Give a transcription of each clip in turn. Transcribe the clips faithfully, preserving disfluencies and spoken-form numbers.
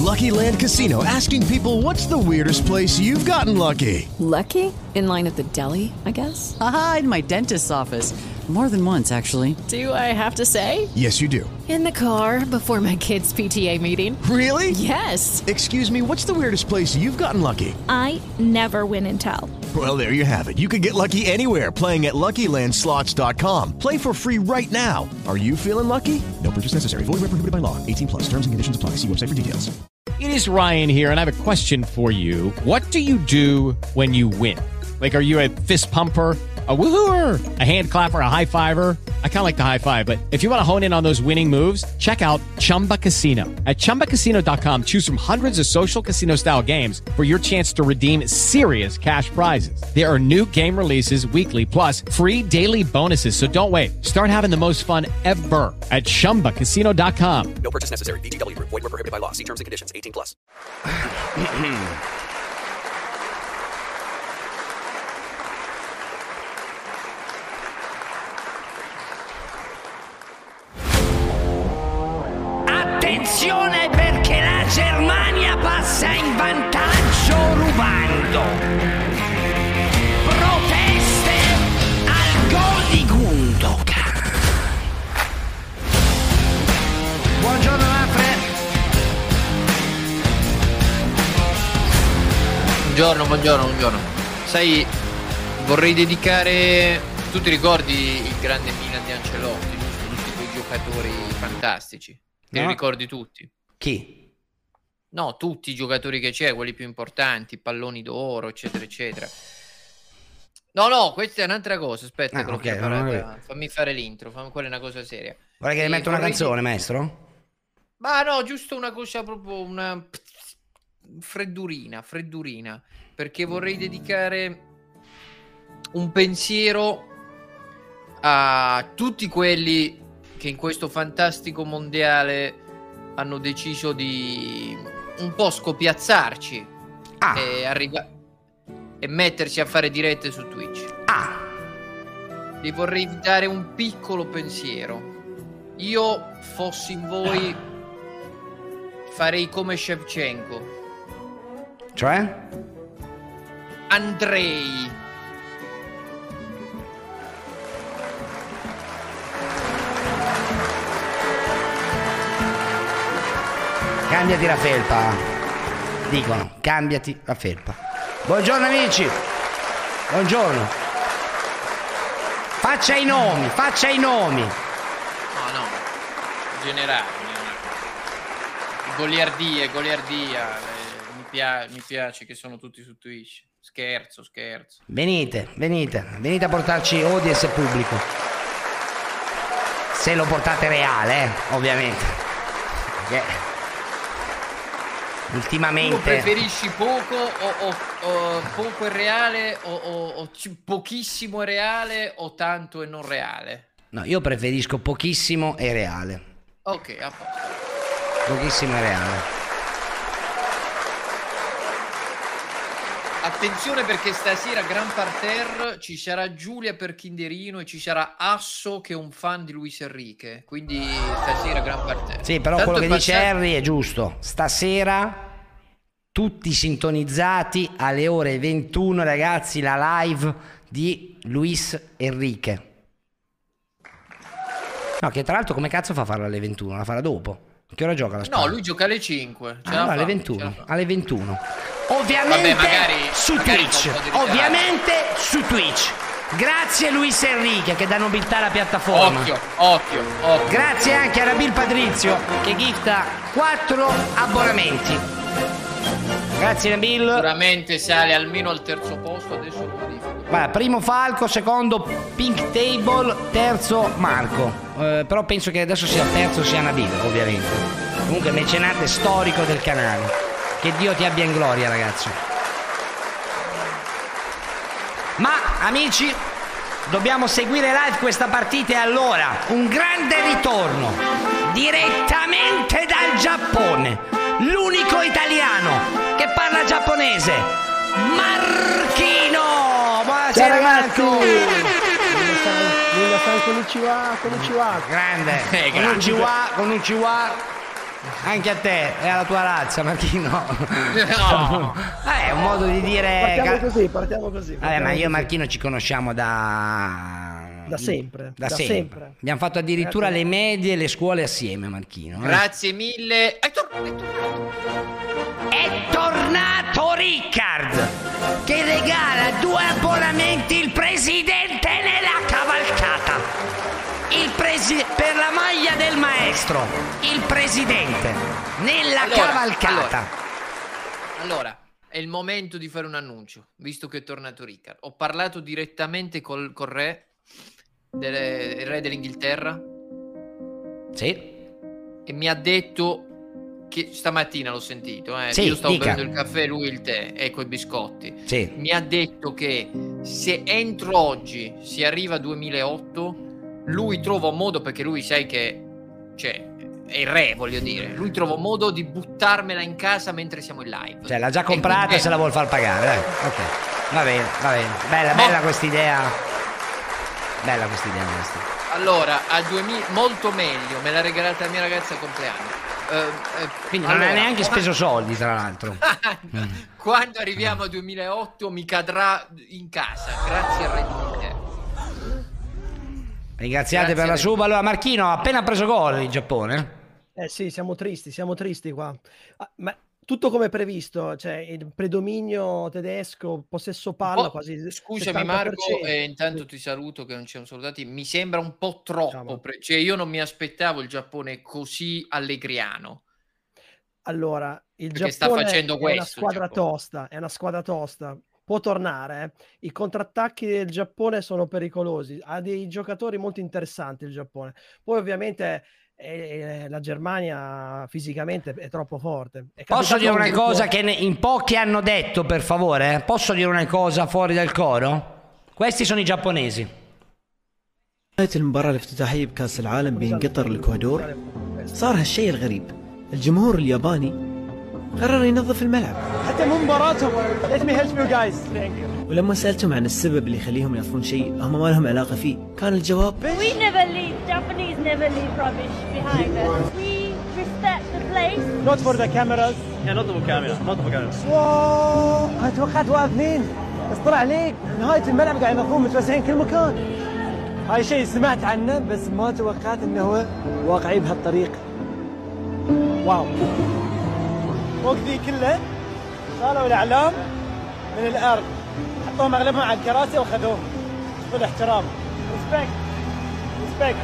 Lucky Land Casino, asking people, what's the weirdest place you've gotten lucky? Lucky? In line at the deli, I guess? Aha, in my dentist's office. More than once, actually. Do I have to say? Yes, you do. In the car before my kids' P T A meeting. Really? Yes. Excuse me, what's the weirdest place you've gotten lucky? I never win and tell. Well, there you have it. You can get lucky anywhere, playing at Lucky Land Slots dot com. Play for free right now. Are you feeling lucky? No purchase necessary. Void where prohibited by law. eighteen plus. Terms and conditions apply. See website for details. It is Ryan here, and I have a question for you. What do you do when you win? Like, are you a fist pumper, a woohooer, a hand clapper, a high fiver? I kind of like the high five, but if you want to hone in on those winning moves, check out Chumba Casino. At Chumba Casino dot com, choose from hundreds of social casino-style games for your chance to redeem serious cash prizes. There are new game releases weekly, plus free daily bonuses, so don't wait. Start having the most fun ever at Chumba Casino dot com. No purchase necessary. V G W. Void where prohibited by law. See terms and conditions. eighteen plus. Attenzione perché la Germania passa in vantaggio rubando. Proteste al gol di Gundogan. Buongiorno Manfred. Buongiorno, buongiorno, buongiorno. Sai, vorrei dedicare... Tu ti ricordi il grande Milan di Ancelotti, giusto? Tutti quei giocatori fantastici. Te li No. ricordi tutti? Chi? No, tutti i giocatori che c'è, quelli più importanti, palloni d'oro, eccetera, eccetera. No, no, questa è un'altra cosa. Aspetta, Ah, che l'ho ok, preparata. non è- Fammi fare l'intro, fammi... quella è una cosa seria. Vuole che E le metto una vorrei canzone, di- maestro? Ma no, giusto una cosa proprio, una freddurina, freddurina, perché vorrei dedicare un pensiero a tutti quelli che in questo fantastico mondiale hanno deciso di un po' scopiazzarci Ah. e, arriva- e mettersi a fare dirette su Twitch. Ah. Vi vorrei dare un piccolo pensiero. Io, fossi in voi, farei come Shevchenko. Cioè? Andrei. Cambiati la felpa. Dicono, cambiati la felpa. Buongiorno amici. Buongiorno. Faccia i nomi, faccia i nomi. No, no. Generale. Goliardia, goliardia. eh, Mi, pia- mi piace che sono tutti su Twitch. Scherzo, scherzo. Venite, venite, venite a portarci audience pubblico. Se lo portate reale, eh, ovviamente. Perché Tu ultimamente preferisci poco o, o- o poco e reale o, o- o ci- pochissimo e reale o tanto e non reale? No, io preferisco pochissimo e reale. Ok, a posto. Pochissimo e reale. Attenzione perché stasera Gran Parterre ci sarà Giulia Perchinderino e ci sarà Asso che è un fan di Luis Enrique. Quindi stasera Gran Parterre. Sì, però Tanto quello che è dice passato- Harry è giusto. Stasera tutti sintonizzati alle ore ventuno, ragazzi, la live di Luis Enrique. No, che tra l'altro come cazzo fa a farla alle ventuno? La farà dopo? Che ora gioca la No, Spagna? lui gioca alle cinque. Ce Ah, la no, fa, alle ce la ventuno, fa. alle ventuno. Ovviamente Vabbè, magari- su magari Twitch. con un po' di ritardo. Ovviamente su Twitch. Grazie Luis Enrique che dà nobiltà alla piattaforma. Occhio, occhio, occhio. Grazie anche a Rabil Patrizio che gifta quattro abbonamenti. Grazie Nabil. Sicuramente sale almeno al terzo posto, adesso lo modifico. Guarda, primo Falco, secondo Pink Table, terzo Marco. Eh, però penso che adesso sia il terzo sia Nabil, ovviamente. Comunque mecenate storico del canale. Che Dio ti abbia in gloria, ragazzo. Ma amici, dobbiamo seguire live questa partita e allora un grande ritorno direttamente dal Giappone. L'unico italiano che parla giapponese, Marchino. Buonasera ragazzi. Marco. Minasan konnichiwa, konnichiwa. Grande. Eh, Con un grande. chihuahua, con un chihuahua. Anche a te e alla tua razza, Marchino. No. Eh, è un modo di dire. Partiamo così, partiamo così. Vabbè, partiamo ma io e così. Marchino ci conosciamo da. Da sempre. Da, da sempre. sempre. Abbiamo fatto addirittura le medie e le scuole assieme, Marchino. Eh? Grazie mille. È, tor- è tornato. È tornato Ricard, che regala due abbonamenti il presidente nella cavalcata. Il presi- per la maglia del maestro, il presidente nella Allora, cavalcata. Allora, allora, è il momento di fare un annuncio, visto che è tornato Ricard. Ho parlato direttamente col, col re, delle, il re dell'Inghilterra. Sì. E mi ha detto che stamattina l'ho sentito, eh. Sì, io stavo dica. bevendo il caffè, lui il tè e coi biscotti. Sì. Mi ha detto che se entro oggi si arriva a duemilaotto, lui trova un modo, perché lui sai che, cioè, è il re, voglio dire, lui trova un modo di buttarmela in casa mentre siamo in live. Cioè l'ha già comprata e quindi- se la vuol far pagare, dai. Ok. Va bene, va bene. Bella, Mo- bella quest'idea. Bella quest'idea questa. Allora, a duemila, molto meglio, me l'ha regalata la mia ragazza a compleanno. Eh, eh, Quindi allora, non hai neanche qua- speso soldi, tra l'altro. Quando arriviamo a duemilaotto mi cadrà in casa, grazie al re d'Inghilterra. Ringraziate Grazie, per la Re. suba. Allora, Marchino ha appena preso gol in Giappone. Eh sì, siamo tristi, siamo tristi qua. Ah, ma tutto come previsto, cioè il predominio tedesco, possesso palla Oh, quasi scusami settanta per Marco, cento. e intanto Sì. ti saluto che non ci siamo salutati. Mi sembra un po' troppo, Ciao. pre- cioè io non mi aspettavo il Giappone così allegriano. Allora, il Perché sta Giappone facendo è una questo, il squadra Giappone. tosta, è una squadra tosta. Può tornare, eh. I contrattacchi del Giappone sono pericolosi, ha dei giocatori molto interessanti il Giappone. Poi ovviamente eh, la Germania fisicamente è troppo forte. È Posso capitato dire un una gruppo- cosa che ne- in pochi hanno detto, per favore? Posso dire una cosa fuori dal coro? Questi sono i giapponesi. نهاية المباراة الافتتاحية بكأس العالم بين قطر والإكوادور صار هالشيء الغريب. الجمهور الياباني قرر ينظف الملعب. حتى مو مباراتهم. Let me help you guys. ولما سألتهم عن السبب اللي يخليهم ينظفون شيء هم ما لهم علاقة فيه، كان الجواب We never leave. Japanese never leave rubbish behind us. We respect the place. Not for the cameras. Yeah, not for cameras. Not for cameras. واو انا توقعت واقفين بس طلع عليك نهاية الملعب قاعد ينظفون متوزعين كل مكان. هاي شيء سمعت عنه بس ما توقعت انه هو واقعي بهالطريقة. واو. فوق ذي كله شالوا الاعلام من الارض حطوهم اغلبهم على الكراسي واخذوهم بالاحترام. ريسبكت ريسبكت.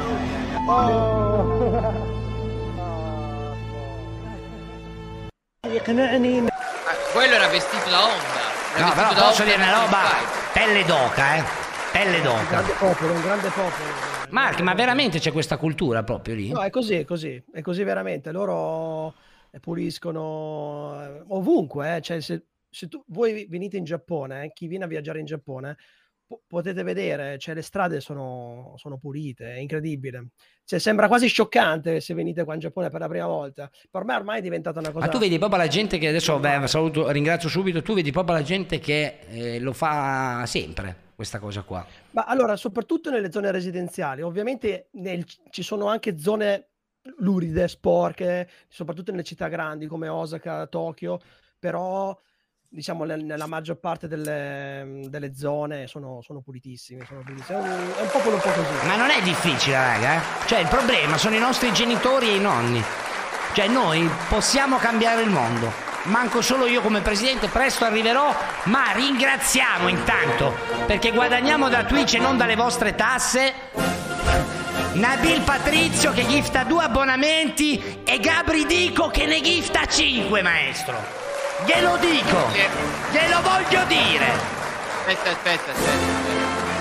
يقنعني. Ah, quello era vestito da Honda. Era No, vestito però da posso Honda dire una roba, Fight. pelle d'oca, eh. Pelle Un d'oca. grande popolo, un grande popolo. Mark, ma veramente c'è questa cultura proprio lì? No, è così, è così, è così veramente. Loro eh, puliscono eh, ovunque, eh. Cioè, se, se tu, voi venite in Giappone, eh, chi viene a viaggiare in Giappone, po- potete vedere, cioè, le strade sono, sono pulite, è incredibile. Cioè, sembra quasi scioccante se venite qua in Giappone per la prima volta. Per me ormai è diventata una cosa... Ma tu vedi proprio la gente che adesso, beh, saluto, ringrazio subito, tu vedi proprio la gente che eh, lo fa sempre, questa cosa qua. Ma allora, soprattutto nelle zone residenziali, ovviamente nel- ci sono anche zone luride, sporche, soprattutto nelle città grandi come Osaka, Tokyo, però diciamo nel- nella maggior parte delle, delle zone sono, sono pulitissimi, sono pulitissimi. È, un, è un popolo un po' così. Ma non è difficile, raga, eh? Cioè il problema sono i nostri genitori e i nonni. Cioè noi possiamo cambiare il mondo. Manco solo io come presidente, presto arriverò, ma ringraziamo intanto, perché guadagniamo da Twitch e non dalle vostre tasse, Nabil Patrizio che gifta due abbonamenti e Gabri Dico che ne gifta cinque, maestro. Glielo dico, glielo voglio dire. Aspetta, aspetta, aspetta.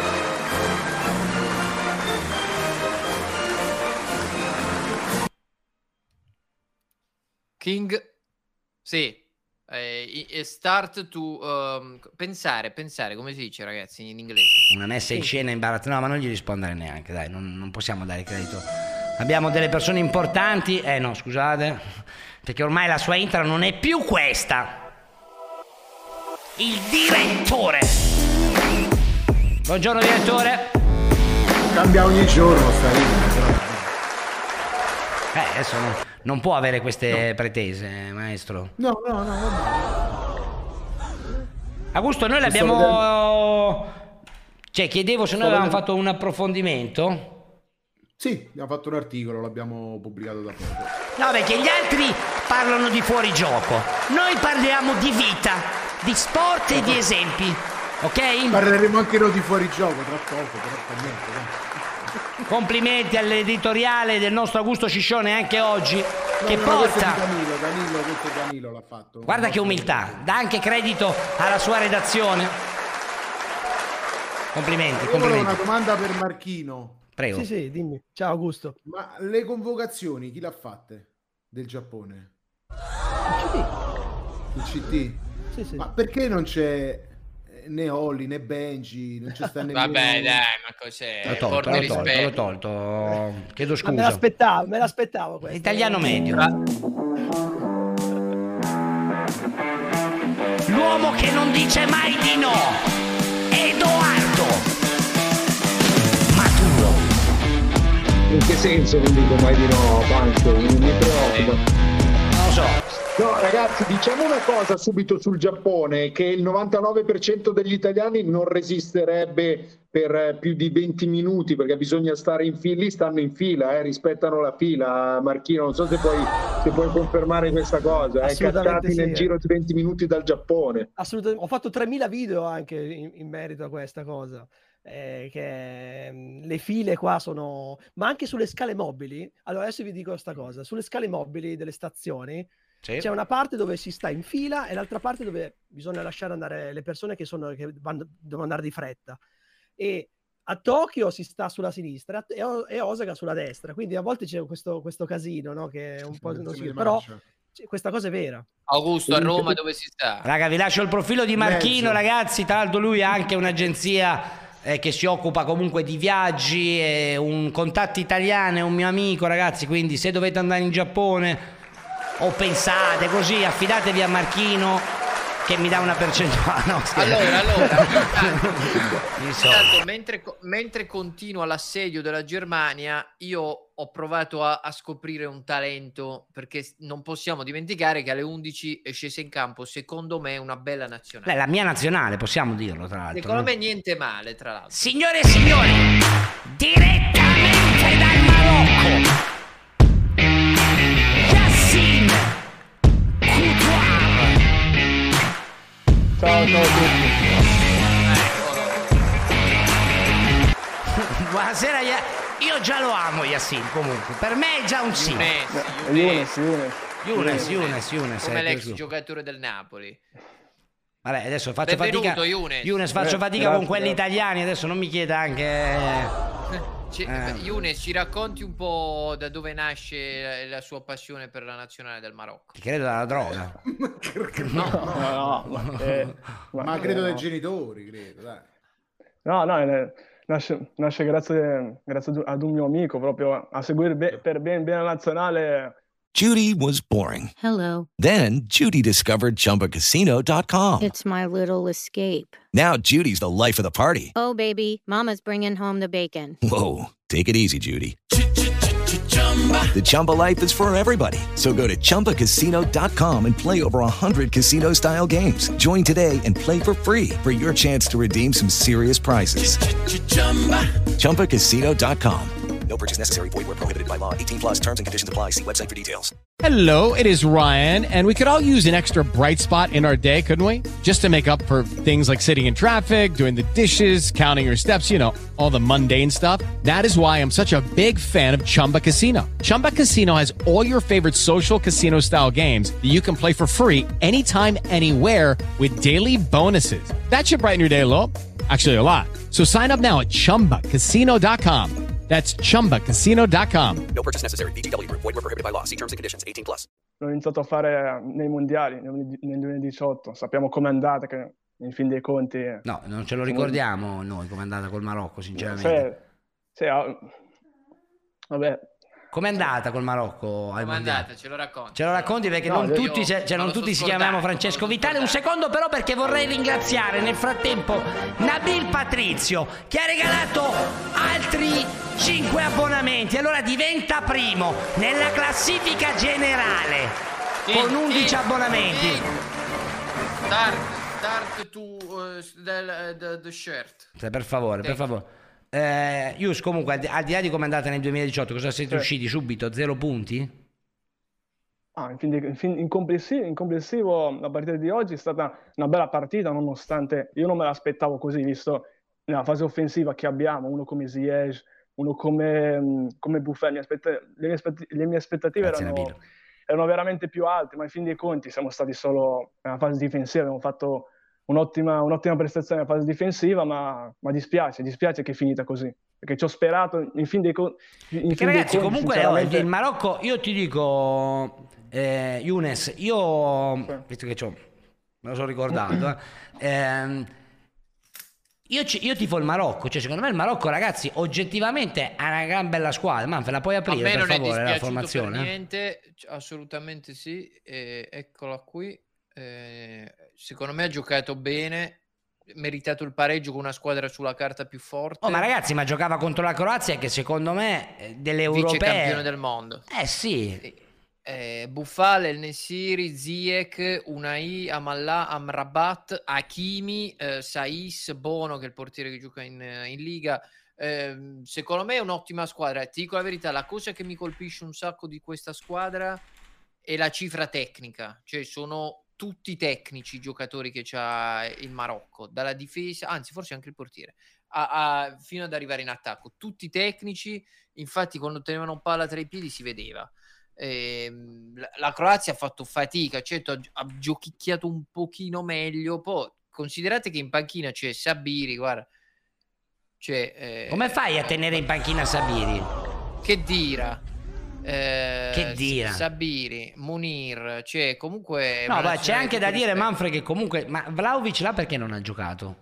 King, sì, eh, i- e start to um, pensare, pensare, come si dice ragazzi in inglese? Una messa in scena imbarazzante, no, ma non gli rispondere neanche, dai, non, non possiamo dare credito. Abbiamo delle persone importanti, eh no, scusate, perché ormai la sua intro non è più questa. Il direttore. Buongiorno direttore. Cambia ogni giorno sta linea, però. Eh, adesso non, non può avere queste no. pretese, maestro. No, no, no, vabbè. Augusto, noi l'abbiamo... Cioè, chiedevo se noi avevamo fatto un approfondimento. Sì, abbiamo fatto un articolo, l'abbiamo pubblicato da poco. No, perché gli altri parlano di fuorigioco. Noi parliamo di vita, di sport e di esempi. Ok? Parleremo anche noi di fuorigioco tra poco, però per niente, dai. Complimenti all'editoriale del nostro Augusto Ciccione anche oggi, no, che no, porta Danilo, Danilo, questo Danilo l'ha fatto. Guarda che umiltà, dà anche credito alla sua redazione. Complimenti, Io complimenti. Una domanda per Marchino. Prego. Sì, sì, dimmi. Ciao Augusto. Ma le convocazioni chi l'ha fatte del Giappone? Il C T. Il C T? Sì, sì. Ma perché non c'è né Olli né Benji, non c'è sta nemmeno... Vabbè, dai, ma cos'è? L'ho tolto, l'ho tolto, l'ho tolto. Chiedo scusa. Ma me l'aspettavo, me l'aspettavo questo. Italiano medio. L'uomo che non dice mai di no. Edoardo Maturo. In che senso non dico mai di no, Pancho? Mi preoccupa. Non lo so. No, ragazzi, diciamo una cosa subito sul Giappone, che il novantanove per cento degli italiani non resisterebbe per più di venti minuti, perché bisogna stare in fila, stanno in fila, eh, rispettano la fila. Marchino, non so se puoi, se puoi confermare questa cosa, eh, cacciati sì, nel eh. giro di venti minuti dal Giappone. Assolutamente, ho fatto tremila video anche in, in merito a questa cosa. Eh, che mh, le file qua sono, ma anche sulle scale mobili. Allora adesso vi dico questa cosa: sulle scale mobili delle stazioni sì. C'è una parte dove si sta in fila e l'altra parte dove bisogna lasciare andare le persone che sono che vanno, devono andare di fretta. E a Tokyo si sta sulla sinistra e a, e a Osaka sulla destra, quindi a volte c'è questo, questo casino, no? Che è un po' non si, però questa cosa è vera. Augusto, a Roma dove si sta? Raga, vi lascio il profilo di Marchino, ragazzi. Tra l'altro lui ha anche un'agenzia eh, che si occupa comunque di viaggi, e un contatto italiano, è un mio amico, ragazzi, quindi se dovete andare in Giappone o pensate così, affidatevi a Marchino che mi dà una percentuale. No, allora, allora intanto, mentre, mentre continua l'assedio della Germania, io ho provato a, a scoprire un talento, perché non possiamo dimenticare che alle undici è scesa in campo, secondo me, una bella nazionale. Beh, la mia nazionale, possiamo dirlo, tra l'altro. Secondo no? me niente male, tra l'altro. Signore e signori, direttamente dal Marocco, Yassine Coutuar. Ciao, ciao a tutti. Buonasera, io già lo amo Yassine, comunque. Per me è già un sì. Younes, Younes, Younes, Younes. Come l'ex giocatore del Napoli. Vabbè, adesso faccio Benvenuto, fatica. Younes. Younes, faccio Eh, fatica grazie, con quelli grazie. italiani, adesso non mi chieda anche... Ci, Eh. Younes, ci racconti un po' da dove nasce la, la sua passione per la nazionale del Marocco? Ti credo dalla droga. No, no, no, ma, eh, ma, ma credo no. dai genitori, credo, dai. No, no, eh, nasce, nasce grazie, grazie ad un- ad un mio amico, proprio a seguire be- per ben bene la nazionale. Judy was boring. Hello. Then Judy discovered Chumba Casino dot com. It's my little escape. Now Judy's the life of the party. Oh, baby, mama's bringing home the bacon. Whoa, take it easy, Judy. The Chumba life is for everybody. So go to Chumba Casino dot com and play over one hundred casino-style games. Join today and play for free for your chance to redeem some serious prizes. Chumba Casino dot com. No purchase necessary. Void where prohibited by law. eighteen plus terms and conditions apply. See website for details. Hello, it is Ryan, and we could all use an extra bright spot in our day, couldn't we? Just to make up for things like sitting in traffic, doing the dishes, counting your steps, you know, all the mundane stuff. That is why I'm such a big fan of Chumba Casino. Chumba Casino has all your favorite social casino-style games that you can play for free anytime, anywhere with daily bonuses. That should brighten your day a little. Actually, a lot. So sign up now at Chumba Casino dot com. That's Chumba Casino dot com. No purchase necessary. V G W Group. Void where prohibited by law. See terms and conditions. eighteen plus. L'ho iniziato a fare nei mondiali nel nel duemiladiciotto. Sappiamo com'è andata, che in fin dei conti... No, non ce lo ricordiamo noi com'è andata col Marocco, sinceramente. Sì, sì, ah, vabbè. com'è andata col Marocco? Com'è andata? Ce lo racconti? Ce lo racconti perché No, non io- tutti, cioè, me non lo tutti so si chiamano scordato, Francesco me lo so Vitale. Un secondo però perché vorrei ringraziare nel frattempo Nabil Patrizio che ha regalato altri cinque abbonamenti. Allora diventa primo nella classifica generale con undici abbonamenti. Start, start to uh, del, the, the shirt. Cioè, per favore, per favore. Eh, Yus, comunque, al di, al di là di come è andata nel duemiladiciotto, cosa siete Sì. usciti subito? Zero punti? Ah, in, fin di- in fin- in complessivo, in complessivo la partita di oggi è stata una bella partita, nonostante io non me l'aspettavo così, visto nella fase offensiva che abbiamo, uno come Ziyech, uno come, mm, come Buffon, mi aspetta- le, mie aspetti- le mie aspettative Grazie, erano, Nabilo. erano veramente più alte, ma in fin dei conti siamo stati solo nella fase difensiva, abbiamo fatto un'ottima, un'ottima prestazione nella fase difensiva, ma, ma dispiace, dispiace che è finita così, perché ci ho sperato, in fin dei, co- in Perché fin dei ragazzi, conti, comunque oh, sinceramente- il Marocco, io ti dico, eh, Younes, io, visto che c'ho, me lo sono ricordato, eh, ehm, io, ci- io tifo il Marocco, cioè secondo me il Marocco, ragazzi, oggettivamente ha una gran bella squadra. Manfred, la puoi A aprire me per non è favore la dispiaciuto per formazione? niente, c- assolutamente sì. E eccola qui. Eh, secondo me ha giocato bene, meritato il pareggio con una squadra sulla carta più forte. Oh, ma ragazzi, ma giocava contro la Croazia che secondo me eh, delle Vice campione europee... del mondo. Eh sì. Eh, Buffal, El Nessiri, Ziyech, Unai, Amallah, Amrabat, Hakimi, eh, Saiss, Bono, che è il portiere che gioca in, in Liga. Eh, secondo me è un'ottima squadra. Ti dico la verità, la cosa che mi colpisce un sacco di questa squadra è la cifra tecnica. Cioè sono tutti tecnici i giocatori che c'ha il Marocco, dalla difesa, anzi forse anche il portiere, a, a- fino ad arrivare in attacco. Tutti tecnici, infatti quando tenevano palla tra i piedi si vedeva. Ehm, la, la Croazia ha fatto fatica, certo ha, ha giochicchiato un pochino meglio, poi considerate che in panchina c'è Sabiri, guarda, c'è, eh, Come fai a tenere in panchina Sabiri? che dira, eh, Che dira. Sabiri, Munir, c'è comunque No, una beh, c'è anche da tutto dire, rispetto. Manfred, che comunque... Ma Vlahovic là perché non ha giocato?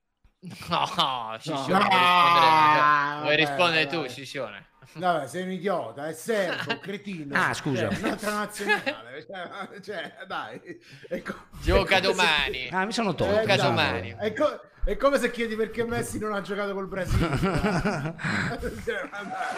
No, Scissione, No. vuoi rispondere, vuoi vabbè, rispondere vabbè. tu, Scissione? Vabbè, sei un idiota, è serbo, un cretino. Ah, scusa. Cioè, un'altra nazionale. Cioè, cioè, dai. È co- Gioca è come se- domani. Ah, mi sono tolto. Gioca esatto. domani. È, co- è come se chiedi perché Messi non ha giocato col Brasile. Cioè,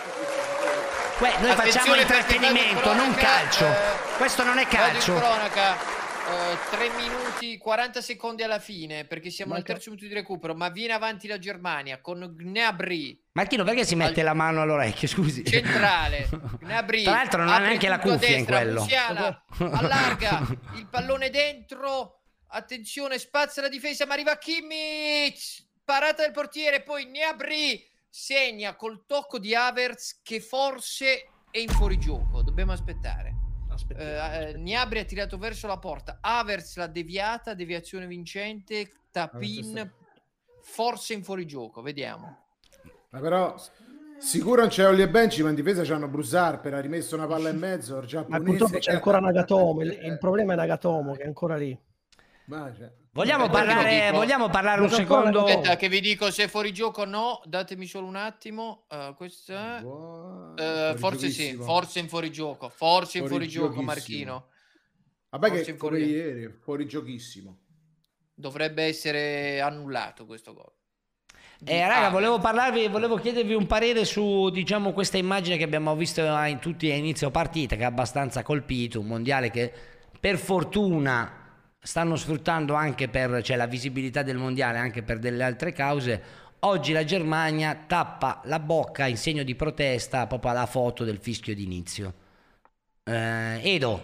Beh, noi facciamo Attenzione, intrattenimento, perché non cronaca, calcio. eh, Questo non è vado in calcio. cronaca, eh, tre minuti quaranta secondi alla fine perché siamo Manca- al terzo minuto di recupero, ma viene avanti la Germania con Gnabry Martino, perché si mette la mano all'orecchio, scusi? centrale. Gnabry Tra l'altro non ha apre neanche la tutto a cuffia in destra, quello. Musiala allarga il pallone dentro, attenzione, spazza la difesa ma arriva Kimmich, parata del portiere, poi Gnabry segna col tocco di Havertz che forse è in fuorigioco, dobbiamo aspettare. Eh, Gnabry ha tirato verso la porta, Havertz l'ha deviata, deviazione vincente, Tapin forse in fuorigioco, vediamo. Ma però sicuro non c'è Ollie e Benci, ma in difesa c'hanno Brusar per ha rimesso una palla e mezzo. il Ma giapponese purtroppo c'è che- ancora Nagatomo, il, il problema è Nagatomo che è ancora lì. Ma cioè- Vogliamo Aspetta, che vi parlare, dico. vogliamo parlare un Cosa ancora secondo? Nagatomo? Aspetta che vi dico se è fuori gioco o no, datemi solo un attimo. Uh, questa è... Buono, Eh, forse sì, fuorigiochissimo. forse in fuorigioco, forse in fuorigioco Fuorigiochissimo. Marchino. Vabbè Forse che in come fuori- ieri, fuori giochissimo. Dovrebbe essere annullato questo gol. Di Eh, raga, Havertz. volevo parlarvi, volevo chiedervi un parere su, diciamo, questa immagine che abbiamo visto in tutti a inizio partita, che ha abbastanza colpito, un mondiale che per fortuna stanno sfruttando anche per, cioè, la visibilità del mondiale, anche per delle altre cause. Oggi la Germania tappa la bocca in segno di protesta proprio alla foto del fischio d'inizio. Eh, Edo,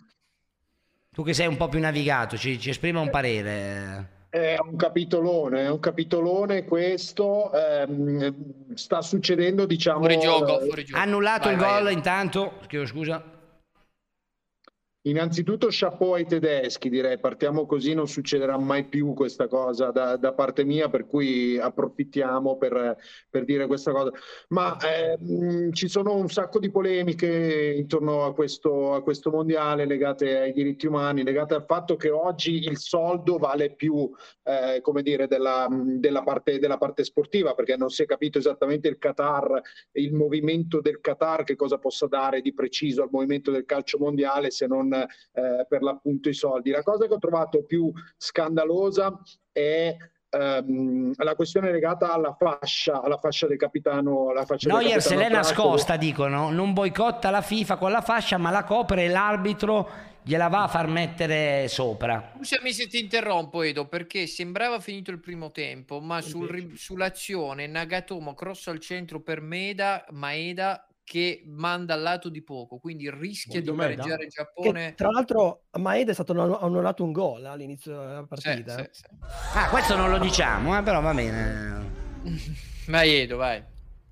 tu che sei un po' più navigato, ci, ci esprima un parere. È un capitolone, è un capitolone questo, ehm, sta succedendo, diciamo... Fuori gioco, eh, fuori gioco. Annullato Vai, il vai, gol Edo. intanto, chiedo scusa. Innanzitutto chapeau ai tedeschi, direi, partiamo così, non succederà mai più questa cosa da, da parte mia, per cui approfittiamo per, per dire questa cosa. Ma eh, mh, ci sono un sacco di polemiche intorno a questo, a questo mondiale legate ai diritti umani, legate al fatto che oggi il soldo vale più, eh, come dire, della, della, parte, della parte sportiva, perché non si è capito esattamente il Qatar, il movimento del Qatar, che cosa possa dare di preciso al movimento del calcio mondiale se non Eh, per l'appunto i soldi. La cosa che ho trovato più scandalosa è ehm, la questione legata alla fascia, alla fascia del capitano. Alla fascia Neuer del se l'è capitano nascosta, dicono, non boicotta la FIFA con la fascia, ma la copre e l'arbitro gliela va a far mettere sopra. Scusami se ti interrompo, Edo, perché sembrava finito il primo tempo, ma sul ri- sull'azione Nagatomo cross al centro per Meda, Maeda, che manda al lato di poco, quindi rischia Molto di Maeda. pareggiare il Giappone. Che, tra l'altro a Maeda è stato annu- annullato un gol all'inizio della partita. Sì, eh. sì, sì. Ah, questo non lo diciamo, eh, però va bene. Vai Edo, vai.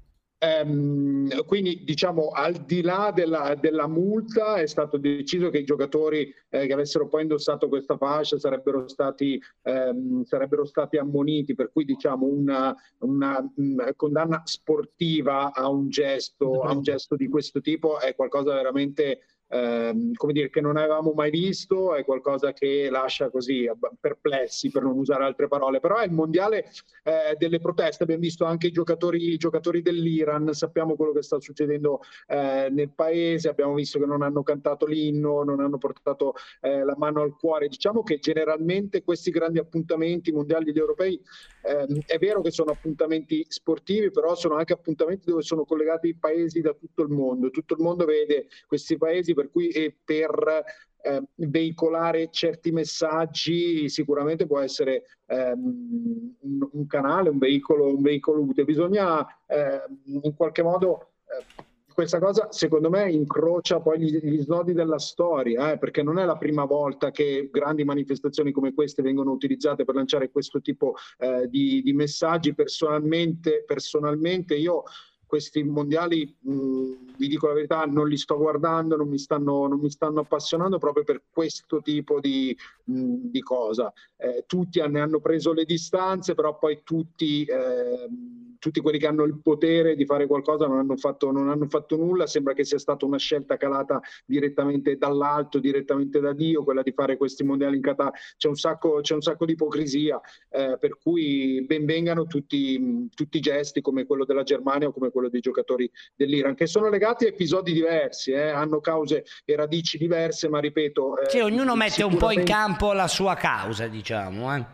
Ehm, quindi diciamo al di là della, della multa è stato deciso che i giocatori eh, che avessero poi indossato questa fascia sarebbero stati, ehm, sarebbero stati ammoniti, per cui diciamo una, una mh, condanna sportiva a un gesto, a un gesto di questo tipo è qualcosa veramente ehm, come dire, che non avevamo mai visto, è qualcosa che lascia così perplessi, per non usare altre parole. Però è il mondiale eh, delle proteste, abbiamo visto anche i giocatori, i giocatori dell'Iran, sappiamo quello che sta succedendo eh, nel paese, abbiamo visto che non hanno cantato l'inno, non hanno portato eh, la mano al cuore. Diciamo che generalmente questi grandi appuntamenti mondiali degli europei ehm, è vero che sono appuntamenti sportivi, però sono anche appuntamenti dove sono collegati paesi da tutto il mondo. Tutto il mondo vede questi paesi, per cui e per eh, veicolare certi messaggi sicuramente può essere ehm, un, un canale, un veicolo, un veicolo utile. Bisogna eh, in qualche modo eh, questa cosa secondo me incrocia poi gli, gli snodi della storia, eh, perché non è la prima volta che grandi manifestazioni come queste vengono utilizzate per lanciare questo tipo eh, di, di messaggi. Personalmente, personalmente io questi mondiali, mh, vi dico la verità, non li sto guardando, non mi stanno, non mi stanno appassionando proprio per questo tipo di, mh, di cosa. Eh, tutti ne hanno preso le distanze, però poi tutti, eh, tutti quelli che hanno il potere di fare qualcosa non hanno fatto, non hanno fatto nulla. Sembra che sia stata una scelta calata direttamente dall'alto, direttamente da Dio, quella di fare questi mondiali in Qatar. C'è un sacco, c'è un sacco di ipocrisia, eh, per cui benvengano tutti, tutti i gesti come quello della Germania o come quello dei giocatori dell'Iran, che sono legati a episodi diversi, eh, hanno cause e radici diverse, ma ripeto... Eh, sì, ognuno mette un po' in sicuramente... campo la sua causa, diciamo. Eh.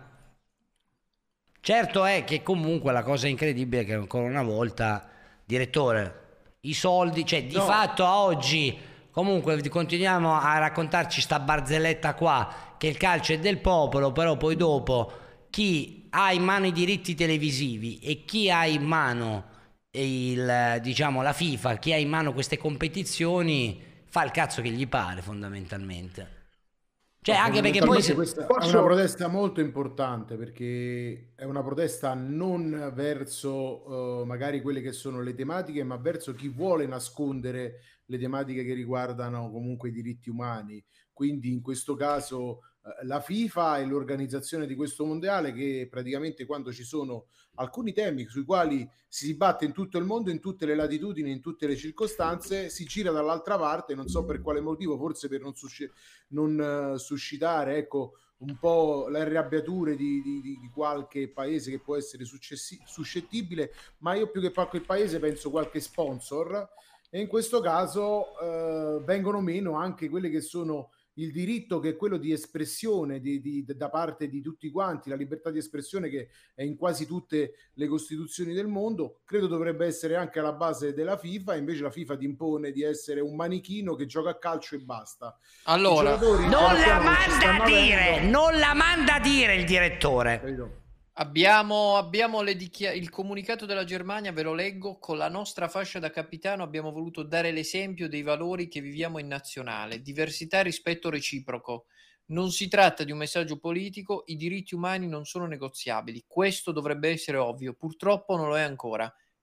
Certo è che comunque la cosa incredibile è che ancora una volta, direttore, i soldi, cioè di No. fatto a oggi comunque continuiamo a raccontarci sta barzelletta qua, che il calcio è del popolo, però poi dopo chi ha in mano i diritti televisivi e chi ha in mano il, diciamo, la FIFA, chi ha in mano queste competizioni fa il cazzo che gli pare fondamentalmente. Cioè, anche perché poi se... questa è una protesta molto importante, perché è una protesta non verso uh, magari quelle che sono le tematiche, ma verso chi vuole nascondere le tematiche che riguardano comunque i diritti umani. Quindi in questo caso uh, la FIFA e l'organizzazione di questo mondiale, che praticamente quando ci sono alcuni temi sui quali si dibatte in tutto il mondo, in tutte le latitudini, in tutte le circostanze, si gira dall'altra parte, non so per quale motivo, forse per non, susci- non uh, suscitare ecco un po' le arrabbiature di, di, di qualche paese che può essere successi- suscettibile, ma io più che qualche paese penso qualche sponsor, e in questo caso uh, vengono meno anche quelle che sono il diritto, che è quello di espressione di, di, da parte di tutti quanti, la libertà di espressione che è in quasi tutte le costituzioni del mondo. Credo dovrebbe essere anche alla base della FIFA, invece la FIFA ti impone di essere un manichino che gioca a calcio e basta. Allora, non la manda a dire, non la manda a dire il direttore. Capito? Abbiamo, abbiamo le dichia- il comunicato della Germania, ve lo leggo: con la nostra fascia da capitano abbiamo voluto dare l'esempio dei valori che viviamo in nazionale, diversità e rispetto reciproco. Non si tratta di un messaggio politico, i diritti umani non sono negoziabili, questo dovrebbe essere ovvio, purtroppo non lo è ancora.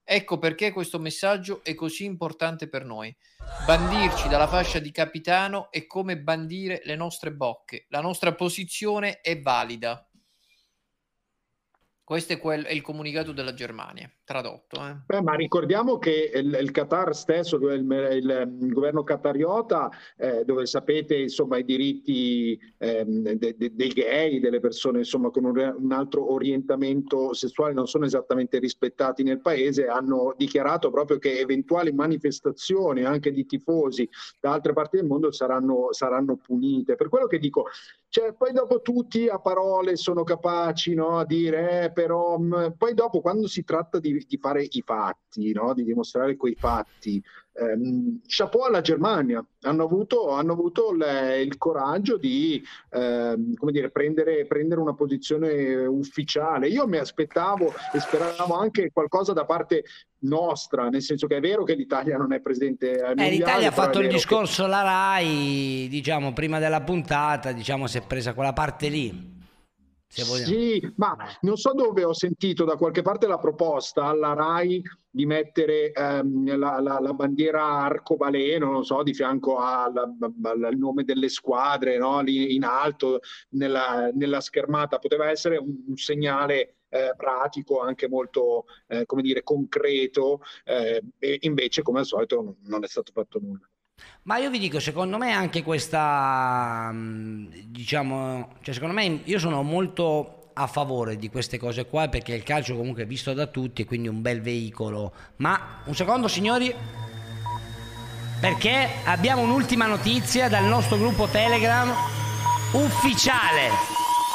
Ecco perché questo messaggio è così importante per noi. Bandirci dalla fascia di capitano è come bandire le nostre bocche. La nostra posizione è valida. Questo è, quel, è il comunicato della Germania, tradotto. Eh. Beh, ma ricordiamo che il, il Qatar stesso, il, il, il governo qatariota, eh, dove sapete insomma i diritti eh, de, de, dei gay, delle persone insomma con un, un altro orientamento sessuale non sono esattamente rispettati nel paese, hanno dichiarato proprio che eventuali manifestazioni anche di tifosi da altre parti del mondo saranno, saranno punite. Per quello che dico, cioè, poi dopo tutti a parole sono capaci, no, a dire eh, però mh, poi dopo quando si tratta di, di fare i fatti, no, di dimostrare quei fatti, ehm, chapeau alla Germania, hanno avuto, hanno avuto le, il coraggio di ehm, come dire, prendere, prendere una posizione ufficiale. Io mi aspettavo e speravamo anche qualcosa da parte nostra, nel senso che è vero che l'Italia non è presente al eh, mondiale, l'Italia ha fatto il che... discorso la Rai, diciamo prima della puntata, diciamo si è presa quella parte lì. Se sì, ma non so dove ho sentito da qualche parte la proposta alla Rai di mettere ehm, la, la, la bandiera arcobaleno, non so, di fianco al, al nome delle squadre, no? Lì in alto nella, nella schermata. Poteva essere un, un segnale eh, pratico, anche molto, eh, come dire, concreto, eh, e invece, come al solito, non è stato fatto nulla. Ma io vi dico, secondo me anche questa, diciamo, cioè secondo me io sono molto a favore di queste cose qua, perché il calcio comunque è visto da tutti e quindi un bel veicolo. Ma un secondo signori, perché abbiamo un'ultima notizia dal nostro gruppo Telegram ufficiale.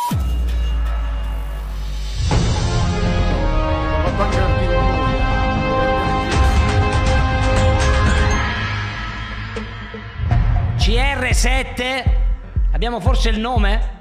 C R sette, abbiamo forse il nome?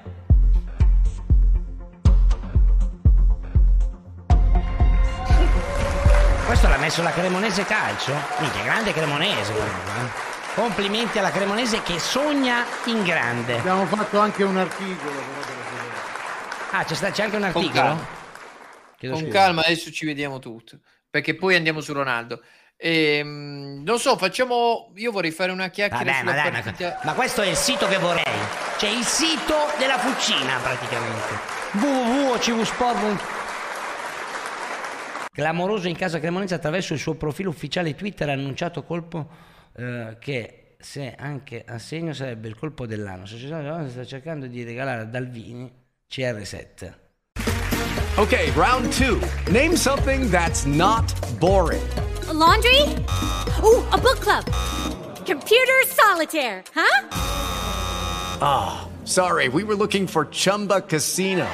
Questo l'ha messo la Cremonese Calcio? Minchia, grande Cremonese comunque. Complimenti alla Cremonese che sogna in grande. Abbiamo fatto anche un articolo. Ah, c'è, sta, c'è anche un Con articolo? calma. Con calma, adesso ci vediamo tutto, perché poi andiamo su Ronaldo. Ehm, non so, facciamo. Io vorrei fare una chiacchiera Vabbè, sulla ma, dai, partita. ma, ma questo è il sito che vorrei. Cioè il sito della fucina praticamente. w w w punto o c v sport punto it. Clamoroso in casa Cremonese, attraverso il suo profilo ufficiale Twitter ha annunciato colpo eh, che se anche a segno sarebbe il colpo dell'anno. Società sta cercando di regalare a Dalvini C R sette. Okay, round two. Name something that's not boring. A laundry? Ooh, a book club. Computer solitaire, huh? Ah, oh, sorry, we were looking for Chumba Casino.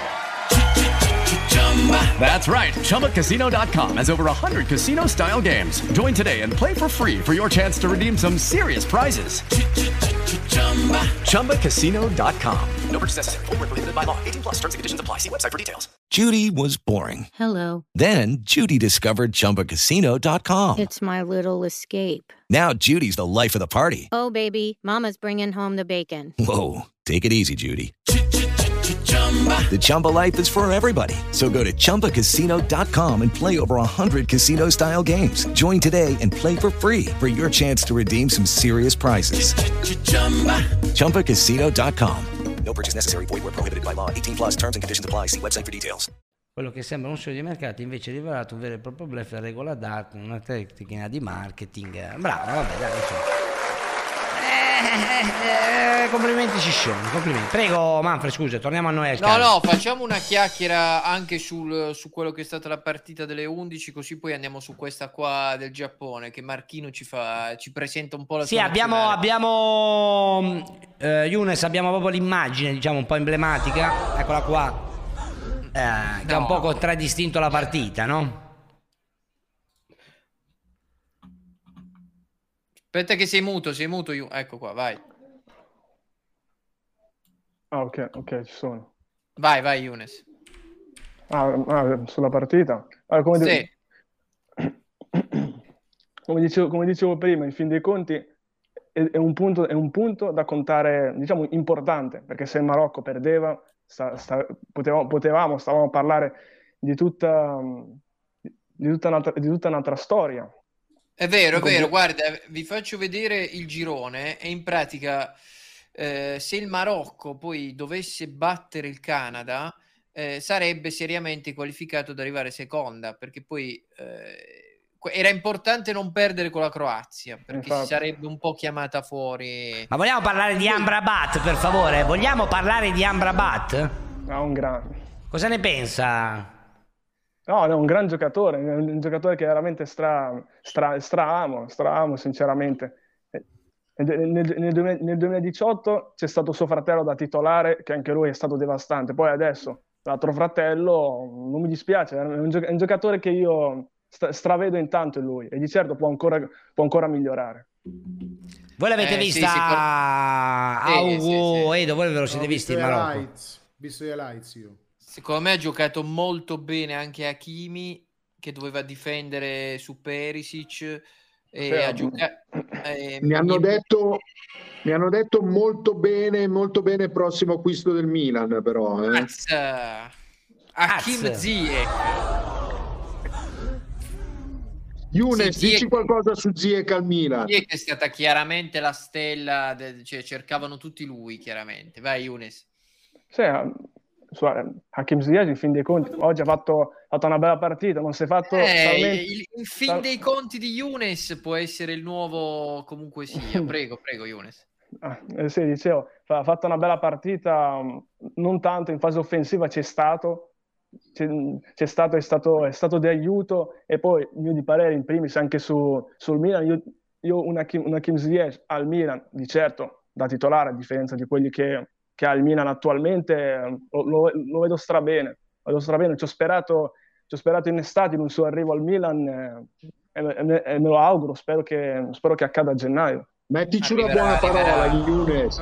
That's right, Chumba Casino dot com has over one hundred casino-style games. Join today and play for free for your chance to redeem some serious prizes. Chumba Casino dot com. No purchase necessary. Void where prohibited by law. eighteen plus terms and conditions apply. See website for details. Judy was boring. Hello. Then Judy discovered Chumba Casino dot com. It's my little escape. Now Judy's the life of the party. Oh, baby, mama's bringing home the bacon. Whoa, take it easy, Judy. The Chumba life is for everybody. So go to Chumba Casino dot com and play over one hundred casino-style games. Join today and play for free for your chance to redeem some serious prizes. Chumba Casino dot com. No purchase necessary. Void where prohibited by law. eighteen plus terms and conditions apply. See website for details. Quello che sembra un studio di mercato invece è rivelato un vero e proprio bluff, la regola d'arte, una tecnica di marketing. Bravo, vabbè, dai, insomma. Eh, eh, complimenti Ciccione, complimenti. Prego Manfred, scusa, torniamo a noi al No, calcio. no, facciamo una chiacchiera anche sul, su quello che è stata la partita delle undici, così poi andiamo su questa qua del Giappone, che Marchino ci fa, ci presenta un po' la Sì, sua abbiamo, nazionale. abbiamo eh, Younes, abbiamo proprio l'immagine, diciamo, un po' emblematica, eccola qua, eh, che ha un po' contraddistinto la partita, no? Aspetta che sei muto, sei muto, io. Ecco qua, vai. Ah, ok, ok, ci sono. Vai, vai, Younes. Ah, ah, sulla partita? Allora, come, Sì. de- come, dicevo, come dicevo prima, in fin dei conti è, è un punto, è un punto da contare, diciamo, importante, perché se il Marocco perdeva, sta, sta, potevamo, potevamo, stavamo a parlare di tutta, di tutta un'altra, di tutta un'altra storia. È vero, è vero, guarda, vi faccio vedere il girone e in pratica eh, se il Marocco poi dovesse battere il Canada eh, sarebbe seriamente qualificato ad arrivare seconda, perché poi eh, era importante non perdere con la Croazia, perché Infatti. si sarebbe un po' chiamata fuori. Ma vogliamo parlare di Amrabat, per favore? Vogliamo parlare di Amrabat? È un grande. Cosa ne pensa? No, è un gran giocatore, un un giocatore che veramente stra, stra, stra amo, stra amo sinceramente. E- Nel, nel- nel duemila nel duemiladiciotto c'è stato suo fratello da titolare, che anche lui è stato devastante. Poi adesso l'altro fratello, non mi dispiace, è un, gio- è un giocatore che io stra- stravedo intanto in lui e di certo può ancora, può ancora migliorare. Voi l'avete Eh, sì, vista, sì, cor- Sì, Augu, sì, sì. Edo, voi ve lo siete Ho visti visto in gli Marocco? highlights, visto gli highlights io. Secondo me ha giocato molto bene anche Hakimi, che doveva difendere su Perisic e Sì, ha giocato Mi hanno detto, mi hanno detto molto bene, molto bene prossimo acquisto del Milan, però. Eh. Hakim Az. Ziyech. Younes, Sì, dici Ziyech- qualcosa su Ziyech al Milan. Ziyech è stata chiaramente la stella, de- cioè cercavano tutti lui, chiaramente. Vai Younes. Sì, eh, su- eh, Hakim Ziyech in fin dei conti oggi ha fatto, ha fatto una bella partita, non si è fatto Eh, talmente- il, in fin tal- dei conti di Younes può essere il nuovo comunque sia. Prego, prego Younes. Ah, eh sì, dicevo, fa- ha fatto una bella partita, um, non tanto in fase offensiva c'è stato, c'è, c'è stato, è stato, è stato di aiuto, e poi mio di parere in primis anche su, sul Milan, io, io una Kim, una Kim Ziyech al Milan, di certo da titolare a differenza di quelli che, che ha il Milan attualmente, eh, lo, lo- lo vedo strabene, lo vedo strabene, ci ho sperato, ci ho sperato in estate in un suo arrivo al Milan eh, e, e me e me lo auguro, spero che, spero che accada a gennaio. Mettici una Arriverà, buona parola, arriverà. Younes.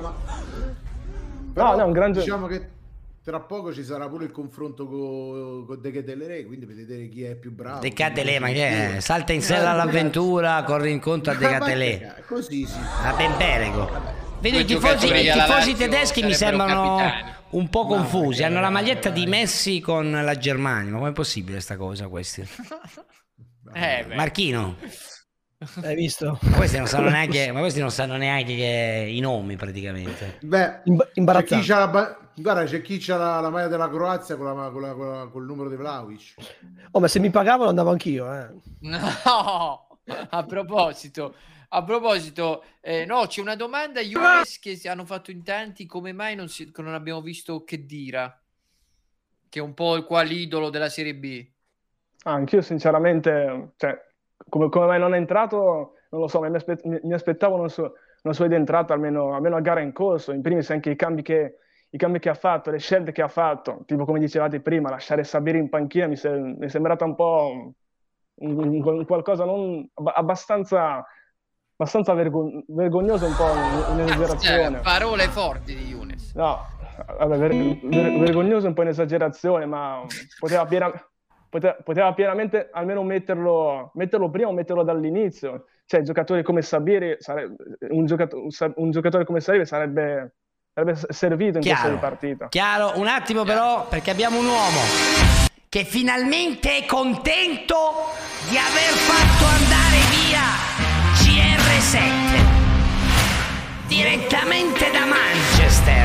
Però, no, è un gran gio- diciamo che tra poco ci sarà pure il confronto con, con De Ketelere, quindi vedete chi è più bravo. De Ketelere, ma che è? Salta in sella all'avventura, corre incontro a De Ketelere. Così sì. A Benperego. Vedo Due i tifosi, giocatori i alla tifosi Lazio tedeschi mi sarebbero sembrano capitani. un po' No, confusi. perché- Hanno la maglietta di Messi con la Germania. Ma com'è possibile sta cosa, questi? Eh, beh. Marchino, Hai visto? ma questi non sanno neanche, ma questi non sanno neanche che- i nomi praticamente. Beh, Imba- c'è chi imbarazzante. c'ha la, ba- guarda, c'è chi c'ha la, la maglia della Croazia con, la, con, la, con, la- col numero di Vlahovic. Oh, ma se mi pagavano andavo anch'io, eh. No, a proposito, a proposito, eh, no, c'è una domanda Younes che si hanno fatto in tanti, come mai non, si- che non abbiamo visto Khedira, che è un po' il qua l'idolo della Serie B. Ah, anch'io sinceramente, cioè, come, come mai non è entrato, non lo so, mi, aspe- mi- mi aspettavo una sua, una sua entrata almeno, almeno a gara in corso, in primis anche i cambi che, i cambi che ha fatto, le scelte che ha fatto, tipo come dicevate prima, lasciare Sabiri in panchina mi, se- mi è sembrata un po' un, un- un qualcosa non, abba- abbastanza, abbastanza vergog- vergognoso, un po' un'esagerazione. Cioè, parole forti di Younes. No, vabbè, ver- ver- vergognoso è un po' un'esagerazione, ma poteva, piena- poteva, poteva pienamente almeno metterlo, metterlo prima o metterlo dall'inizio. Cioè, giocatori come Sabiri, sare- un, giocato- un giocatore come Sabiri sarebbe, sarebbe servito in Chiaro. questa di partita. Chiaro, un attimo però, perché abbiamo un uomo che finalmente è contento di aver fatto andare via C R sette direttamente da Manchester.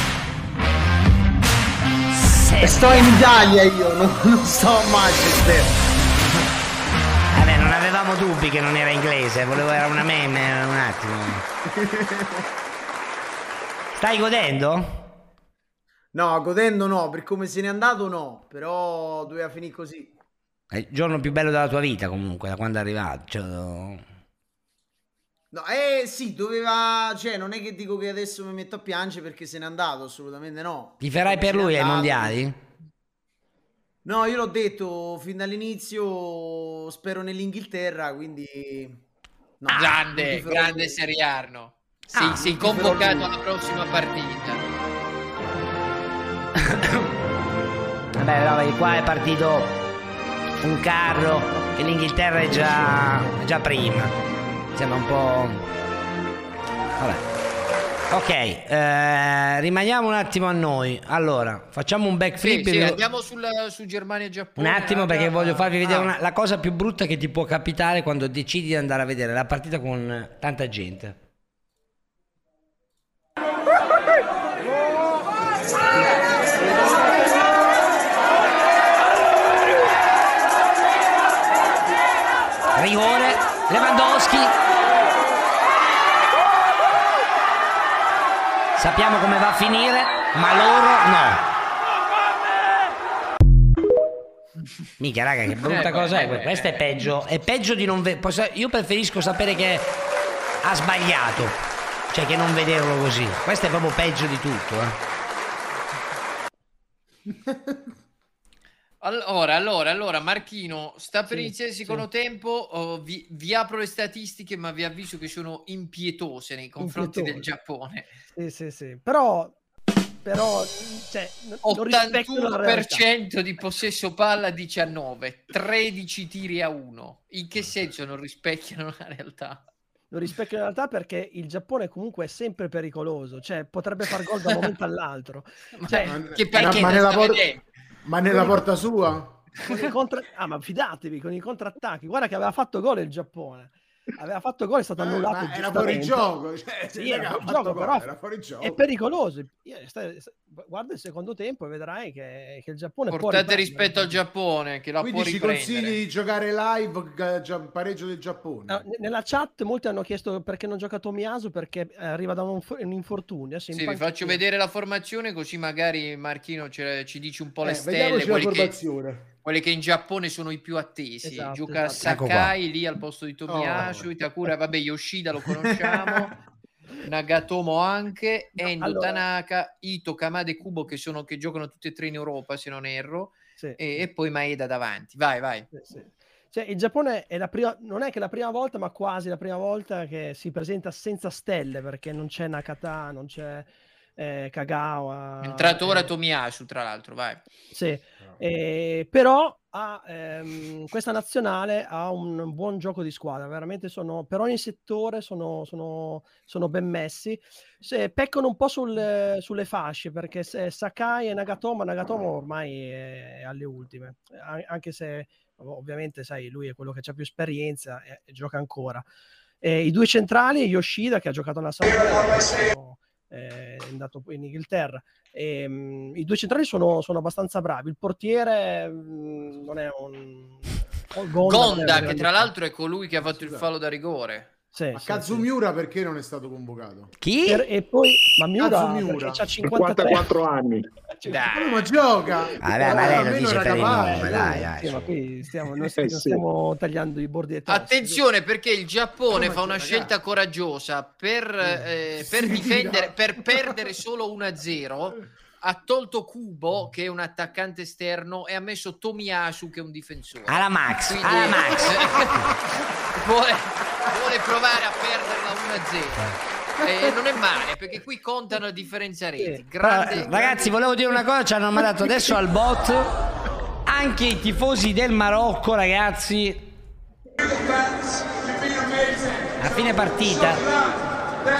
Se- Sto in Italia io, non, non sto a Manchester. Vabbè, non avevamo dubbi che non era inglese, volevo era una meme, un attimo. Stai godendo? No, godendo no, per come se n'è andato no, però doveva finire così. È il giorno più bello della tua vita comunque, da quando è arrivato. Cioè, No, eh sì, doveva, cioè non è che dico che adesso mi metto a piangere perché se n'è andato, assolutamente no. ti farai per Se n'è lui ai andato. mondiali? No, io l'ho detto fin dall'inizio, spero nell'Inghilterra, quindi no, non grande, tiferò grande lui. Seriarno. Sì, Ah, sei non tiferò convocato lui. alla prossima partita. Vabbè, però vedi, qua è partito un carro che l'Inghilterra è già, è già prima. Sembra un po'... Vabbè. Ok, eh, rimaniamo un attimo a noi. Allora, facciamo un backflip. Sì, sì, andiamo sul, su Germania e Giappone. Un attimo, perché voglio farvi vedere Ah. una, la cosa più brutta che ti può capitare quando decidi di andare a vedere la partita con tanta gente. Rigore, Lewandowski. Sappiamo come va a finire, ma loro no. Mica raga, che brutta Eh, cosa beh, è. beh, Questo è peggio. È peggio di non vedere. Io preferisco sapere che ha sbagliato, cioè che non vederlo così. Questo è proprio peggio di tutto, eh. Allora, allora, allora, Marchino, sta per Sì, iniziare il sì. secondo tempo, oh, vi, vi apro le statistiche, ma vi avviso che sono impietose nei confronti del Impietose. Giappone. Sì, sì, sì. Però, però cioè, n- non rispecchiano la ottantuno per realtà. cento di possesso palla, diciannove, tredici tiri a uno. In che senso non rispecchiano la realtà? Non rispecchiano la realtà perché il Giappone comunque è sempre pericoloso, cioè potrebbe far gol da un momento all'altro. Cioè, Ma- che Ma, perché ma non nella, sta por- vedendo? ma nella porta sua? con i contra- ah, ma fidatevi, con i contrattacchi. Guarda che aveva fatto gol il Giappone. Aveva fatto gol, è stato Eh, annullato. ma era fuori giustamente. gioco, cioè, Sì, non è era che ha fuori fatto gioco, gol, però era fuori gioco. è pericoloso. Io- stai- stai- guarda il secondo tempo e vedrai che, che il Giappone può Portate riprendere. rispetto al Giappone, che la Quindi può ci riprendere. consigli di giocare live ga- gia- pareggio del Giappone? Ah, ne- Nella chat molti hanno chiesto perché non gioca Tomiyasu, perché eh, arriva da un, fo- un infortunio. adesso in Sì, vi panchina. faccio vedere la formazione, così magari Marchino ce- ci dice un po' le Eh, stelle, vediamoci la quelli che, formazione. quelli che in Giappone sono i più attesi. Esatto, Gioca esatto. Ecco qua. Sakai lì al posto di Tomiyasu, Oh. Itakura, vabbè, Yoshida lo conosciamo, Nagatomo anche, No, Endo, allora- Tanaka, Ito, Kamada e Kubo che, sono, che giocano tutti e tre in Europa, se non erro, Sì. e, e poi Maeda davanti. Vai, vai. Sì, sì. Cioè, il Giappone è la prima, non è che la prima volta, ma quasi la prima volta che si presenta senza stelle, perché non c'è Nakata, non c'è eh, Kagawa. È entrato ora eh, Tomiyasu, tra l'altro, vai. Sì, eh, però ha, ehm, questa nazionale ha un buon gioco di squadra, veramente sono, per ogni settore sono, sono, sono ben messi. Se, peccano un po' sul- sulle fasce, perché se Sakai e Nagatomo, Nagatomo ormai è alle ultime, a- anche se ovviamente sai, lui è quello che ha più esperienza e, e gioca ancora. Eh, I due centrali, Yoshida che ha giocato nella Sampdoria, eh, è andato poi in Inghilterra. E, mh, i due centrali sono, sono abbastanza bravi. Il portiere mh, non è un oh, Gonda, non è Gonda, una che grande- tra l'altro è colui che ha fatto il fallo da rigore. Sì, Ma sì, Kazumiura perché non è stato convocato? Chi? Per- e poi ma Miura Kazumiura. perché c'ha cinquantatré cinquantaquattro anni. Dai. Ma gioca! Vabbè, ma lei lo Almeno dice era per il capace. nome, dai, dai. Sì, ma qui stiamo, non, Eh, non sì. stiamo tagliando i bordi dei tosti. Attenzione, perché il Giappone Come fa una ragazzi? scelta coraggiosa per, eh, per Sì, difendere, no. per perdere solo uno a zero. Ha tolto Kubo, che è un attaccante esterno, e ha messo Tomiyasu, che è un difensore. Alla Max, Quindi- alla Max. vuole, vuole provare a perderla uno a zero. E non è male, perché qui contano a differenza reti. Grande, Però, ragazzi, volevo dire una cosa, ci hanno mandato adesso al bot anche i tifosi del Marocco, ragazzi. A fine partita.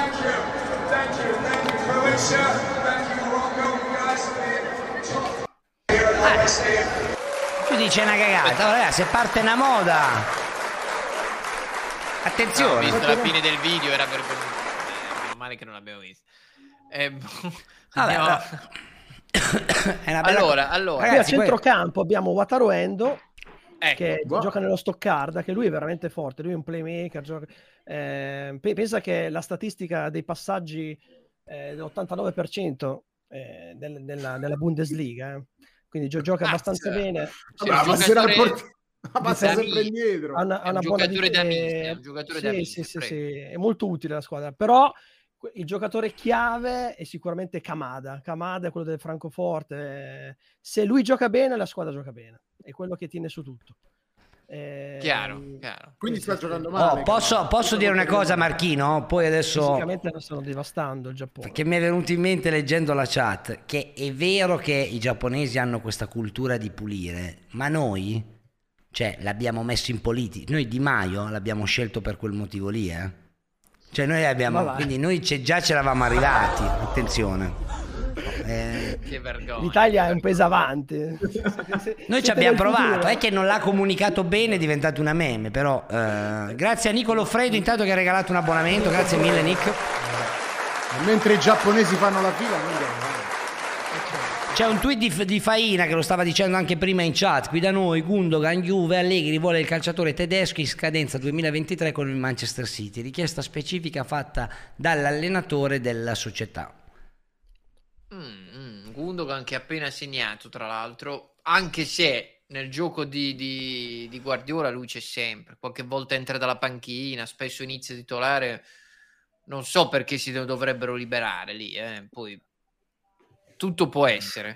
Tu dici una cagata, allora, ragazzi, se parte una moda. No, ho Attenzione. visto la fine del video, era per... Meno male che non l'abbiamo visto. Eh, boh, Vabbè, andiamo- vabbè. È una bella allora, cosa. allora, Qui a Ragazzi, poi- centrocampo abbiamo Wataru Endo ecco, che Wow. gioca nello Stoccarda, che lui è veramente forte, lui è un playmaker, gioca- eh, pe- pensa che la statistica dei passaggi eh, dell'ottantanove per cento eh, del- della, della Bundesliga, eh. Quindi gio- gioca Mazza. abbastanza bene. Sì, Ma un ma se la giocatore- porti- ma passa da sempre mille. indietro. Ha una, ha È un una buona giocatore da dif- mille, eh, è un giocatore sì, da mille, sì, sì, prego. sì, è molto utile la squadra, però que- il giocatore chiave è sicuramente Kamada. Kamada è quello del Francoforte. eh, Se lui gioca bene, la squadra gioca bene. È quello che tiene su tutto. Eh, Chiaro, chiaro. Quindi sì, sta sì, giocando sì. male. Oh, posso, posso dire una cosa, Marchino? Poi adesso. Fisicamente lo stanno devastando il Giappone. Perché mi è venuto in mente leggendo la chat che è vero che i giapponesi hanno questa cultura di pulire, ma noi, cioè, l'abbiamo messo in politica. Noi Di Maio l'abbiamo scelto per quel motivo lì, eh. Cioè noi abbiamo, Ma quindi noi c'è- già c'eravamo arrivati, attenzione. Eh, Che vergogna. L'Italia è un paese avanti. Noi ci abbiamo provato, è che non l'ha comunicato bene, è diventato una meme, però eh, grazie a Nicolo Fredo intanto che ha regalato un abbonamento, grazie mille Nick. Mentre i giapponesi fanno la fila, noi andiamo, vai. C'è un tweet di, di Faina che lo stava dicendo anche prima in chat, qui da noi Gundogan, Juve, Allegri vuole il calciatore tedesco in scadenza duemilaventitré con il Manchester City, richiesta specifica fatta dall'allenatore della società. Mm, mm, Gundogan che ha appena segnato, tra l'altro, anche se nel gioco di, di, di Guardiola lui c'è sempre, qualche volta entra dalla panchina, spesso inizia titolare, non so perché si dovrebbero liberare lì, eh. Poi tutto può essere.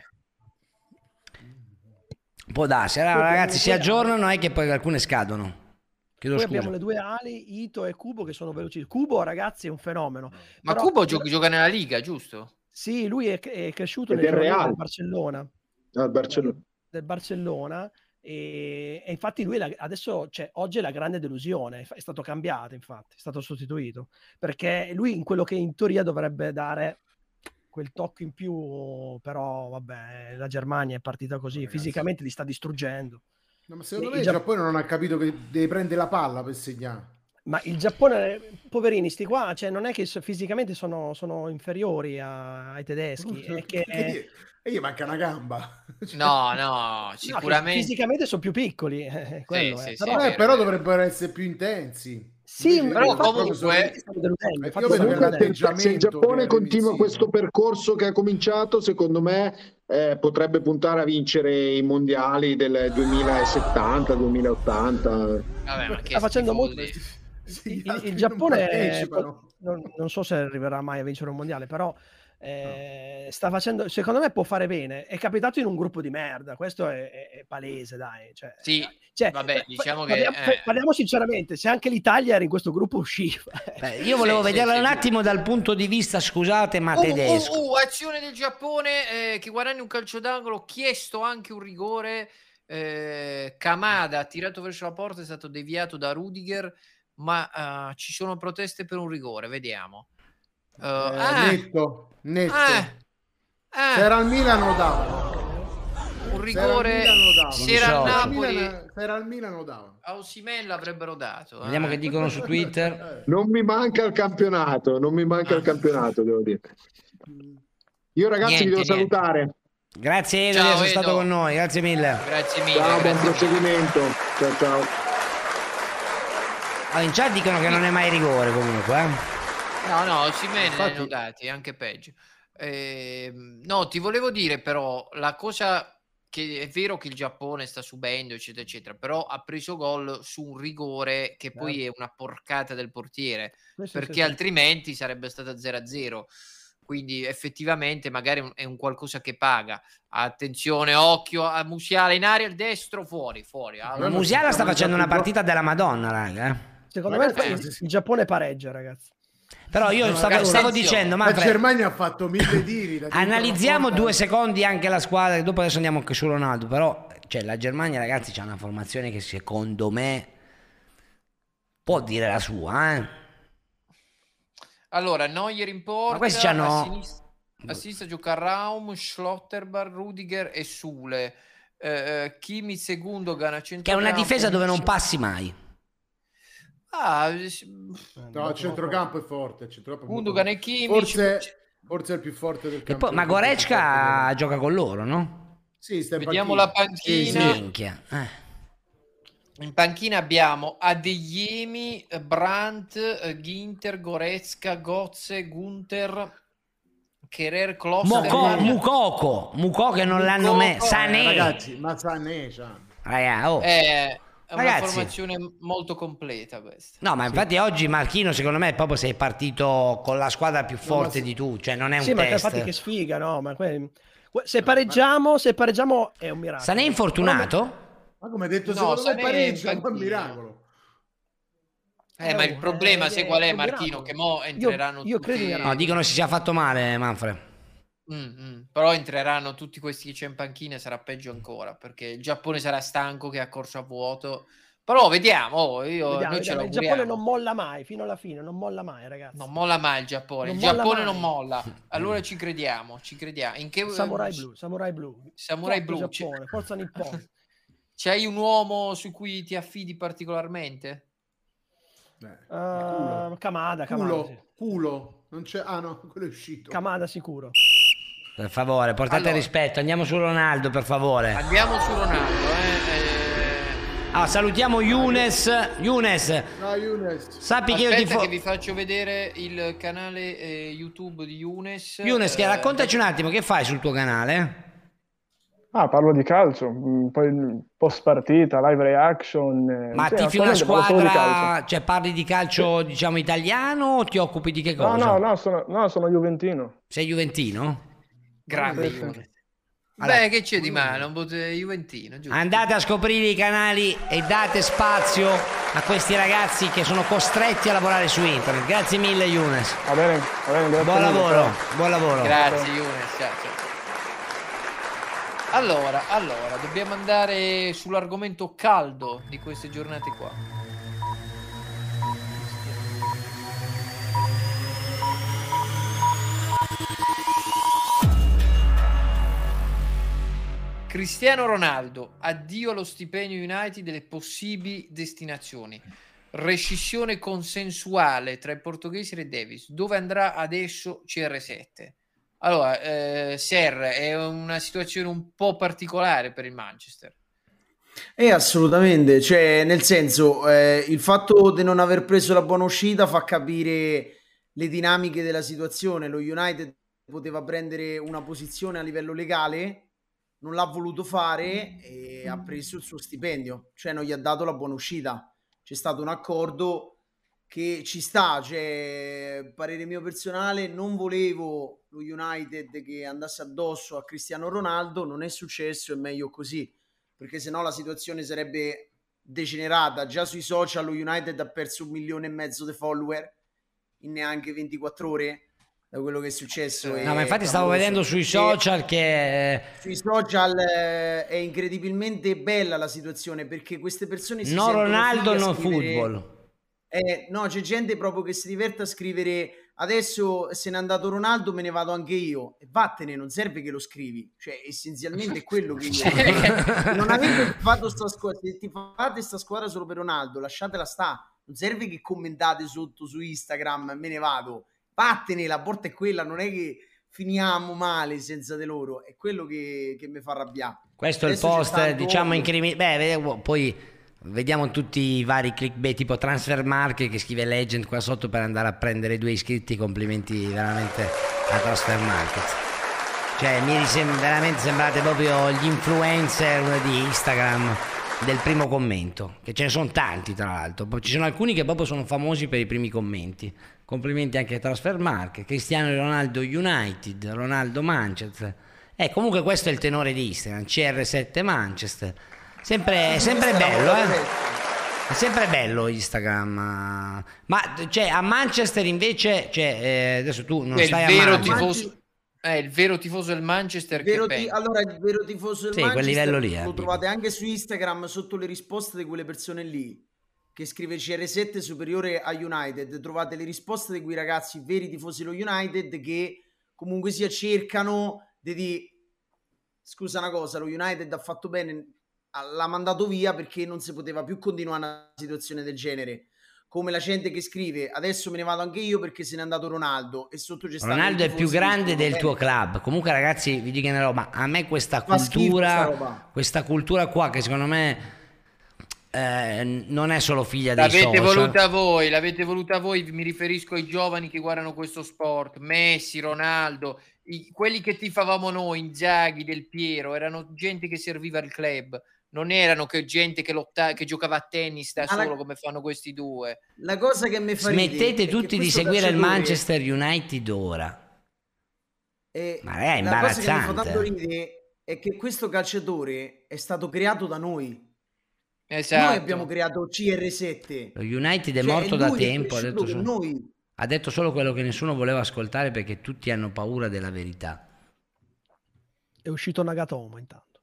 Può darsi, allora, ragazzi si aggiornano e che poi alcune scadono. Chiedo Poi scusa. abbiamo le due ali, Ito e Kubo, che sono veloci. Kubo, ragazzi, è un fenomeno. Ma Però- Kubo gioca, gioca nella Liga, giusto? Sì, lui è, è cresciuto Ed nel è giovanile Real. del Barcellona. Al Barcellona. Del Barcellona e, e infatti lui la- adesso, cioè, oggi è la grande delusione, è stato cambiato, infatti, è stato sostituito, perché lui in quello che in teoria dovrebbe dare quel tocco in più, però vabbè, la Germania è partita così, Ragazzi. fisicamente li sta distruggendo. No, ma secondo Il me il Gia- Giappone non ha capito che deve prendere la palla per segnare. Ma il Giappone, poverini, sti qua, cioè, non è che so- fisicamente sono, sono inferiori a- ai tedeschi, è che, E gli manca una gamba. No, no, no, che sicuramente. fisicamente sono più piccoli, eh, quello sì, è. sì, Però, Eh, però dovrebbero essere più intensi. sì, Invece però io proprio comunque- sono- stanno deludendo, Eh, infatti io vedo stanno che Comunque, deludendo. se, se il Giappone che continua è questo invincibile. percorso che ha cominciato, secondo me eh, potrebbe puntare a vincere i mondiali del duemilasettanta duemilaottanta. Vabbè, ma che sta facendo schifo molto. di- Sì, Il, gli altri il non Giappone partecipano. non, non so se arriverà mai a vincere un mondiale, però eh, sta facendo, secondo me può fare bene. È capitato in un gruppo di merda, questo è, è- è palese, dai. Cioè, Sì, cioè, vabbè, fa- diciamo che, parliamo, eh. parliamo sinceramente, se anche l'Italia era in questo gruppo usciva. Beh, io volevo Sì, sì, vederla sì, un sì. attimo dal punto di vista, scusate, ma Uh, tedesco. uh, uh, azione del Giappone eh, che guadagna un calcio d'angolo, chiesto anche un rigore. eh, Kamada ha tirato verso la porta, è stato deviato da Rudiger, ma eh, ci sono proteste per un rigore, vediamo. Eh, Eh, ah, netto, netto. ah, ah, Se era al Milan lo dava. un Se era al rigore, Milan lo dava. se era so. al Se era al Napoli, Milan- se era al Milan lo dava. a Osimhen l'avrebbero dato. Vediamo eh. che dicono su Twitter. Non mi manca il campionato, non mi manca il campionato, devo dire. Io ragazzi Niente, vi devo niente. salutare. Grazie Edo Ciao, di essere Edo. stato con noi, grazie mille. Grazie mille. Ciao, buon grazie mille. proseguimento. Ciao ciao. Ah, in chat dicono che non è mai rigore comunque. Eh. No, no, Osimhen ne Infatti- hanno dati, anche peggio. Ehm, no, ti volevo dire però, la cosa che è vero che il Giappone sta subendo, eccetera, eccetera, però ha preso gol su un rigore che poi è una porcata del portiere, Sì, sì, perché sì, sì. altrimenti sarebbe stata zero a zero. Quindi effettivamente magari è un- è un qualcosa che paga. Attenzione, occhio a Musiala in aria, il destro fuori, fuori. Ma Allora, Musiala sta siamo facendo già una più partita della Madonna, raga. eh. Secondo Ragazzi, me il, il Giappone pareggia, ragazzi. Però io No, stavo, ragazzi, stavo attenzione. dicendo, La Manfred, Germania ha fatto mille tiri. da dietro analizziamo la porta. due secondi anche la squadra, dopo adesso andiamo anche su Ronaldo, però cioè, la Germania, ragazzi, c'ha una formazione che secondo me può dire la sua, eh. Allora, Neuer in porta, Ma questi c'hanno- a sinistra, a sinistra gioca Raum, Schlotterbar, Rudiger e Sule. Eh, eh, Kimmich e Gundogan a Che è centrocampo. una difesa dove non passi mai. Ah, s- No, il centrocampo è forte. Il centrocampo è molto Gundogan forte. e Kimmich. Forse, forse è il più forte del E campo. poi, ma Goretzka gioca con loro, no? Sì, sta in Vediamo panchina. la panchina. Sì, sì. Minchia. Eh. In panchina abbiamo Adeyemi, Brandt, eh, Ginter, Goretzka, Gotze, Gunther, Kerer, Kloster. Moco, Mukoko, Mukoko che non l'hanno Mukoko, messo. Sané. Ragazzi, ma Sané, cioè. Raga, oh. È una Ragazzi. formazione molto completa questa. No, ma infatti oggi Marchino secondo me proprio sei partito con la squadra più forte sì. di tu, cioè non è un Sì, ma test. infatti che sfiga, no? Ma que- que- se pareggiamo, se pareggiamo è un miracolo. Sané è infortunato? Ma come hai detto, No, secondo me Sané pareggia, è è in un panchina. miracolo. Eh, ma il oh, problema, eh, sai qual è, è un Marchino? miracolo. Che mo entreranno io credo tutti... in No, dicono si sia fatto male, Manfred. Mm, mm. Però entreranno tutti questi che c'è in panchina e sarà peggio ancora, perché il Giappone sarà stanco che ha corso a vuoto, Però vediamo, oh, io, Vediamo, noi ce vediamo. Il l'auguriamo. Giappone non molla mai, fino alla fine, non molla mai, ragazzi. Non molla mai il Giappone, Non il molla Giappone mai. non molla. Allora ci crediamo, ci crediamo. In che Samurai blu, samurai blu. Samurai Forte blu. Giappone, forza nippone. C'hai un uomo su cui ti affidi particolarmente? Uh, Kamada, Kamada, Culo, sì. culo. Non c'è... Ah no, quello è uscito. Kamada sicuro. Per favore, portate Allora. rispetto. Andiamo su Ronaldo, per favore. Andiamo su Ronaldo, eh. eh. Ah, salutiamo Younes. Younes, No, Younes. sappi che io Aspetta ti fo- che vi faccio vedere il canale eh, YouTube di Younes. Younes, che Eh, raccontaci un attimo che fai sul tuo canale? Ah, parlo di calcio, mm, poi post partita, live reaction. eh, Ma sì, tifi una attualmente parlo solo di calcio. squadra, cioè parli di calcio, diciamo, italiano o ti occupi di che No, cosa? no, no, sono, no, sono juventino. Sei juventino? Grande Sì, sì. Younes. Allora. Beh, che c'è di male? Un po' di Juventino, giusto? Andate a scoprire i canali e date spazio a questi ragazzi che sono costretti a lavorare su internet. Grazie mille, Younes. Va bene, va bene, grazie Buon mille, lavoro, ciao. buon lavoro. Grazie Younes, ciao, ciao. Allora, allora, dobbiamo andare sull'argomento caldo di queste giornate qua. Cristiano Ronaldo, addio allo stipendio United delle possibili destinazioni. Rescissione consensuale tra i portoghesi e Davis. Dove andrà adesso C R sette? Allora, eh, Ser, è una situazione un po' particolare per il Manchester. Eh, assolutamente, cioè nel senso eh, il fatto di non aver preso la buona uscita fa capire le dinamiche della situazione. Lo United poteva prendere una posizione a livello legale, non l'ha voluto fare e ha preso il suo stipendio, cioè non gli ha dato la buona uscita. C'è stato un accordo che ci sta, cioè parere mio personale, non volevo lo United che andasse addosso a Cristiano Ronaldo, non è successo, è meglio così, perché sennò la situazione sarebbe degenerata. Già sui social lo United ha perso un milione e mezzo di follower in neanche ventiquattro ore da quello che è successo. No, ma infatti stavo vedendo sui social che sui social eh, è incredibilmente bella la situazione, perché queste persone si no sentono Ronaldo, fighe a no scrivere- football. Eh, no, c'è gente proprio che si diverte a scrivere adesso se n'è andato Ronaldo me ne vado anche io, e vattene, non serve che lo scrivi, cioè essenzialmente è quello che io Se non avete fatto sta squadra, se ti fate sta squadra solo per Ronaldo, lasciatela sta, non serve che commentate sotto su Instagram me ne vado, vattene, la porta è quella, non è che finiamo male senza di loro, è quello che, che mi fa arrabbiare. Questo è il Adesso c'è post, tanto diciamo, odio. incrimine. Beh, vediamo, poi vediamo tutti i vari clickbait tipo Transfer Market che scrive Legend qua sotto per andare a prendere due iscritti. Complimenti veramente a Transfer Market. Cioè, mi sem- veramente sembrate proprio gli influencer di Instagram del primo commento, che ce ne sono tanti tra l'altro. Poi ci sono alcuni che proprio sono famosi per i primi commenti. Complimenti anche a Transfer Market. Cristiano Ronaldo United, Ronaldo Manchester. Eh, comunque questo è il tenore di Instagram, C R sette Manchester. Sempre, sempre bello, eh. È sempre bello Instagram. Ma cioè, a Manchester invece, cioè, eh, adesso tu non È il stai a vero Manchester. tifoso, eh, il vero tifoso del Manchester Vero che ti- pensa. allora il vero tifoso del Sì, quel Manchester livello lì, eh, lo Bibo. trovate anche su Instagram sotto le risposte di quelle persone lì che scrive C R sette superiore a United. Trovate le risposte di quei ragazzi veri tifosi dello United che comunque sia cercano di dire scusa una cosa, lo United ha fatto bene, l'ha mandato via perché non si poteva più continuare una situazione del genere. Come la gente che scrive adesso me ne vado anche io perché se n'è andato Ronaldo, e sotto c'è stato Ronaldo il è più tifoso che grande dicono, del "Beh, tuo club. Comunque, ragazzi, vi dico una roba: a me questa Fa schifo cultura, sta roba. questa cultura qua, che secondo me eh, non è solo figlia dei L'avete social. voluta voi, l'avete voluta voi, mi riferisco ai giovani che guardano questo sport, Messi, Ronaldo, i- quelli che tifavamo noi, Inzaghi, Del Piero, erano gente che serviva il club, non erano che gente che, lotta- che giocava a tennis da Ma la- solo come fanno questi due. La cosa che mi fa ridere Smettete è che tutti di questo seguire il calciatore- Manchester United ora. E Ma è la cosa che mi fa imbarazzante. tanto ridere è che questo calciatore è stato creato da noi. Esatto. Noi abbiamo creato C R sette. Lo United è Cioè, morto è da lui che è tempo. Ha cresciuto detto, con solo, noi. ha detto solo quello che nessuno voleva ascoltare perché tutti hanno paura della verità. È uscito Nagatomo intanto.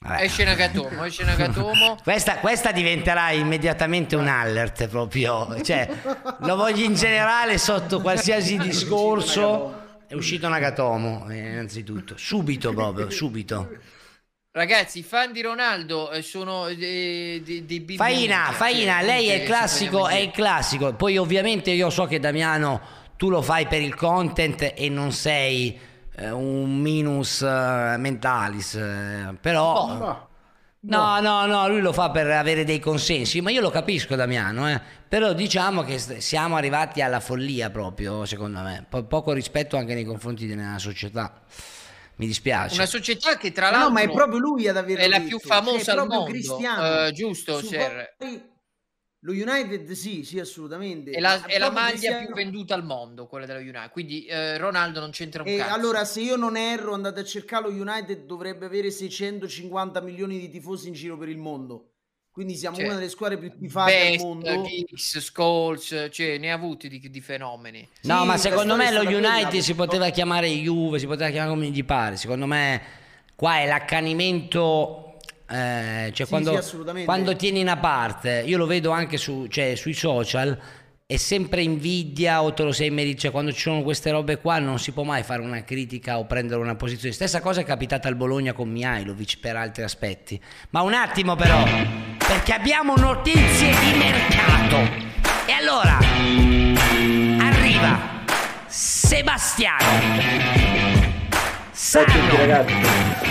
Vabbè. Esce Nagatomo, esce Nagatomo. Questa, questa diventerà immediatamente un alert proprio, cioè lo voglio in generale sotto qualsiasi discorso. È uscito Nagatomo, eh, innanzitutto, subito proprio, subito. Ragazzi, i fan di Ronaldo eh, sono dei, dei, dei bimbi. Faina, Faina, lei è il classico, è il classico. Poi ovviamente io so che Damiano tu lo fai per il content e non sei un minus uh, mentalis, uh, però no. no no no lui lo fa per avere dei consensi, ma io lo capisco Damiano, eh. Però diciamo che siamo arrivati alla follia proprio, secondo me, po- poco rispetto anche nei confronti della società, mi dispiace. Una società che tra l'altro no, ma è proprio lui ad averlo è la detto. più famosa Cioè, al mondo, Cristiano. uh, giusto Su Cer? poi, lo United sì, sì assolutamente. È la, è la maglia Cristiano... più venduta al mondo, quella dello United, quindi eh, Ronaldo non c'entra un e cazzo. allora se io non erro, andate a cercare, lo United dovrebbe avere seicentocinquanta milioni di tifosi in giro per il mondo, quindi siamo cioè, una delle squadre più tifate Best, al mondo. Giggs, Scholes, cioè ne ha avuti di, di fenomeni. No, sì, ma secondo me lo United quella... si poteva chiamare Juve, si poteva chiamare come gli pare. Secondo me qua è l'accanimento. Eh, cioè sì, quando, sì, quando tieni una parte, io lo vedo anche su, cioè, sui social, è sempre invidia o te lo sei meritato, cioè quando ci sono queste robe qua non si può mai fare una critica o prendere una posizione. Stessa cosa è capitata al Bologna con Mihajlovic per altri aspetti, ma un attimo però, perché abbiamo notizie di mercato e allora arriva Sebastiano Sano. Ragazzi.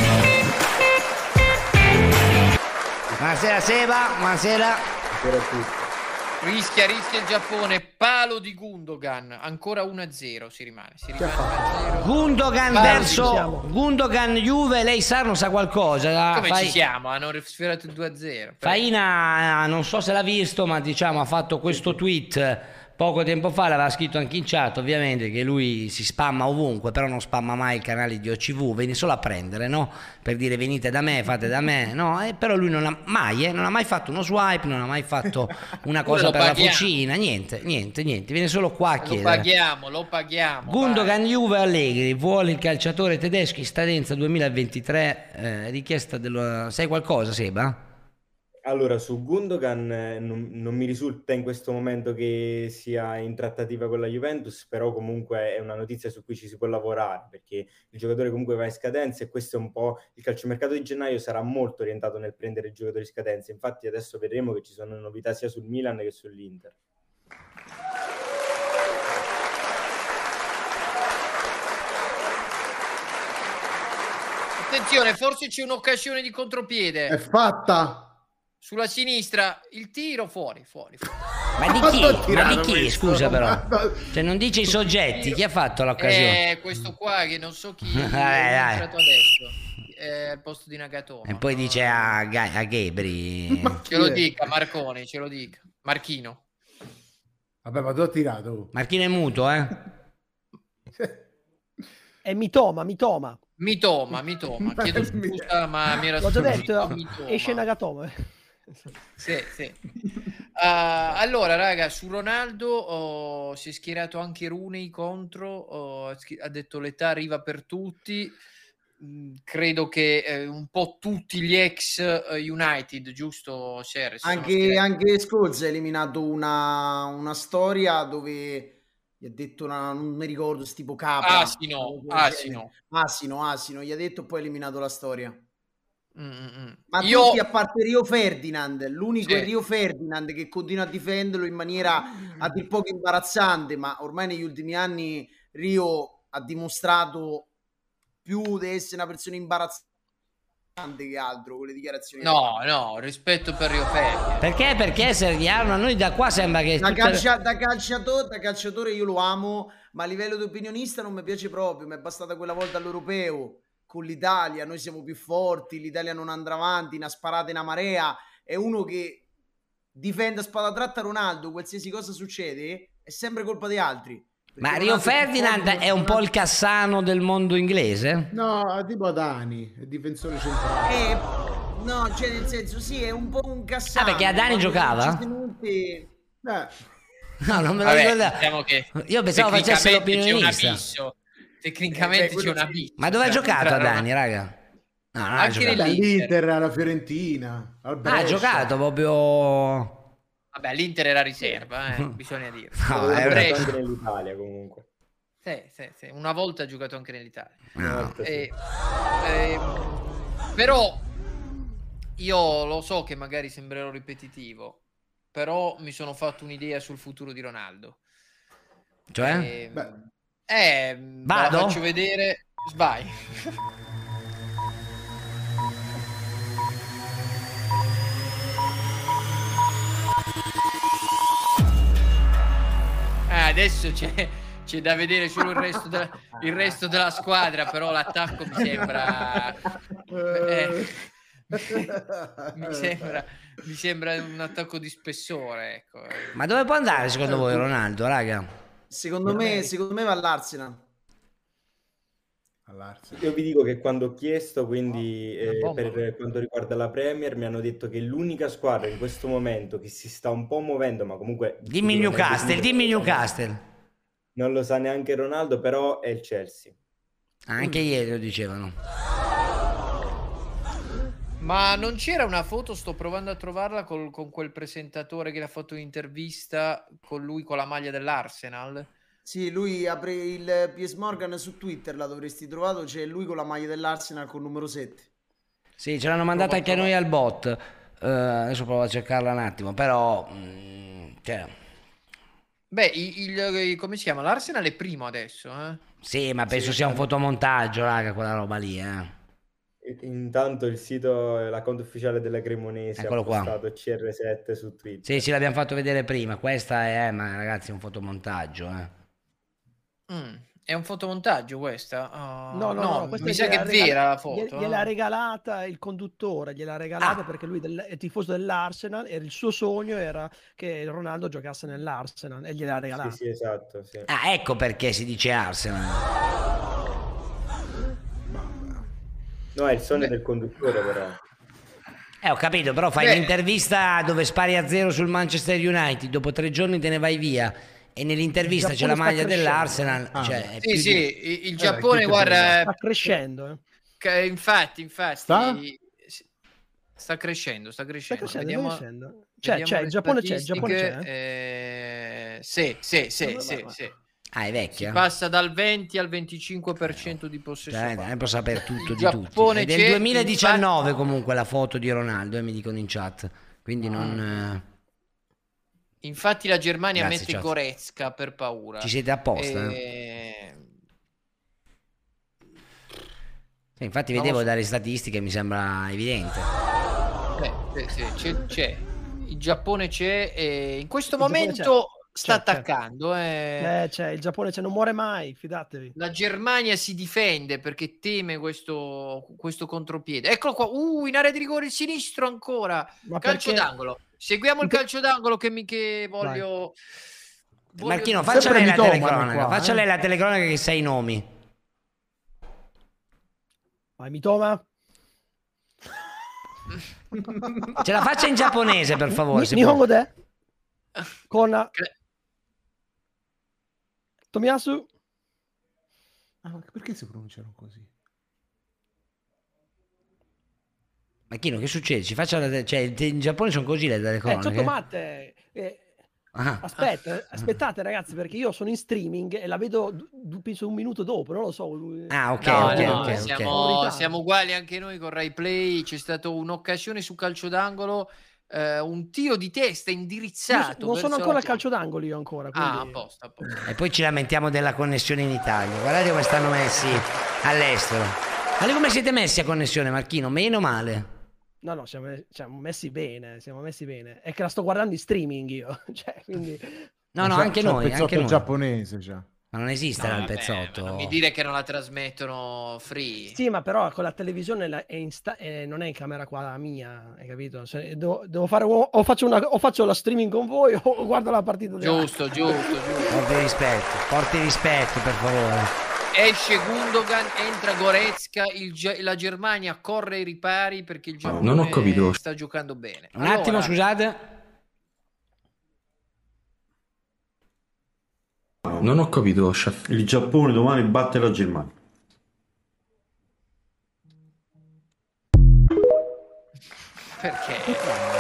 Buonasera Seba, buonasera. Buonasera a tutti. Rischia, rischia il Giappone, palo di Gundogan, ancora uno a zero si rimane, si rimane uno a zero. Gundogan Palo verso Gundogan Juve, lei sa non sa qualcosa. Come Fai... ci siamo? Hanno sfiorato il due a zero. Faina, non so se l'ha visto, ma diciamo ha fatto questo tweet poco tempo fa, l'aveva scritto anche in chat ovviamente, che lui si spamma ovunque, però non spamma mai il canale di O C V, viene solo a prendere, no? Per dire venite da me, fate da me, no? E però lui non ha mai, eh, non ha mai fatto uno swipe, non ha mai fatto una cosa per paghiamo. la fucina, niente, niente, niente, viene solo qua a Lo chiedere. paghiamo, lo paghiamo. Gundogan Juve Allegri, vuole il calciatore tedesco in scadenza duemilaventitré, eh, richiesta dello... Sai qualcosa Seba? Allora, su Gundogan eh, non, non mi risulta in questo momento che sia in trattativa con la Juventus, però comunque è una notizia su cui ci si può lavorare, perché il giocatore comunque va in scadenza e questo è un po'... Il calciomercato di gennaio sarà molto orientato nel prendere i giocatori in scadenza, infatti adesso vedremo che ci sono novità sia sul Milan che sull'Inter. Attenzione, forse c'è un'occasione di contropiede. È fatta! Sulla sinistra, il tiro fuori, fuori, fuori. Ma di chi? Ma di chi? Scusa però. Cioè non dice i soggetti, chi ha fatto l'occasione? Eh, questo qua che non so chi Dai, è dai. entrato adesso. È al posto di Nagatomo. E poi dice a, Ga- a Gebri. Ce lo dica Marconi, ce lo dica. Marchino. Vabbè, ma tu ho tirato. Marchino è muto, eh? È Mitoma, Mitoma. Mitoma, Mitoma. Chiedo scusa, ma mi era L'ho già sfuggito detto, Mitoma. esce Nagatomo. Sì, sì. Uh, allora, raga, su Ronaldo oh, si è schierato anche Rooney contro, oh, ha detto l'età arriva per tutti. Mm, credo che eh, un po' tutti gli ex uh, United, giusto Ser? Anche, anche Scholes ha eliminato una, una storia dove gli ha detto una, non mi ricordo, tipo capra. Asino, Asino. Asino, Asino, gli ha detto e poi ha eliminato la storia. Mm-mm. Ma Io... tutti a parte Rio Ferdinand, l'unico sì. è Rio Ferdinand che continua a difenderlo in maniera a dir poco imbarazzante, ma ormai negli ultimi anni Rio ha dimostrato più di essere una persona imbarazzante che altro con le dichiarazioni. No, no, rispetto per Rio Ferdinand. Perché? Perché Sergiano, a noi da qua sembra che... Da, tutte... calcia, da, calciatore, da calciatore io lo amo, ma a livello di opinionista non mi piace proprio, mi è bastata quella volta all'Europeo con l'Italia, noi siamo più forti, l'Italia non andrà avanti, una sparata in una marea, è uno che difende a spada tratta Ronaldo, qualsiasi cosa succede è sempre colpa di altri. Ma Rio Ferdinand è un po' il Cassano del mondo inglese? No, tipo Adani, è difensore centrale. Eh, no, cioè nel senso sì, è un po' un Cassano. Ah, perché Adani giocava? Tenuti... Eh. No, non me lo Vabbè, ricordavo. diciamo che Io pensavo facesse l'opinionista. Tecnicamente Eh, beh, c'è un abisso. Ma dove ha giocato Adani, raga? No, non ha Anche giocato. nell'Inter. Dall'Inter alla Fiorentina, al Ha Brescia. giocato proprio... Vabbè, l'Inter era riserva, eh, bisogna dire. No, Ha è giocato Brescia. anche nell'Italia comunque. Sì, sì, sì. Una volta ha giocato anche nell'Italia. No. Eh, eh, però io lo so che magari sembrerò ripetitivo, però mi sono fatto un'idea sul futuro di Ronaldo. Cioè? Eh, eh, ve la Vado? faccio vedere. Vai. Eh, adesso c'è, c'è da vedere solo il resto, de- il resto della squadra, però l'attacco mi sembra... eh, mi sembra mi sembra un attacco di spessore, ecco. Ma dove può andare secondo voi Ronaldo, raga? Secondo me, secondo me va all'Arsenal. Io vi dico che quando ho chiesto, quindi eh, bomba. per quanto riguarda la Premier, mi hanno detto che l'unica squadra in questo momento che si sta un po' muovendo, ma comunque... Dimmi non è Newcastle, definito- dimmi Newcastle. Non lo sa neanche Ronaldo, però è il Chelsea. Anche ieri lo dicevano. Ma non c'era una foto, sto provando a trovarla, col- con quel presentatore che l'ha fatto un'intervista con lui con la maglia dell'Arsenal? Sì, lui apre il Piers Morgan su Twitter, la dovresti trovato, c'è lui con la maglia dell'Arsenal con numero sette. Sì, ce l'hanno mandata anche a noi al bot. Eh, adesso provo a cercarla un attimo, però... mm, cioè, Beh, il, il- come si chiama? L'Arsenal è primo adesso, eh? sì, ma penso sia un fotomontaggio, raga, quella roba lì, eh. Intanto il sito, l'account ufficiale della Cremonese Eccolo ha qua. postato C R sette su Twitter. Sì, sì, l'abbiamo fatto vedere prima. Questa è, ma ragazzi, è un fotomontaggio, eh. Mm, è un fotomontaggio questa? Ah, No, no, no, questa mi sa che è gliel'ha regala- vera la gliel- foto. Gliel'ha eh. regalata il conduttore, gliel'ha regalata Ah. perché lui del- è tifoso dell'Arsenal e il suo sogno era che Ronaldo giocasse nell'Arsenal e gliel'ha regalata. Sì, sì, esatto, sì. Ah, ecco perché si dice Arsenal. No, è il sogno del conduttore, però. Eh, ho capito, però fai Beh. l'intervista dove spari a zero sul Manchester United, dopo tre giorni te ne vai via e nell'intervista Il c'è la Giappone sta maglia crescendo, dell'Arsenal. eh. Cioè, è Sì, più sì, di- il, il Eh, Giappone, chi te guarda, Sta crescendo, eh. che- infatti, infatti, Sta? sì, sta crescendo, sta Sta crescendo. crescendo, Vediamo, sta crescendo. C'è, vediamo c'è, le il Giappone c'è, il Giappone c'è. statistiche, eh, sì, sì, sì, Ma- sì, ma- ma- sì. Ah, è Si vecchia? passa dal venti al venticinque per cento di possesso Dai, palla. dai, può sapere tutto Il di tutti. Giappone È del c'è, duemiladiciannove infatti- comunque la foto di Ronaldo, eh, mi dicono in chat. Quindi non... eh, Infatti la Germania Grazie, mette chat. Goretzka per paura. Ci siete apposta, Eh, sì, infatti Non lo vedevo so. dalle statistiche, mi sembra evidente. eh, sì, sì, c'è, c'è. Il Giappone c'è e in questo Il Giappone momento sta C'è, c'è. attaccando. eh. Eh, c'è, il Giappone c'è, non muore mai, fidatevi. La Germania si difende perché teme questo, questo contropiede. Eccolo qua, uh, in area di rigore il sinistro ancora. Ma Calcio perché- d'angolo. Seguiamo il calcio d'angolo che mi che voglio... voglio- Marchino, faccia Sempre lei la mitomane telecronaca, qua, faccia eh. lei la telecronaca che sai i nomi. Vai, Mitoma. Ce la faccia in giapponese, per favore. Ni- se può. Nihongo de. Con Cre- Tomiyasu. Ah, ma perché si pronunciano così? Marchino, che succede? Ci faccia la te- cioè, te- in Giappone sono così le Eh, telecronache. Sottomatte. Eh, Ah. aspetta, aspettate ragazzi, perché io sono in streaming e la vedo du- du- penso un minuto dopo, non lo so. lui- Ah, ok, No, ok, no, ok, ok. siamo, siamo uguali anche noi con Rai Play. C'è stata un'occasione su calcio d'angolo, eh, un tiro di testa Io indirizzato. non sono verso ancora la al calcio d'angolo io ancora. porta. Ah, Quindi... a posto, a posto. E poi ci lamentiamo della connessione in Italia. Guardate come stanno messi all'estero. Ma voi come siete messi a connessione, Marchino? Meno male. No, no, siamo, siamo messi bene, siamo messi bene. È che la sto guardando in streaming io, cioè, quindi... No, no, C'è- anche c'è il noi, pezzotto anche noi. giapponese, già. Ma non esiste No, il vabbè, pezzotto. ma non mi dire che non la trasmettono free. Sì, ma però con la televisione la- è in sta- eh, non è in camera qua mia, hai capito? Se- devo, devo fare o, o faccio una, o faccio la streaming con voi o guardo la partita della- Giusto, giusto, giusto. Porti rispetto, porti rispetto, per favore. Esce Gundogan, entra Goretzka, il Ge- la Germania corre ai ripari perché il Giappone Non ho capito. sta giocando bene. Un attimo, Allora, scusate. Non ho capito, chef. Il Giappone domani batte la Germania. Perché?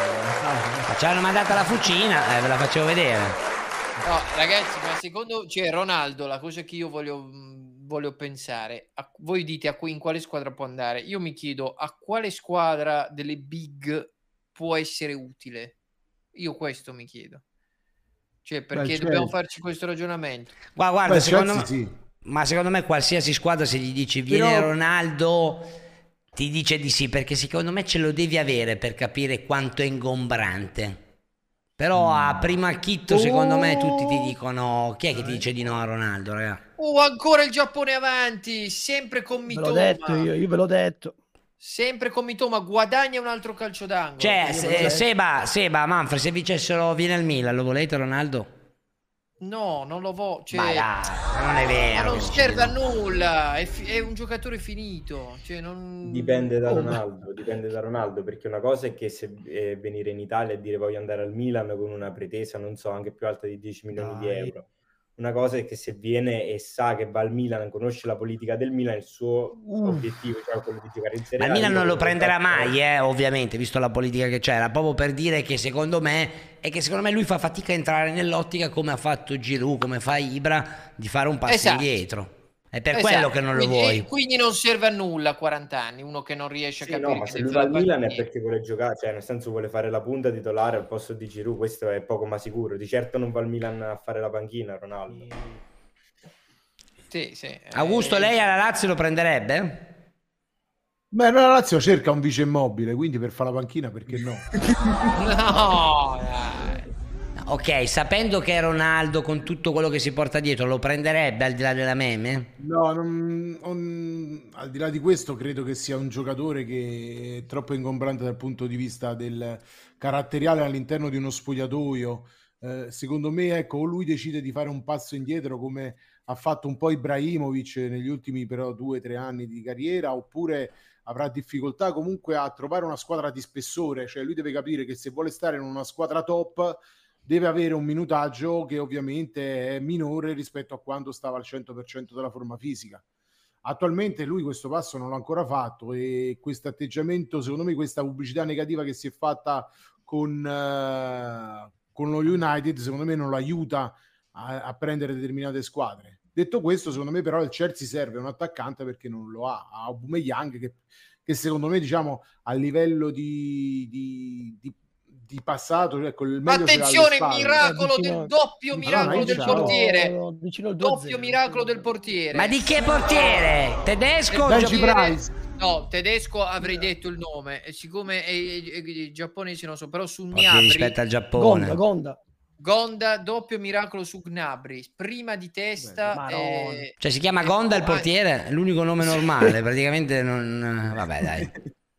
Ci hanno mandato la fucina, eh, ve la facevo vedere. No, ragazzi, ma secondo cioè Ronaldo, la cosa che io voglio, voglio pensare, a, voi dite a cui, in quale squadra può andare? Io mi chiedo a quale squadra delle big può essere utile. Io questo mi chiedo. Cioè, perché Beh, dobbiamo certo. farci questo ragionamento? Guarda, guarda Beh, secondo Chelsea me, sì. ma secondo me qualsiasi squadra, se gli dici viene Però- Ronaldo, ti dice di sì, perché secondo me ce lo devi avere per capire quanto è ingombrante. Però a prima acchitto, secondo me, tutti ti dicono: chi è che ti dice di no a Ronaldo, raga? Oh, ancora il Giappone avanti, sempre con Ve l'ho Mitoma. detto io, io ve l'ho detto. Sempre con Mitoma, guadagna un altro calcio d'angolo. Cioè, Io se- ve l'ho detto. Seba, Seba, Manfred, se vincessero viene al Milan, lo volete Ronaldo? No, non lo voglio. Cioè, Ma dai, ma non è vero. ma non che serve a dici nulla. È, fi- è un giocatore finito. Cioè, non... Dipende da Oh, Ronaldo, dipende da Ronaldo, perché una cosa è che se eh, venire in Italia e dire voglio andare al Milan con una pretesa, non so, anche più alta di dieci milioni di Dai. euro. Una cosa è che se viene e sa che va al Milan, conosce la politica del Milan, il suo obiettivo, cioè quello di giocare in Serie Ma A. il Milan non lo dico, prenderà mai, eh, ovviamente, visto la politica che c'era, proprio per dire che secondo me è che secondo me lui fa fatica a entrare nell'ottica, come ha fatto Giroud, come fa Ibra, di fare un passo Esatto. indietro. È per esatto. quello che non lo Quindi, vuoi. e quindi non serve a nulla a quaranta anni, uno che non riesce a Sì, capire no, ma che se deve lui va fare al Milan è partite. perché vuole giocare, cioè nel senso vuole fare la punta titolare al posto di Giroud, questo è poco ma sicuro. Di certo non va al Milan a fare la panchina, Ronaldo. Sì, sì. eh, Augusto, lei alla Lazio lo prenderebbe? Beh, la Lazio cerca un vice immobile, quindi per fare la panchina perché no? No, dai. Ok, sapendo che è Ronaldo con tutto quello che si porta dietro, lo prenderebbe al di là della meme? No, non- non- al di là di questo credo che sia un giocatore che è troppo ingombrante dal punto di vista del caratteriale all'interno di uno spogliatoio. Eh, secondo me, ecco, o lui decide di fare un passo indietro come ha fatto un po' Ibrahimovic negli ultimi però due o tre anni di carriera, oppure avrà difficoltà comunque a trovare una squadra di spessore. Cioè lui deve capire che se vuole stare in una squadra top deve avere un minutaggio che ovviamente è minore rispetto a quando stava al cento per cento della forma fisica. Attualmente lui questo passo non l'ha ancora fatto e questo atteggiamento, secondo me, questa pubblicità negativa che si è fatta con, eh, con lo United, secondo me non lo aiuta a, a prendere determinate squadre. Detto questo, secondo me però il Chelsea serve un attaccante perché non lo ha. Ha Aubameyang che, che secondo me, diciamo, a livello di, di, di di passato, ecco, il meglio ce l'ha alle Attenzione, spalle. miracolo vicino- del doppio vicino- miracolo del vicino- portiere. vicino al due a zero. Doppio miracolo del portiere. Ma di che portiere? Tedesco? o Benji gio- Price. No, tedesco avrei detto il nome, e siccome è, è- è- i giapponesi non so, però su Oddio, Gnabry, rispetto al Giappone. Gonda, Gonda. Gonda, doppio miracolo su Gnabry, prima di testa. Madonna. eh, Cioè si chiama Gonda il portiere? È l'unico nome normale, praticamente non... Vabbè, dai.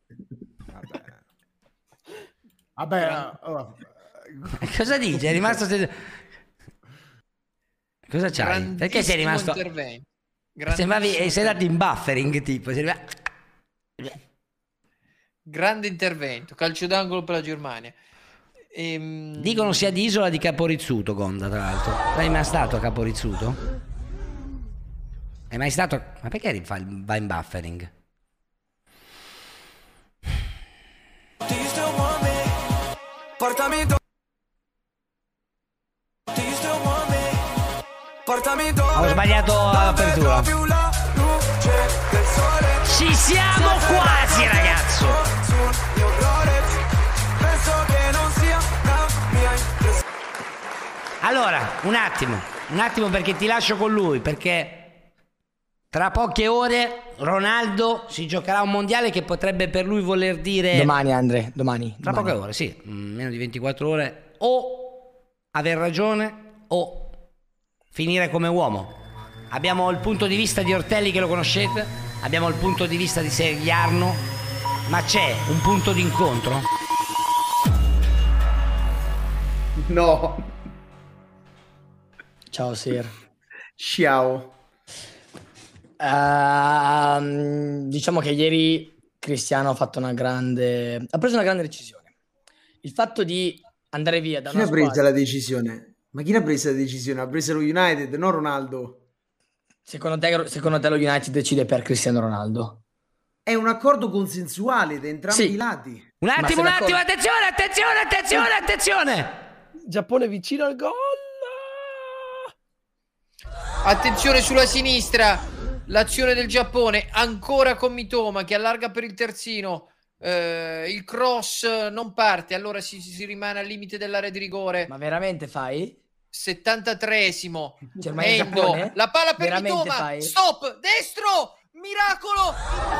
Vabbè, oh, Cosa dici? È rimasto... Cosa c'hai? Perché sei grandissimo rimasto... intervento. Sembravi... Grandissimo Sei andato in buffering, tipo. Sei arrivato- grande intervento, calcio d'angolo per la Germania. Ehm, Dicono sia di Isola di Caporizzuto, Gonda, tra l'altro. Sei mai stato a Caporizzuto? È mai stato... Ma perché ri- fa- va in buffering? Portami do- Do you still want me? Portami dove Ho sbagliato l'apertura. più la luce del sole. Ci siamo quasi, ragazzo. Sul mio Rolex, penso che non sia la mia impressione. Allora, un attimo, un attimo perché ti lascio con lui, perché tra poche ore Ronaldo si giocherà un mondiale che potrebbe per lui voler dire... Domani, Andre, domani. Tra domani. poche ore, sì, mm, meno di ventiquattro ore, o aver ragione o finire come uomo. Abbiamo il punto di vista di Ortelli, che lo conoscete, abbiamo il punto di vista di Seriarno, ma c'è un punto d'incontro? No. Ciao, Sir. Ciao. Ehm, diciamo che ieri Cristiano ha fatto una grande... ha preso una grande decisione. Il fatto di andare via da Chi una ha presa squadra... la decisione? Ma chi ha preso la decisione? Ha preso lo United, non Ronaldo. Secondo te, secondo te lo United decide per Cristiano Ronaldo? è un accordo consensuale da entrambi Sì. i lati. Un attimo, un attimo, attenzione, attenzione, attenzione, attenzione. Giappone vicino al gol. Attenzione sulla sinistra, l'azione del Giappone ancora con Mitoma che allarga per il terzino, eh, il cross non parte, allora si, si rimane al limite dell'area di rigore. Ma veramente fai? settantatreesimo, Germania Endo, Giappone? la palla per Veramente Mitoma, fai? stop, destro, miracolo,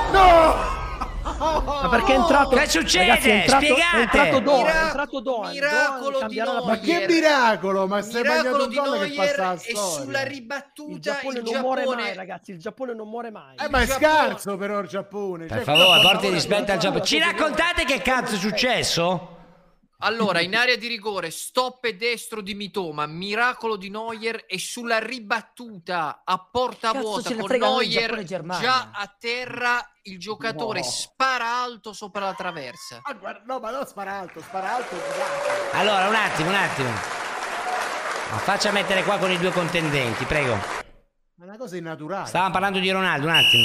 no! Ma perché è entrato? Che succede? Ragazzi, è entrato, Spiegate. È entrato Doan, Mira- è entrato Doan. miracolo Doan di cambierà la Neuer. Ma che miracolo! Ma stai miracolo bagnando di gol che passa la Neuer e storia. sulla Il ribattuta Giappone il non muore Giappone mai, ragazzi. Il Giappone non muore mai. Eh, ma è Giappone- scarso però il Giappone. Per Cioè, favore, cosa porti porta- rispetto al Giappone. Ci raccontate che cazzo è successo? Allora, in area di rigore, stop e destro di Mitoma, miracolo di Neuer e sulla ribattuta a porta Cazzo, vuota ce ne con frega noi, Neuer Giappone e Germania. già a terra, il giocatore No. spara alto sopra la traversa. Ah, guarda, no, ma non spara alto, spara alto. Allora, un attimo, un attimo. Ma faccia mettere qua con i due contendenti, prego. Ma una cosa innaturale. Stavamo parlando di Ronaldo, un attimo.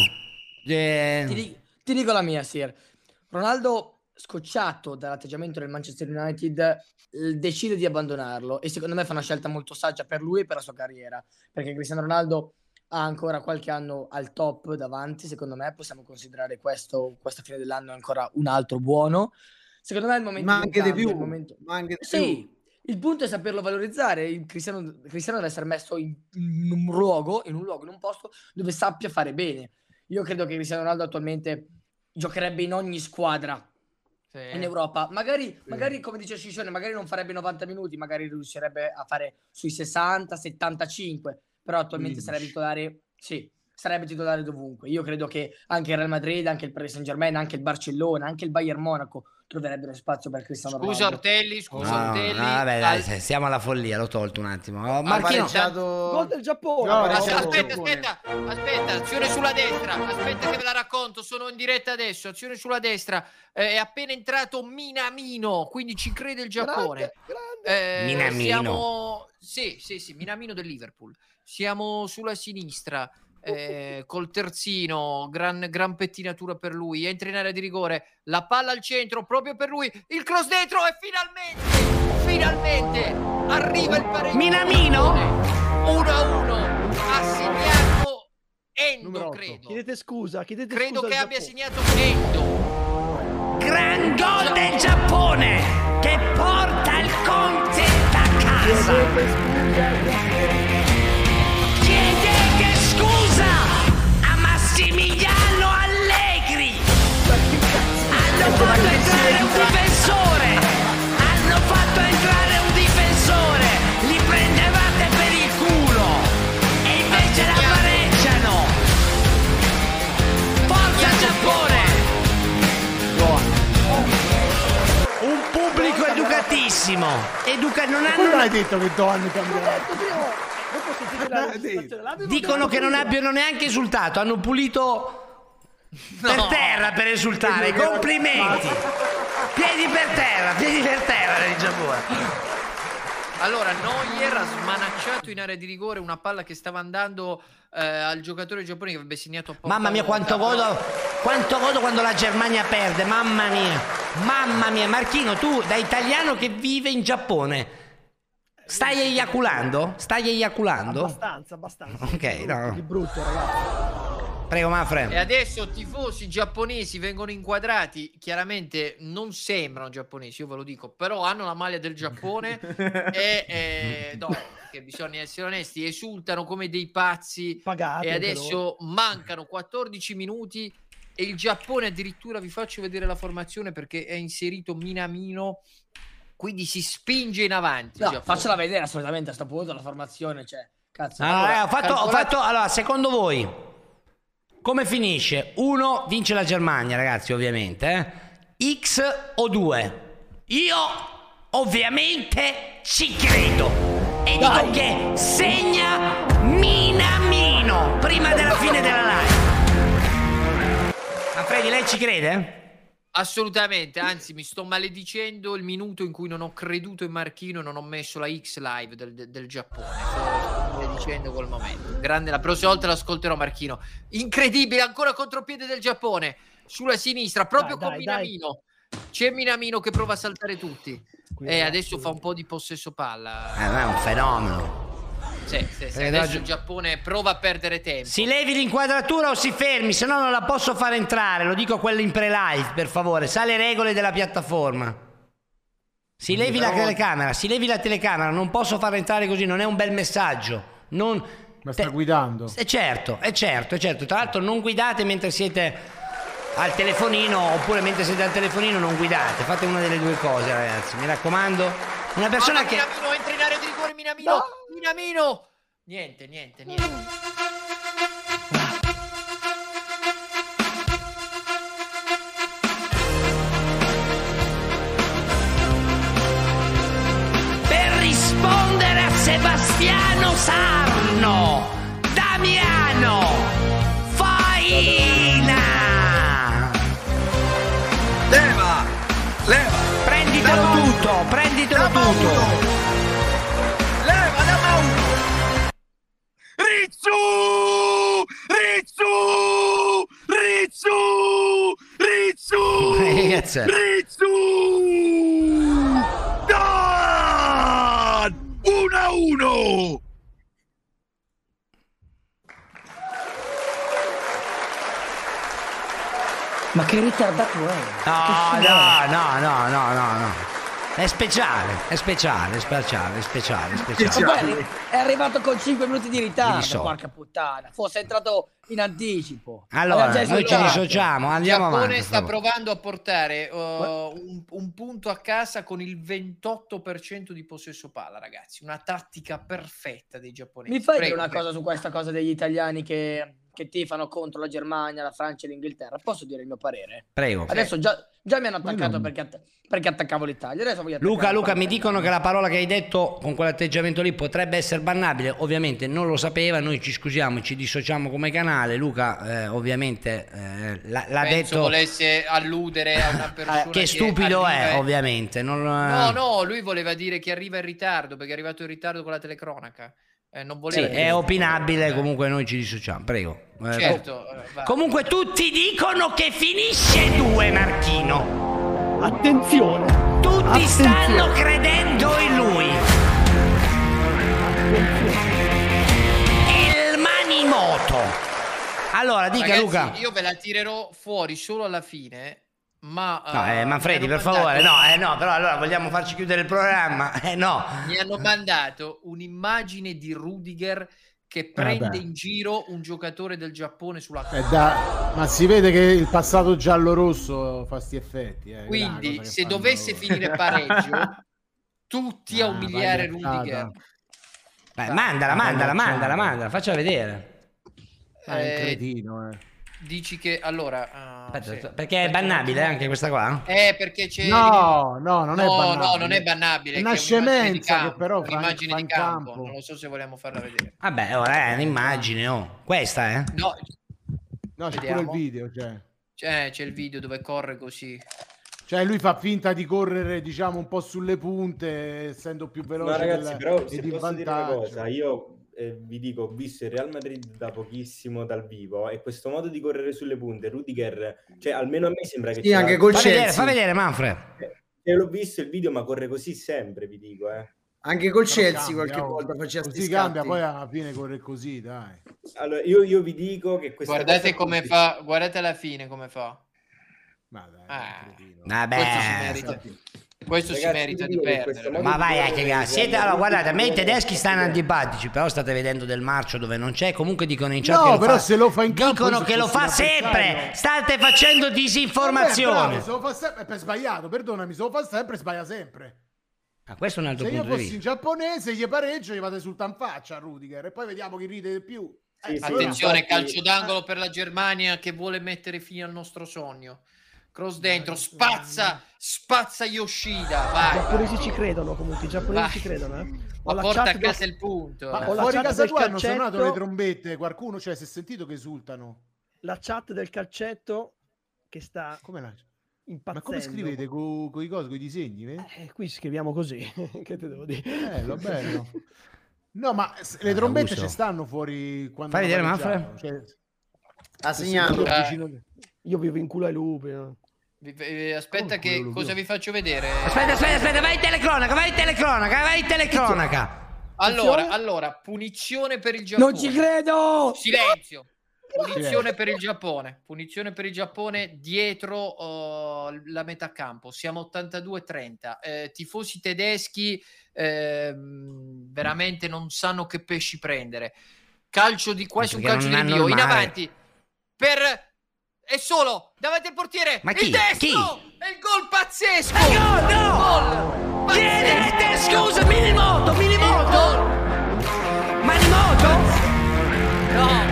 Eh, Ti, di- ti dico la mia, Sir. Ronaldo, scocciato dall'atteggiamento del Manchester United, eh, decide di abbandonarlo e secondo me fa una scelta molto saggia per lui e per la sua carriera, perché Cristiano Ronaldo ha ancora qualche anno al top davanti. Secondo me possiamo considerare questo, questa fine dell'anno ancora un altro buono. Secondo me è il momento Ma di un anche di cambio, più. è il momento- Ma anche di Sì, più. il punto è saperlo valorizzare. Il Cristiano, Cristiano deve essere messo in, in un luogo, in un luogo, in un posto dove sappia fare bene. Io credo che Cristiano Ronaldo attualmente giocherebbe in ogni squadra in Europa. Magari, magari come dice Sciscione, magari non farebbe novanta minuti, magari riuscirebbe a fare sui sessanta settantacinque, però attualmente quindici. sarebbe titolare, sì, sarebbe titolare dovunque. Io credo che anche il Real Madrid, anche il Paris Saint-Germain, anche il Barcellona, anche il Bayern Monaco troverebbero spazio per Cristiano Scusa Ronaldo. Ortelli, scusa no, Ortelli. no, vabbè, dai, Al- se- siamo alla follia, l'ho tolto un attimo. Oh, Ha Marchino, pareggiato- Gol del Giappone. No, As- no, aspetta, Giappone. aspetta, aspetta, azione sulla destra, aspetta che ve la racconto, sono in diretta adesso, azione sulla destra, eh, è appena entrato Minamino, quindi ci crede il Giappone. Eh, Minamino. Siamo... Sì, sì, sì, Minamino del Liverpool. Siamo sulla sinistra, eh, col terzino, gran, gran pettinatura per lui, entra in area di rigore, la palla al centro, proprio per lui, il cross dentro e finalmente, finalmente arriva il pareggio. Minamino? uno a uno ha segnato Endo, credo. Chiedete scusa, chiedete Credo scusa che al abbia Giappone. segnato Endo. gran gol del Giappone che porta il Conte a casa. Chiedete scusa a Massimiliano Allegri. Hanno fatto entrare un difensore. Hanno fatto entrare un difensore. Li prendevate per il culo e invece la pareggiano. Forza Giappone. Un pubblico educatissimo. Educa- non Come hanno hai detto che Doan cambierà? Dopo sentite la registrazione, l'avevo Dicono detto che non io. abbiano neanche esultato, hanno pulito per terra per esultare. Complimenti. Piedi per terra, piedi per terra del Giappone. Allora, Neuer ha smanacciato in area di rigore una palla che stava andando eh, al giocatore giapponese che avrebbe segnato a porta Mamma mia, vuota. quanto godo, quanto godo quando la Germania perde, mamma mia. Mamma mia, Marchino, tu da italiano che vive in Giappone, stai eiaculando? Stai eiaculando? Abbastanza, abbastanza. Ok, no. Di brutto, ragazzi. Prego, E Manfred. adesso tifosi giapponesi vengono inquadrati, chiaramente non sembrano giapponesi, io ve lo dico, però hanno la maglia del Giappone e eh, no, che bisogna essere onesti, esultano come dei pazzi. Pagati E anche adesso mancano quattordici minuti e il Giappone addirittura, vi faccio vedere la formazione perché è inserito Minamino, quindi si spinge in avanti. il No, Giappone. faccela vedere assolutamente a sto punto la formazione, cioè, cazzo. Ah, Allora, eh, ho fatto, ho calcolate- fatto, allora, secondo voi, come finisce? Uno vince la Germania, ragazzi, ovviamente. Eh? X o due? Io, ovviamente, ci credo. E dico che segna Minamino prima della fine della live. Ma Freddy, lei ci crede? Assolutamente, anzi mi sto maledicendo il minuto in cui non ho creduto in Marchino e non ho messo la X live del, del, del Giappone. Sto maledicendo quel momento. Grande, la prossima volta l'ascolterò Marchino. Incredibile, ancora contropiede del Giappone. sulla sinistra, proprio Dai, con dai, dai. Minamino. C'è Minamino che prova a saltare tutti. Quindi, E adesso fa un po' di possesso palla. Eh, ma è un fenomeno. Sì, sì, sì. Eh, Adesso no, il Giappone prova a perdere tempo. Si levi l'inquadratura o si fermi, se no non la posso fare entrare. Lo dico a quelli in pre-live, per favore. Sa le regole della piattaforma. Si levi la telecamera, si levi la telecamera, non posso farla entrare così, non è un bel messaggio. Non... Ma sta guidando. È certo, è certo, è certo. Tra l'altro non guidate mentre siete al telefonino, oppure mentre siete al telefonino non guidate. Fate una delle due cose, ragazzi, mi raccomando. Una persona Ah, che... Minamino entra in area di rigore, Minamino. No. Minamino. Niente, niente, niente. Per rispondere a Sebastiano Sarno, Damiano Faina. Leva, leva. Prenditelo tutto, prenditelo tutto. Leva da Mauro. Rizzu! Rizzu! Rizzu! Rizzu! Che cazzo è? Rizzu! Dan! uno a uno! Ma che ritardato è? No, no, no, no, no, no, no. È speciale, è speciale, è speciale, è speciale, è speciale. Ma poi è arri- è arrivato con cinque minuti di Mi ritardo, so. porca puttana. Fosse entrato in anticipo. Allora, Aveva già noi ci esultato. dissociamo, Il andiamo Giappone avanti. per sta favore. provando a portare uh, un, un punto a casa con il ventotto per cento di possesso palla, ragazzi. Una tattica perfetta dei giapponesi. Mi fai Prego, dire una prego. cosa su questa cosa degli italiani che, che tifano contro la Germania, la Francia e l'Inghilterra? Posso dire il mio parere? Prego. Adesso già, già mi hanno attaccato non- perché, att- perché attaccavo l'Italia. Adesso voglio Luca, attaccare Luca, la mi Francia. dicono che la parola che hai detto con quell'atteggiamento lì potrebbe essere bannabile. Ovviamente non lo sapeva, noi ci scusiamo, ci dissociamo come canale. Luca, eh, ovviamente, eh, l'ha, l'ha Penso detto. volesse alludere a una persona Che stupido arriva è, e- ovviamente. Non, No, no, lui voleva dire che arriva in ritardo perché è arrivato in ritardo con la telecronaca. Eh, non Sì, voleva dire- è opinabile, comunque noi ci dissociamo. Prego. Eh, Certo, eh, va. Comunque tutti dicono che finisce due, Marchino. Attenzione. Tutti stanno credendo in lui. Il Manimoto. Allora, dica Ragazzi, Luca. io ve la tirerò fuori solo alla fine, ma No, eh, eh, Manfredi, mi per hanno favore. mandato- No, eh, no, però allora vogliamo farci chiudere il programma. Eh, no. mi hanno mandato un'immagine di Rudiger che prende beh. in giro un giocatore del Giappone sulla È da- Ma si vede che il passato giallo-rosso fa sti effetti. Eh, Quindi, che se fanno dovesse loro. finire pareggio, tutti a Ah, umiliare pagliacciata. Rudiger. Beh, mandala, mandala, mandala, mandala, faccia vedere. Ah, è un Eh, cretino, eh. Dici che allora ah, Aspetta, sì. perché è bannabile eh, anche questa qua? Eh, perché c'è No, no, non è no, bannabile. no, non è bannabile. È una che è un'immagine di scemenza che campo, però fa- un'immagine fa di in campo. campo. Non lo so se vogliamo farla vedere. Vabbè, ora è un'immagine, oh. Questa, eh? No, No, c'è Vediamo. pure il video, cioè. c'è, c'è il video dove corre così. Cioè lui fa finta di correre, diciamo, un po' sulle punte, essendo più veloce Ma ragazzi, del- però e se di posso dire una vantaggio. cosa, io eh, vi dico, ho visto il Real Madrid da pochissimo dal vivo e questo modo di correre sulle punte, Rudiger, cioè almeno a me sembra che Sì, ce anche l'ha- col Fa vedere, Chelsea. fa vedere, Manfred. Eh, l'ho visto il video, ma corre così sempre, vi dico, eh. Anche col Però Chelsea cambia, qualche oh. volta faceva sti Così cambia, scatti. poi alla fine corre così, dai. Allora, io, io vi dico che questa Guardate cosa come qui- fa, guardate alla fine come fa. Ma dai, Ah, Vabbè. questo si merita, questo Ragazzi, si merita io di dico che questo perdere. modo Ma di vai a correre cagare. del Siete, Real allora, Madrid guardate, a me i è tedeschi stanno diverso. antipatici, però state vedendo del marcio dove non c'è. Comunque dicono in chat No, che lo però fa- se lo fa in campo, dicono io che se lo fossi fa l'avversario- sempre. State facendo Vabbè, disinformazione. bravo, se lo fa sempre, è sbagliato, perdonami, se lo fa sempre, sbaglia sempre. Ah, questo è un altro Se io punto di fossi in vista. giapponese, gli pareggio, gli vado sul tanfaccia a Rudiger e poi vediamo chi ride di più. Sì, Eh, sì, allora- Attenzione, infatti- calcio d'angolo per la Germania che vuole mettere fine al nostro sogno. Cross dentro, spazza, spazza Yoshida, I vai. giapponesi vai. ci credono comunque, i giapponesi Vai. ci credono, eh. Ho Ma la porta chat a del- casa il punto. Ma eh. Ho la fuori chat casa del tua hanno suonato calcetto. le trombette, qualcuno, cioè, si è sentito che esultano. La chat del calcetto che sta Come la... impazzendo. Ma come scrivete con i cosi, con i disegni? vedi? Eh, qui scriviamo così, che te devo dire? Bello, bello. No, ma s- le Ah, trombette Augusto. ci stanno fuori quando Fai vedere, hanno Manfred. pareggiato, cioè, Ha se segnato. si Eh. vicino- Io vivo in culo ai lupi. No? Vi- eh, Aspetta che cosa vi faccio vedere. Aspetta, aspetta, aspetta, vai in telecronaca, vai in telecronaca, vai in telecronaca. Allora, allora, punizione per il Giappone. Non ci credo! Silenzio. Punizione per il Giappone. Punizione per il Giappone dietro uh, la metà campo. Siamo ottantadue a trenta. Eh, tifosi tedeschi eh, veramente non sanno che pesci prendere. Calcio di questo, un Perché calcio non di è rinvio in normale. avanti. Per è solo davanti al portiere. Ma chi? Il destro! Chi? È il gol pazzesco! È gol, no! Gol! Chiedete scusa, Minimoto, Minimoto! Manimoto? No!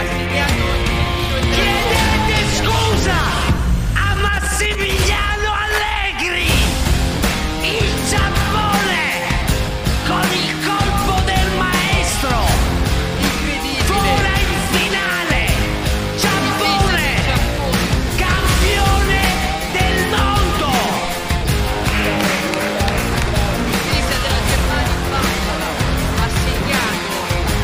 Chiedete scusa a Massimiliano Allegri! Il Giappone con il colpo del maestro vola in finale! Giappone campione del mondo! Difesa della Germania ha segnato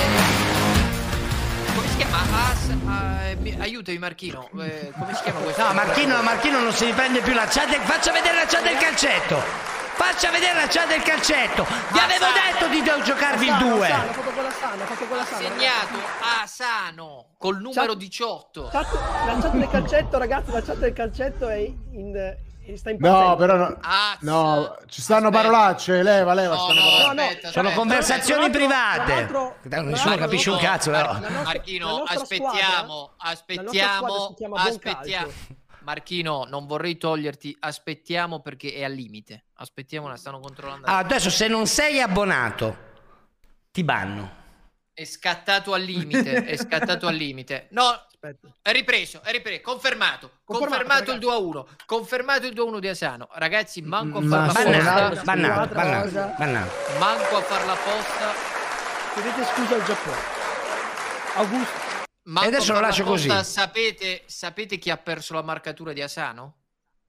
eh, come si chiama? As, eh, mi- aiutami Marchino, eh, come si chiama questo? No, Marchino, Marchino non si riprende più la chat del- faccia vedere la chat del calcetto! Faccia vedere la chat del calcetto! Vi avevo detto di giocarvi il due! Ha fatto quella sana, ha fatto quella Ha sana. segnato Asano col numero Chat- diciotto. Chat- la chat del calcetto, ragazzi, la chat del calcetto è in, eh, sta No, impazzendo. però no, no, ci stanno parolacce, leva, leva, No, stanno no, parolacce. aspetta, Sono aspetta. conversazioni Tra l'altro- private! tra l'altro- Nessuno tra l'altro- capisce un cazzo, Mar- però. La nostra- Marchino, la nostra aspettiamo, squadra- la nostra aspettiamo, squadra si chiama Buon aspettiamo. Calcio. Marchino, non vorrei toglierti, aspettiamo perché è al limite. Aspettiamo, la stanno controllando. Ah, adesso se non sei abbonato ti banno. È scattato al limite, è scattato al limite. No, è ripreso, è ripreso, confermato. Confermato, Confermato il ragazzi. due a uno. Confermato il due a uno di Asano. Ragazzi, manco a Ma far la bannato, posta. bannato, bannato, bannato. Manco a far la posta. Chiedete scusa al Giappone. Augusto. Manco E adesso a lo far la lascio posta. così. Sapete, sapete chi ha perso la marcatura di Asano?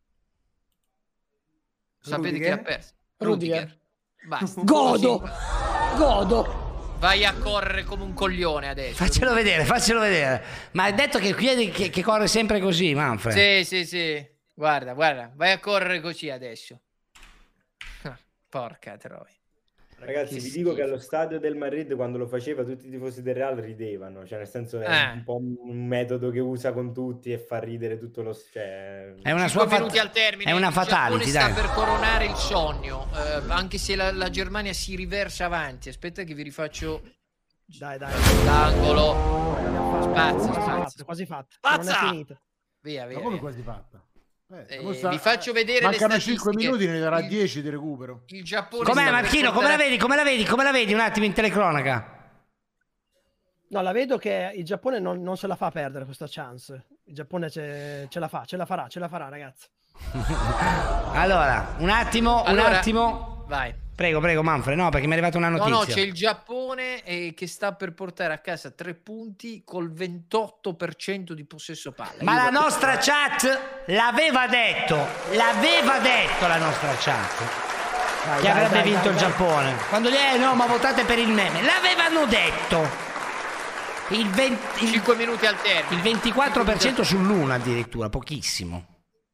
Sapete chi Rudiger? ha perso? Rudiger. Basta. Godo! Così. Godo! Vai a correre come un coglione adesso. Faccelo vedere, faccelo vedere. Ma hai detto che, chiedi che, che corre sempre così, Manfred? Sì, sì, sì. Guarda, guarda, vai a correre così adesso. Porca troia. Ragazzi, Che vi dico che schifo. allo stadio del Madrid quando lo faceva tutti i tifosi del Real ridevano, cioè nel senso è Eh. un po' un metodo che usa con tutti e fa ridere tutto lo... Cioè... È una Cinque sua fat- minuti al termine. è una Il Giappone fatality, sta dai. per coronare il sogno, eh, anche se la, la Germania si riversa avanti. Aspetta che vi rifaccio Dai, dai. l'angolo. Spazio, Quasi spazio. fatta, quasi fatta. Non è Spazza! finita. Via, via, Ma come via. quasi fatta? Eh, Eh, mo sta- vi faccio vedere le mancano statistiche. cinque minuti, ne darà Il- dieci di recupero. Il Giappone Com'è sta per Marchino? Come portare- la vedi? Come la vedi? Come la vedi? Un attimo in telecronaca. No, la vedo che il Giappone non, non se la fa perdere questa chance. Il Giappone ce, ce la fa, ce la farà, ce la farà, ragazzi. Allora, un attimo, un Allora, attimo. Vai. Prego, prego, Manfred, no, perché mi è arrivata una No, notizia. no, c'è il Giappone eh, che sta per portare a casa tre punti col ventotto per cento di possesso palla. Ma Io la lo- nostra chat l'aveva detto, l'aveva detto la nostra chat. Dai, che dai, avrebbe dai, vinto dai, il dai. Giappone. Quando gli eh no, ma votate per il meme. L'avevano detto. Il, venti il- cinque minuti al termine. il ventiquattro per cento sull'uno addirittura, pochissimo.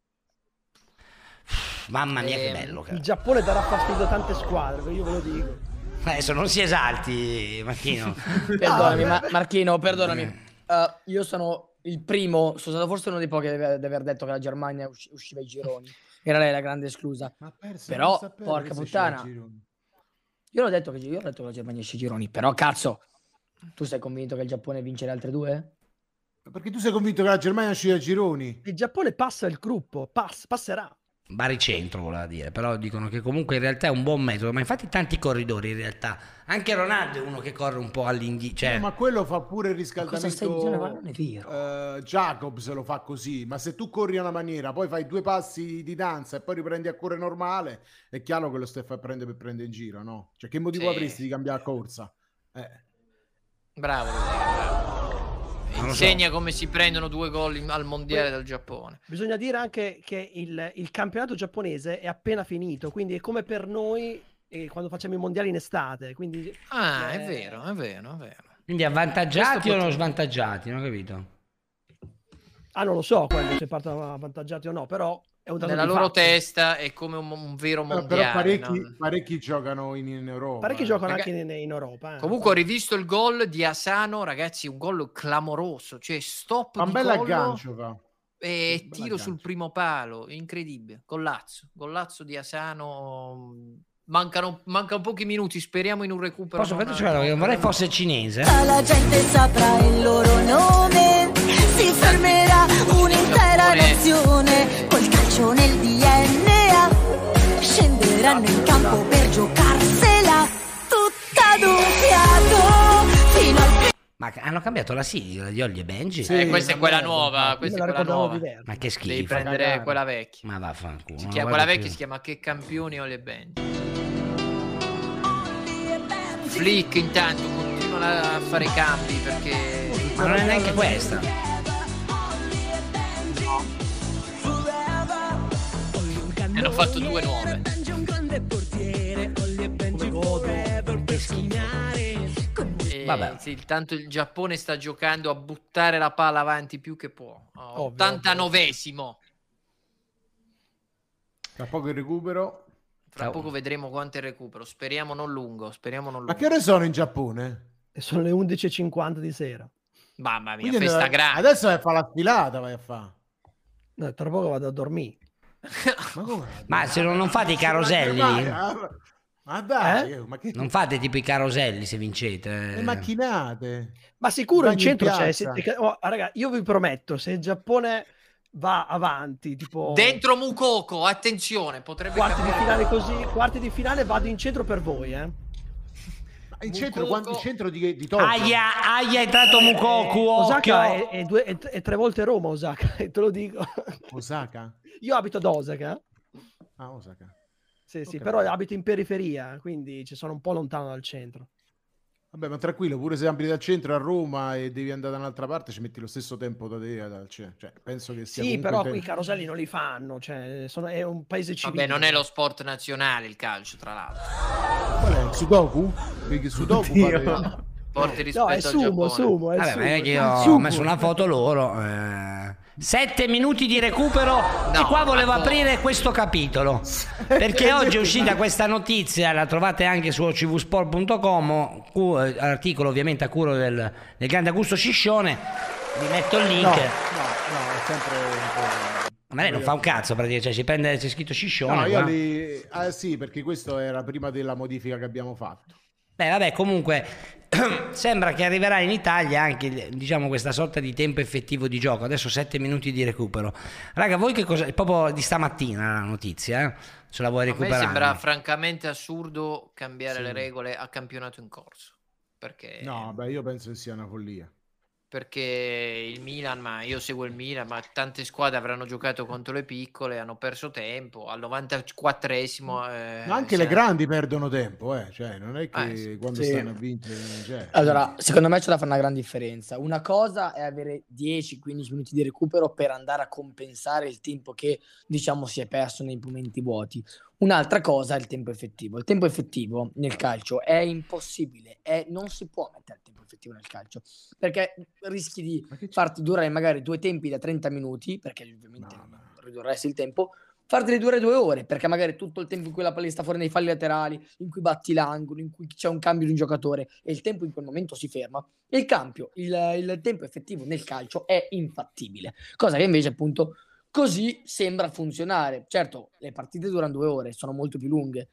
Mamma mia, che Ehm, bello. che- Il Giappone darà fastidio a tante squadre, io ve lo dico. Adesso non si esalti, Marchino. Perdonami, ma- Marchino, perdonami. Uh, io sono il primo, sono stato forse uno dei pochi ad aver, ad aver detto che la Germania usci- usciva ai gironi. Era lei la grande esclusa. Però, porca puttana. Io l'ho detto che io ho detto che la Germania esce ai gironi. Però, cazzo, tu sei convinto che il Giappone vince le altre due? Perché tu sei convinto che la Germania uscì ai gironi? Il Giappone passa il gruppo, pass- passerà. Baricentro voleva dire, però dicono che comunque in realtà è un buon metodo, ma infatti tanti corridori in realtà, anche Ronaldo è uno che corre un po' all'indietro, cioè... No, ma quello fa pure il Cosa stai dicendo? Ma riscaldamento. non è vero. eh, Jacobs lo fa così, ma se tu corri a una maniera, poi fai due passi di danza e poi riprendi a correre normale, è chiaro che lo stai a prendere per prendere in giro, no? Cioè, che motivo Sì. avresti di cambiare corsa? Eh. Bravo, Rudiger, bravo. Non lo so. Insegna come si prendono due gol in- al mondiale dal Giappone. Bisogna dire anche che il, il campionato giapponese è appena finito, quindi è come per noi eh, quando facciamo i mondiali in estate. Quindi, Ah, eh, è vero, è vero, è vero. Quindi avvantaggiati Questo o non pot- svantaggiati, non ho capito. Ah, non lo so quello se partono avvantaggiati o no, però è un dato Nella di loro fatto. testa è come un, un vero Però, mondiale. però parecchi, no? parecchi giocano in, in Europa. Parecchi eh. giocano Raga- anche in, in Europa. Eh. Comunque ho rivisto il gol di Asano, ragazzi, un gol clamoroso, cioè stop Fa un di bel collo aggancio fa. e Un bel tiro aggancio. sul primo palo, incredibile. Gollazzo, gollazzo di Asano. Mancano, mancano pochi minuti, speriamo in un recupero. Posso non- fare cioè, non vorrei fosse cinese. La gente saprà il loro nome, si fermerà un'intera nazione col calcio nel D N A. Scenderanno in campo per giocarsela tutta d'un fiato fino al Ma hanno cambiato la sigla di Ollie e Benji? Eh, questa è quella nuova, questa è me la quella ricordavo nuova. diversa. Ma che schifo. Devi prendere quella vecchia. Ma vaffanculo. Si non chiama, la quella guardo vecchia più. si chiama Che campioni o le band. Flick intanto continua a fare i cambi perché Ma non è neanche questa. ne hanno fatto due nuove. E, Vabbè. sì, intanto il Giappone sta giocando a buttare la palla avanti più che può. Oh, ottantanovesimo. Tra poco il recupero. Fra poco vedremo quanto è il recupero. Speriamo non lungo. Speriamo non lungo. Ma che ore sono in Giappone? E sono le undici e cinquanta di sera. Mamma mia, Quindi festa ne- grande. Adesso vai a fare la sfilata, vai a fare. No, tra poco vado a dormire. Ma come? Ma se non, non fate i caroselli Vai, lì? ah, Ma dai, eh, ma che Non fate tipo i caroselli se vincete? le macchinate? Ma sicuro in Bagni centro in c'è. piazza. se- oh, raga, io vi prometto, se il Giappone va avanti, tipo Dentro Mukoko, attenzione, potrebbe quarti di capitare. finale così, quarti di finale vado in centro per voi, eh. In centro, Mukoko. quando, in centro di, di Tokyo. Aia, aia, è entrato Mukoku, Osaka occhio. è, è due- è- è tre volte Roma, Osaka, e te lo dico. Osaka? Io abito ad Osaka. Ah, Osaka. Sì, sì, Ok. però abito in periferia, quindi ci sono un po' lontano dal centro. Vabbè, ma tranquillo, pure se abiti dal centro a Roma e devi andare da un'altra parte, ci metti lo stesso tempo da te. da- Cioè, cioè, penso che sia Sì, comunque però te- qui i caroselli non li fanno, cioè sono- è un paese civile. Vabbè, non è lo sport nazionale il calcio, tra l'altro. Qual è? Il Sudoku? Perché Sudoku pare- Porti rispetto No, è al sumo, Giappone. sumo, è Vabbè, sumo. ma è che io Il ho sumo. messo una foto loro. eh. Sette minuti di recupero. e No, qua volevo ma- aprire questo capitolo. Perché oggi è uscita questa notizia, la trovate anche su o c v sport punto com, cu- eh, articolo ovviamente a cura del, del grande Augusto Sciscione. Vi metto il link. No, no, no, è sempre un po'. Ma lei non fa un cazzo praticamente, cioè si prende, c'è scritto Sciscione. No, io qua. li... ah, sì, perché questo era prima della modifica che abbiamo fatto. Beh, vabbè, comunque sembra che arriverà in Italia anche, diciamo, questa sorta di tempo effettivo di gioco. Adesso sette minuti di recupero. Raga, voi che cosa... È proprio di stamattina la notizia, eh? Se la vuoi A me recuperare. sembra francamente assurdo cambiare Sì. le regole a campionato in corso. Perché, No, beh, io penso che sia una follia. perché il Milan, ma io seguo il Milan, ma tante squadre avranno giocato contro le piccole, hanno perso tempo. Al novantaquattresimo eh, Ma anche se- le grandi perdono tempo, eh. Cioè, non è che Eh, sì. quando Sì. stanno a vincere. Cioè, Allora, secondo me c'è da fare una gran differenza. Una cosa è avere dieci quindici minuti di recupero per andare a compensare il tempo che, diciamo, si è perso nei momenti vuoti. Un'altra cosa è il tempo effettivo. Il tempo effettivo nel calcio è impossibile, è- non si può mettere il tempo effettivo nel calcio, perché rischi di farti durare magari due tempi da trenta minuti, perché ovviamente ridurresti il tempo, farteli durare due ore, perché magari tutto il tempo in cui la palla sta fuori nei falli laterali, in cui batti l'angolo, in cui c'è un cambio di un giocatore e il tempo in quel momento si ferma, e il cambio, il, il tempo effettivo nel calcio è infattibile, cosa che invece appunto così sembra funzionare. Certo, le partite durano due ore, sono molto più lunghe.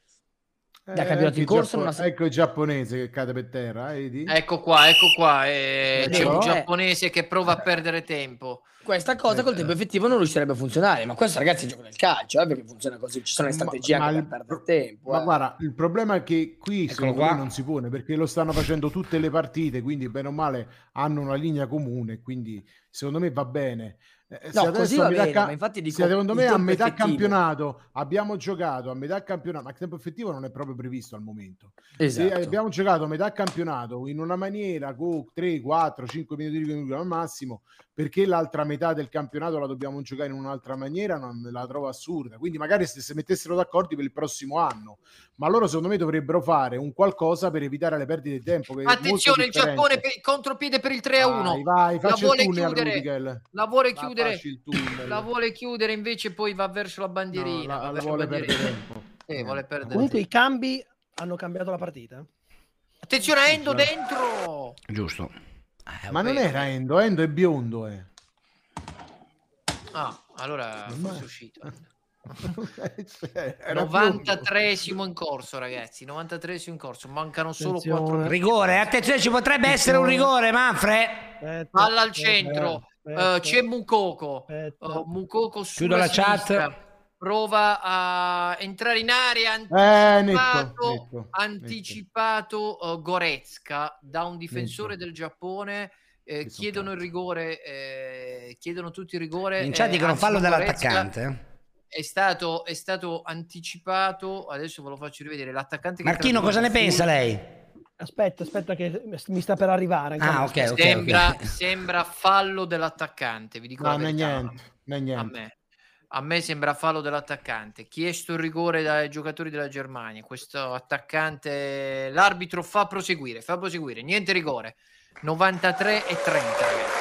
Da Eh, campionato ecco in il corso Giappo- non ha ecco il giapponese che cade per terra, eh, vedi? Ecco qua, ecco qua. eh, Eh, c'è un eh. giapponese che prova a perdere tempo. Questa cosa col tempo effettivo non riuscirebbe a funzionare, ma questo ragazzi è il gioco del calcio, eh, perché funziona così, ci sono le strategie Ma- anche ma per il- perdere tempo. Ma eh. guarda, il problema è che qui Eccolo secondo qua. me non si pone perché lo stanno facendo tutte le partite, quindi bene o male hanno una linea comune, quindi secondo me va bene. Eh, No, se così adesso a va metà bene, ca- ma infatti dico se secondo il me a tempo metà effettivo. campionato abbiamo giocato a metà campionato, ma il tempo effettivo non è proprio previsto al momento. Se Esatto. abbiamo giocato a metà campionato in una maniera con tre, quattro, cinque minuti di recupero al massimo, perché l'altra metà del campionato la dobbiamo giocare in un'altra maniera, non la trovo assurda. Quindi magari se si mettessero d'accordo per il prossimo anno, ma loro secondo me dovrebbero fare un qualcosa per evitare le perdite di tempo, che è molto Attenzione, il differente. Giappone per, contropiede per il tre a uno. Vai, vai, la facci vuole il tunnel, chiudere, Rudiger. la vuole Va, chiudere, facci il tunnel. la vuole chiudere, invece poi va verso la bandierina. No, la- va la verso vuole bandierina. perdere tempo. Eh, vuole perdere Comunque tempo. i cambi hanno cambiato la partita. Attenzione a Endo dentro. Giusto. Ma non era Endo, Endo è biondo, eh. Ah, allora forse è uscito. Era novantatreesimo in corso, ragazzi. novantatreesimo in corso. Mancano solo Attenzione. quattro minuti. Rigore, attenzione, ci potrebbe essere un rigore, Manfred. Aspetta, Palla al aspetta, centro. aspetta, Eh, c'è Mukoko. aspetta. Uh, Mukoko Chiudo sulla la chat. sinistra. Prova a entrare in area. Eh, netto, Anticipato, netto, anticipato uh, Goretzka da un difensore del Giappone. Eh, chiedono il rigore, eh, chiedono tutti il rigore. In chat eh, dicono anzi, fallo Goretzka dell'attaccante. È stato, è stato anticipato. Adesso ve lo faccio rivedere. L'attaccante che Marchino, cosa ne pensa lei? Aspetta, aspetta che mi sta per arrivare. ancora Ah, non ok, sto- ok. Sembra, sembra fallo dell'attaccante. Vi dico No, la non è verità. niente, non è A niente. me. A me sembra fallo dell'attaccante. Chiesto il rigore dai giocatori della Germania. Questo attaccante, l'arbitro fa proseguire, fa proseguire. Niente rigore. novantatré e trenta, ragazzi.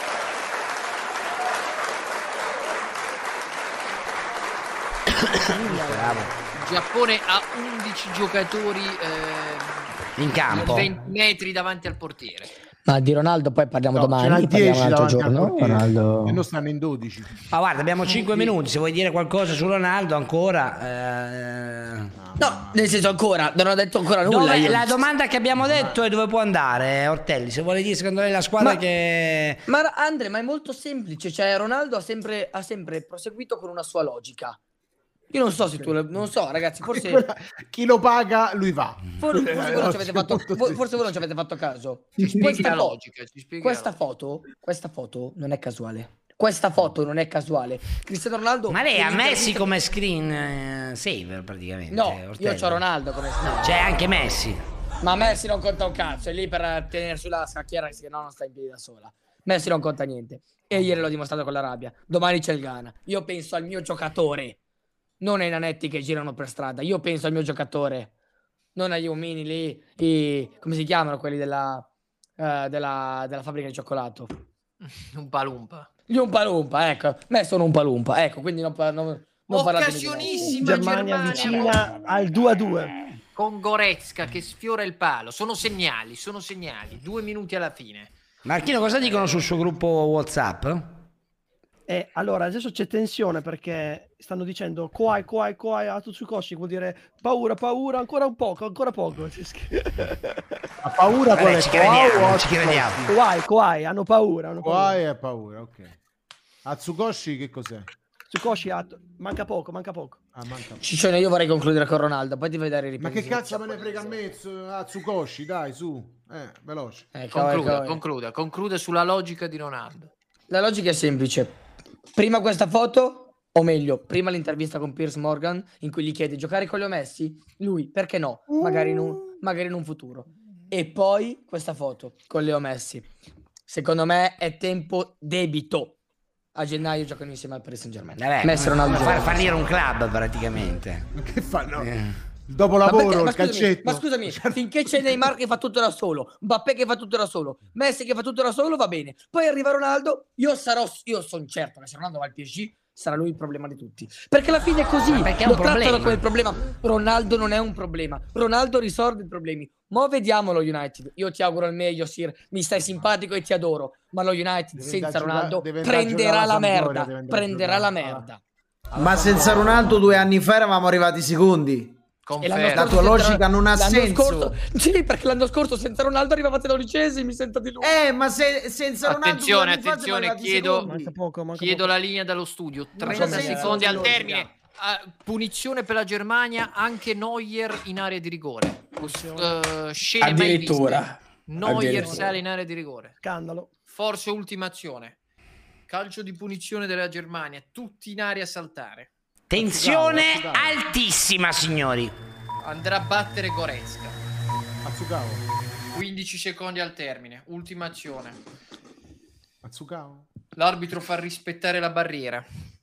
Il Giappone ha undici giocatori eh, In campo. venti metri davanti al portiere. Ma di Ronaldo poi parliamo No, ce n'ha domani, parliamo dieci un altro davanti al giorno. portiere. Ronaldo... E non stanno in dodici. Ma guarda, abbiamo cinque minuti, se vuoi dire qualcosa su Ronaldo ancora. eh, No, nel senso ancora, non ho detto ancora nulla. Dove- io. la domanda che abbiamo detto è dove può andare Ortelli, se vuole dire secondo lei la squadra Ma- che... Ma Andre, ma è molto semplice, cioè Ronaldo ha sempre, ha sempre proseguito con una sua logica. Io non so se tu, non so ragazzi, forse, Quella- chi lo paga, lui va. for- forse, voi non ci avete fatto, Molto vo- forse voi non ci avete fatto caso. Ci spieghi Questa, la fo- logica, ci spieghi la questa logica. foto, questa foto non è casuale. Questa foto non è casuale. Cristiano Ronaldo... Ma lei ha nell'intervista- Messi come screen eh, saver praticamente. No, io Ortelli. c'ho Ronaldo come screen. C'è anche Messi. Ma Messi non conta un cazzo, è lì per tenere sulla scacchiera, se no non sta in piedi da sola. Messi non conta niente. E ieri l'ho dimostrato con l'Arabia. Domani c'è il Ghana. Io penso al mio giocatore, non ai nanetti che girano per strada. Io penso al mio giocatore, non agli omini lì, i, come si chiamano quelli della, eh, della, della fabbrica di cioccolato. Un palumpa. Gli Umpalumpa, ecco. Me sono un Palumpa, ecco, quindi non, pa- non, non parlatemi di me. Occasionissima Germania Germania, vicina al due a due. con Goretzka che sfiora il palo. Sono segnali, sono segnali. Due minuti alla fine. Marchino, cosa dicono sul suo gruppo WhatsApp? E allora adesso c'è tensione perché stanno dicendo Kawhi, Kawhi, Kawhi, Atsukoshi, vuol dire paura, paura, ancora un poco, ancora poco. Ha paura Vabbè, con le ci crediamo, Kawhi o ci crediamo. Kawhi, Kawhi, hanno paura, hanno paura. Kawhi ha paura, ok. Atsukoshi che cos'è? Atsukoshi, At- manca poco, manca poco. Ah, manca. Ciccione, io vorrei concludere con Ronaldo, poi ti vai dare i Ma che ripresi. cazzo me ne frega a me su- Atsukoshi, dai, su. Eh, veloce. Eh, Kawhi, Concluda, Kawhi. concluda, concluda sulla logica di Ronaldo. La logica è semplice. Prima questa foto, o meglio, prima l'intervista con Piers Morgan, in cui gli chiede giocare con Leo Messi, lui, perché no? Magari in un, magari in un futuro. E poi questa foto con Leo Messi. Secondo me è tempo debito. A gennaio giocano insieme al Paris Saint Germain. Vabbè, Messi e Ronaldo far giocano. fallire un club praticamente. Che fanno? Eh. Dopo Ma lavoro, perché- ma il scusami, calcetto. ma scusami, finché c'è Neymar che fa tutto da solo, Mbappé che fa tutto da solo, Messi che fa tutto da solo, va bene. Poi arriva Ronaldo, io sarò, io sono certo che se Ronaldo va al P S G sarà lui il problema di tutti. Perché alla fine è così, Ma perché è lo un trattano problema. come il problema. Ronaldo non è un problema, Ronaldo risolve i problemi. Mo vediamo lo United, io ti auguro il meglio, Sir, mi stai simpatico e ti adoro, ma lo United Deve senza andare a Ronaldo giocare- deve andare a prenderà giocare la alla Sampdoria, merda, deve andare a prenderà la giocare. merda. Ma senza Ronaldo due anni fa eravamo arrivati secondi. E l'anno La scorso tua senza- logica non ha l'anno senso. scorso- sì, perché l'anno scorso senza Ronaldo arrivavate dodicesimi, senta di lui. Eh, ma se, senza Ronaldo Attenzione, due anni fa siamo attenzione, arrivati chiedo, secondi. Manca poco, manca chiedo poco. la linea dallo studio. Ma trenta senza secondi al logica. termine. Ah, punizione per la Germania, anche Neuer in area di rigore. Uh, scene mai Addirittura. viste. Neuer Addirittura. sale in area di rigore. Scandalo. Forse ultima azione. calcio di punizione della Germania, tutti in area a saltare. Tensione Atsugawa, Atsugawa. altissima, signori. Andrà a battere Goretzka. Atsugawa. quindici secondi al termine, ultima azione. Atsugawa. L'arbitro fa rispettare la barriera.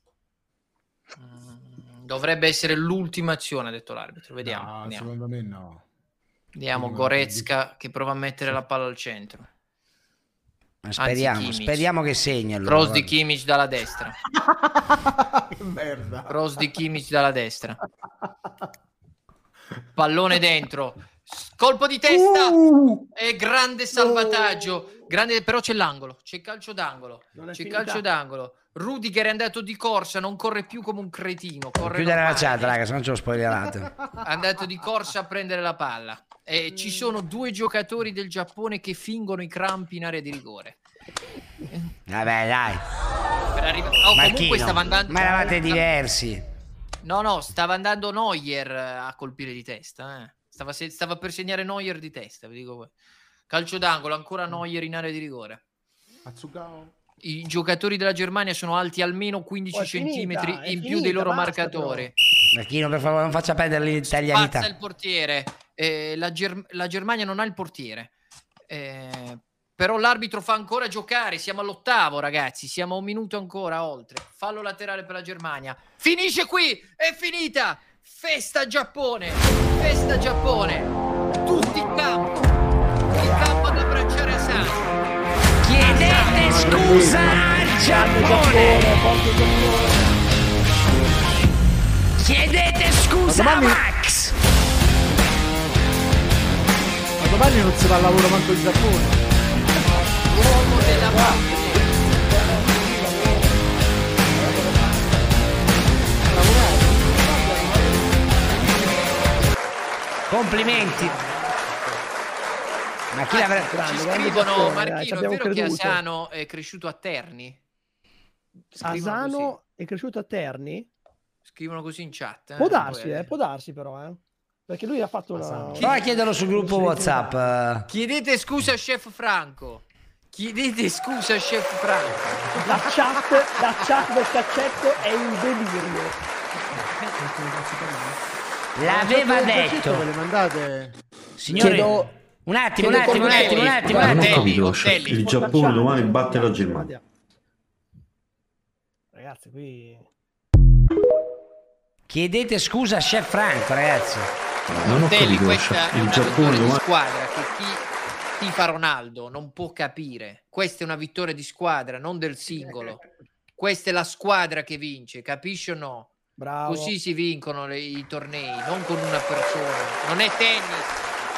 Mm, Dovrebbe essere l'ultima azione, ha detto l'arbitro. Vediamo. No, vediamo. secondo me no. Vediamo Prima- Goretzka che prova a mettere la palla al centro. Speriamo, Anzi, Kimmich. speriamo che segni allora. Cross di guarda. Kimmich dalla destra. Che merda. Cross di Kimmich dalla destra. Pallone dentro. Colpo di testa. Uh! E grande salvataggio. Grande, però c'è l'angolo. C'è calcio d'angolo. Non è C'è finita. calcio d'angolo. Rudiger è andato di corsa, non corre più come un cretino. Corre Chiudere la normale. chat, raga, se non ce lo spoilerate. È andato di corsa a prendere la palla. E ci sono due giocatori del Giappone che fingono i crampi in area di rigore. Vabbè, dai. Per arriva- oh, Marchino, comunque stava andando. ma eravate diversi. No, no, stava andando Neuer a colpire di testa. Eh. Stava, se- stava per segnare Neuer di testa. Vi dico. Calcio d'angolo, ancora Neuer in area di rigore. Atsugawa. I giocatori della Germania sono alti almeno quindici Oh, è finita, centimetri è in più finita, dei loro basta, marcatori. Marchino, per favore, non faccia perdere l'italianità. Pazza il portiere. Eh, la, Ger- la Germania non ha il portiere. Eh, però l'arbitro fa ancora giocare. Siamo all'ottavo, ragazzi. Siamo a un minuto ancora oltre. Fallo laterale per la Germania. Finisce qui. È finita. Festa Giappone. Festa Giappone. Tutti in campo. In campo ad abbracciare Asano. Chiedete scusa al Giappone. Chiedete scusa a domani- Max. Ma domani non si va al lavoro manco in Giappone. Uomo della morte. Complimenti. Ma chi l'avrebbe... Grande, Ci grande scrivono, Giappone, dai, ci Marchino, è abbiamo vero che creduto. Asano è cresciuto a Terni? Scrivono Asano così. è cresciuto a Terni? Scrivono così in chat. eh, Può darsi, poi- eh, può darsi però, eh. Perché lui ha fatto una... Prova a chiederlo sul gruppo WhatsApp. eh. Chiedete scusa a Chef Franco. Chiedete scusa a Chef Franco. La chat, la chat del caccetto è in delirio. L'aveva Ve le detto. mandate? Signori, Chiedo- un attimo, un chiedo attimo, un con attimo, un te. attimo, un Non ho attimo. capito, Otelli. il Giappone domani batte la Germania. Ragazzi, qui... Chiedete scusa a Chef Franco, ragazzi. Non ho Telli, capito, questa è il una Giappone vittoria di domani... squadra che chi tifa Ronaldo non può capire. Questa è una vittoria di squadra, non del singolo. Questa è la squadra che vince, capisci o no? Bravo. Così si vincono le- i tornei, non con una persona. Non è tennis.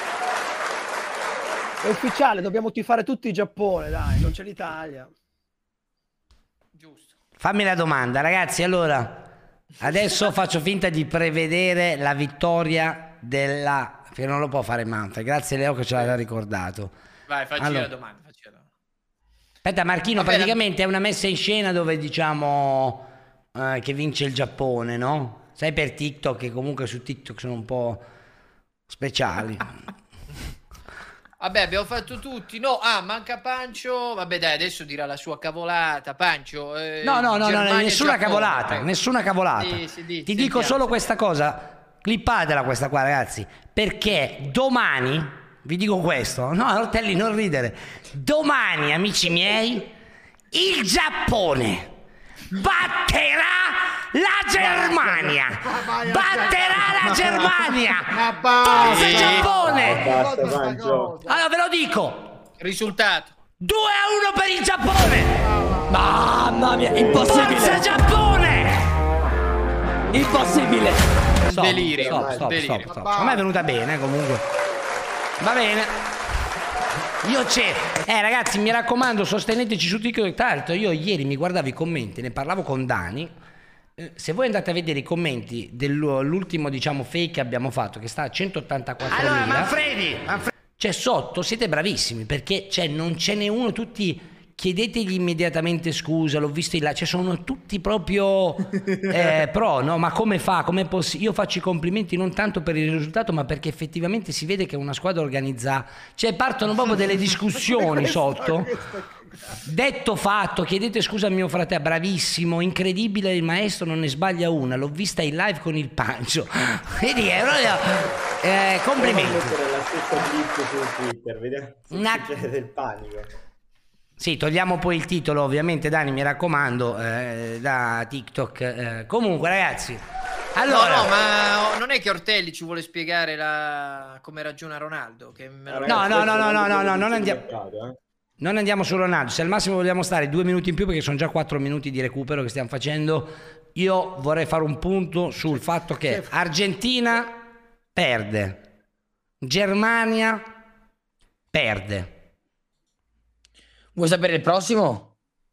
È ufficiale, dobbiamo tifare tutti il Giappone, dai, non c'è l'Italia. Giusto. Fammi la domanda, ragazzi. Allora, adesso faccio finta di prevedere la vittoria della... che non lo può fare Manfred. Grazie Leo che ce l'ha ricordato. Vai, facci Allora. la domanda. Facci la domanda. Aspetta, Marchino, Vabbè, la- praticamente è una messa in scena dove diciamo eh, che vince il Giappone, no? Sai, per TikTok, che comunque su TikTok sono un po' speciali. Vabbè, abbiamo fatto tutti. No, ah, manca Pancio. Vabbè, dai, adesso dirà la sua cavolata. Pancio. eh, No, no, no, no, Germania, nessuna Giappone, cavolata, prego. nessuna cavolata. Sì, sì, di- Ti dico sentiamo, solo questa cosa, clippatela questa qua, ragazzi, perché domani, vi dico questo, no, Ortelli, non ridere, domani, amici miei, il Giappone batterà la Germania, batterà la Germania, forza Giappone! Basta, Pancio. Allora ve lo dico, Risultato. due a uno per il Giappone! Mamma mia, impossibile. Forza Giappone! Impossibile. Stop, Delirio, stop, stop, delirio. stop, stop. A me è venuta bene comunque. Va bene. Io c'è. Eh ragazzi, mi raccomando, sosteneteci su TikTok. Tra l'altro io ieri mi guardavo i commenti, ne parlavo con Dani. Eh, Se voi andate a vedere i commenti dell'ultimo, diciamo, fake che abbiamo fatto, che sta a centottantaquattromila. Allora, Manfredi, Manfredi. Cioè sotto siete bravissimi perché cioè, non ce n'è uno, tutti chiedetegli immediatamente scusa, l'ho visto in là, cioè sono tutti proprio eh, pro, no? Ma come fa? Come poss- io faccio i complimenti non tanto per il risultato, ma perché effettivamente si vede che è una squadra organizzata, cioè partono proprio delle discussioni sotto. Detto fatto, chiedete scusa a mio fratello, bravissimo, incredibile, il maestro non ne sbaglia una, l'ho vista in live con il Pancio. Vedi, è proprio, eh, complimenti. La stessa clip su Twitter, vediamo se Una- succede del panico. Sì, togliamo poi il titolo, ovviamente, Dani, mi raccomando, eh, da TikTok. Eh, comunque, ragazzi, allora... No, no, ma non è che Ortelli ci vuole spiegare la... come ragiona Ronaldo? Che me lo- No, no, no, no, no, no, no, non andiamo... Non andiamo su Ronaldo, se al massimo vogliamo stare due minuti in più perché sono già quattro minuti di recupero che stiamo facendo, io vorrei fare un punto sul fatto che Argentina perde, Germania perde. Vuoi sapere il prossimo?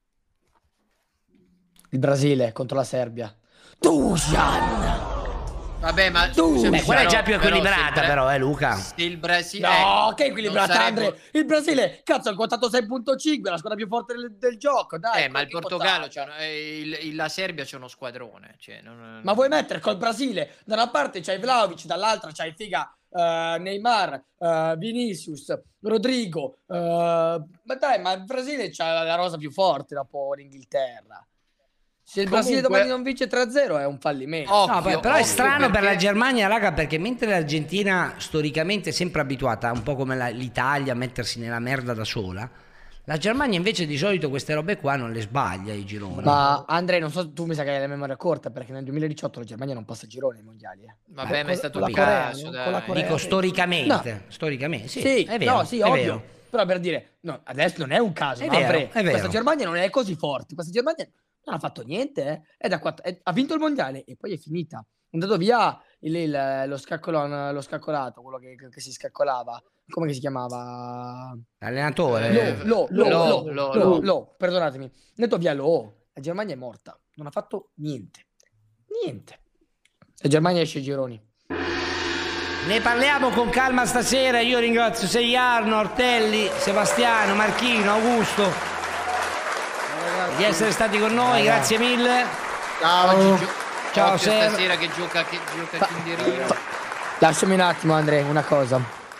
Il Brasile contro la Serbia. Dusan! Vabbè, ma Beh, quella è già più equilibrata, però, eh, Luca. Se il Brasile... No, eh, che equilibrata, non sarebbe- Andre. Il Brasile, cazzo, ha quotato sei virgola cinque, la squadra più forte del, del gioco, dai. Eh, ma il che Portogallo, quotata. c'è- eh, il- il- la Serbia c'è uno squadrone. Cioè, non- Ma vuoi mettere col Brasile? Da una parte c'hai Vlahovic, dall'altra c'hai figa eh, Neymar, eh, Vinicius, Rodrigo. eh, ma dai, ma il Brasile c'ha la rosa più forte dopo l'Inghilterra. Se il Brasile Comunque- domani non vince tre a zero è un fallimento. No, beh, però è strano per la Germania, raga, perché mentre l'Argentina storicamente è sempre abituata, un po' come la- l'Italia, a mettersi nella merda da sola, la Germania invece di solito queste robe qua non le sbaglia i gironi. Ma Andrea, non so, tu mi sa che hai la memoria corta perché nel duemiladiciotto la Germania non passa gironi ai mondiali. Eh. Vabbè, ma è stato con un la Corea, caso, no? dai. Con la Corea, Dico sì. storicamente, No. storicamente, sì, Sì, è vero, no, sì, è ovvio. vero. Però per dire, no, adesso non è un caso, È no, vero, Andre? è vero. Questa Germania non è così forte. Questa Germania non ha fatto niente, eh. È da quattro- è- ha vinto il mondiale e poi è finita. È andato via il- il- lo, scaccolon, lo scaccolato, quello che, che si scaccolava. Come che si chiamava? Allenatore. Lo, lo, lo, Lo, lo, lo, lo, lo. lo, perdonatemi. È andato via lo. La Germania è morta. Non ha fatto niente. Niente. La Germania esce ai gironi. Ne parliamo con calma stasera. Io ringrazio Seiarno, Ortelli, Sebastiano, Marchino, Augusto di essere stati con noi, grazie mille. Ciao. Ciao, Occhio Ser. stasera che gioca, che gioca Kinderino. Lasciami un attimo, Andrea, una cosa.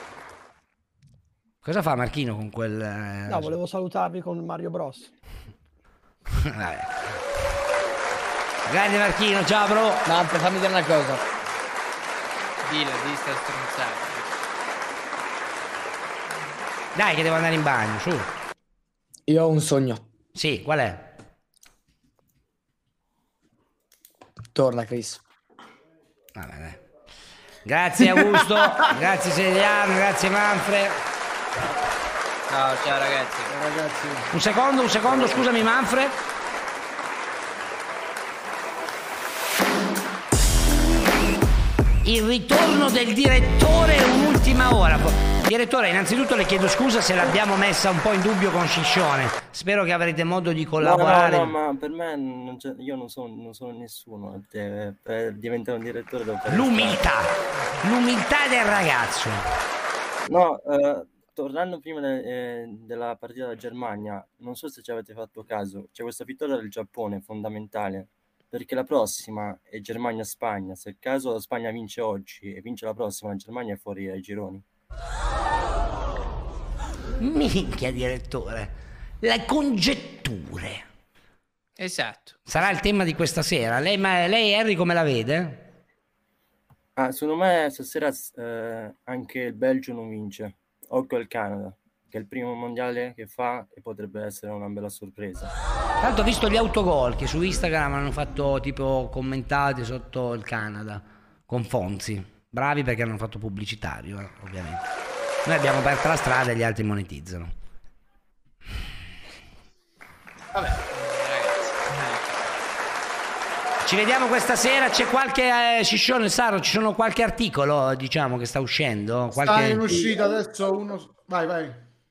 Cosa fa Marchino con quel... eh, No, volevo salutarvi con Mario Bros. Vabbè. Grande Marchino, ciao bro. Manfred, fammi dire una cosa. Dilla, di sta stronzata. Dai che devo andare in bagno, su. Io ho un sogno. Sì, qual è? Torna, Chris. Vabbè, dai. Grazie Augusto, grazie Seiarno, grazie Manfred. Ciao, ciao ragazzi. ragazzi. Un secondo, un secondo, scusami Manfred. Il ritorno del direttore, un'ultima ora. Direttore, innanzitutto le chiedo scusa se l'abbiamo messa un po' in dubbio con Sciscione. Spero che avrete modo di collaborare. No, no, no, ma per me non c'è- io non sono, non sono nessuno. eh, Per diventare un direttore devo fare L'umiltà, l'umiltà del ragazzo. No, eh, tornando prima de- eh, della partita della Germania, non so se ci avete fatto caso, c'è questa vittoria del Giappone fondamentale, perché la prossima è Germania-Spagna. Se il caso la Spagna vince oggi e vince la prossima, la Germania è fuori ai gironi. Minchia direttore, le congetture. Esatto. Sarà il tema di questa sera. Lei, ma, lei Harry come la vede? Ah, secondo me stasera eh, anche il Belgio non vince. Occhio al Canada, che è il primo mondiale che fa e potrebbe essere una bella sorpresa. Tanto ho visto gli autogol che su Instagram hanno fatto tipo commentati sotto il Canada con Fonzi. Bravi perché hanno fatto pubblicitario, eh, ovviamente. Noi abbiamo aperto la strada e gli altri monetizzano. Vabbè, ragazzi. Ci vediamo questa sera. C'è qualche eh, Sciscione, Saro, ci sono qualche articolo, diciamo, che sta uscendo? Qualche... Sta in uscita adesso uno... Vai, vai.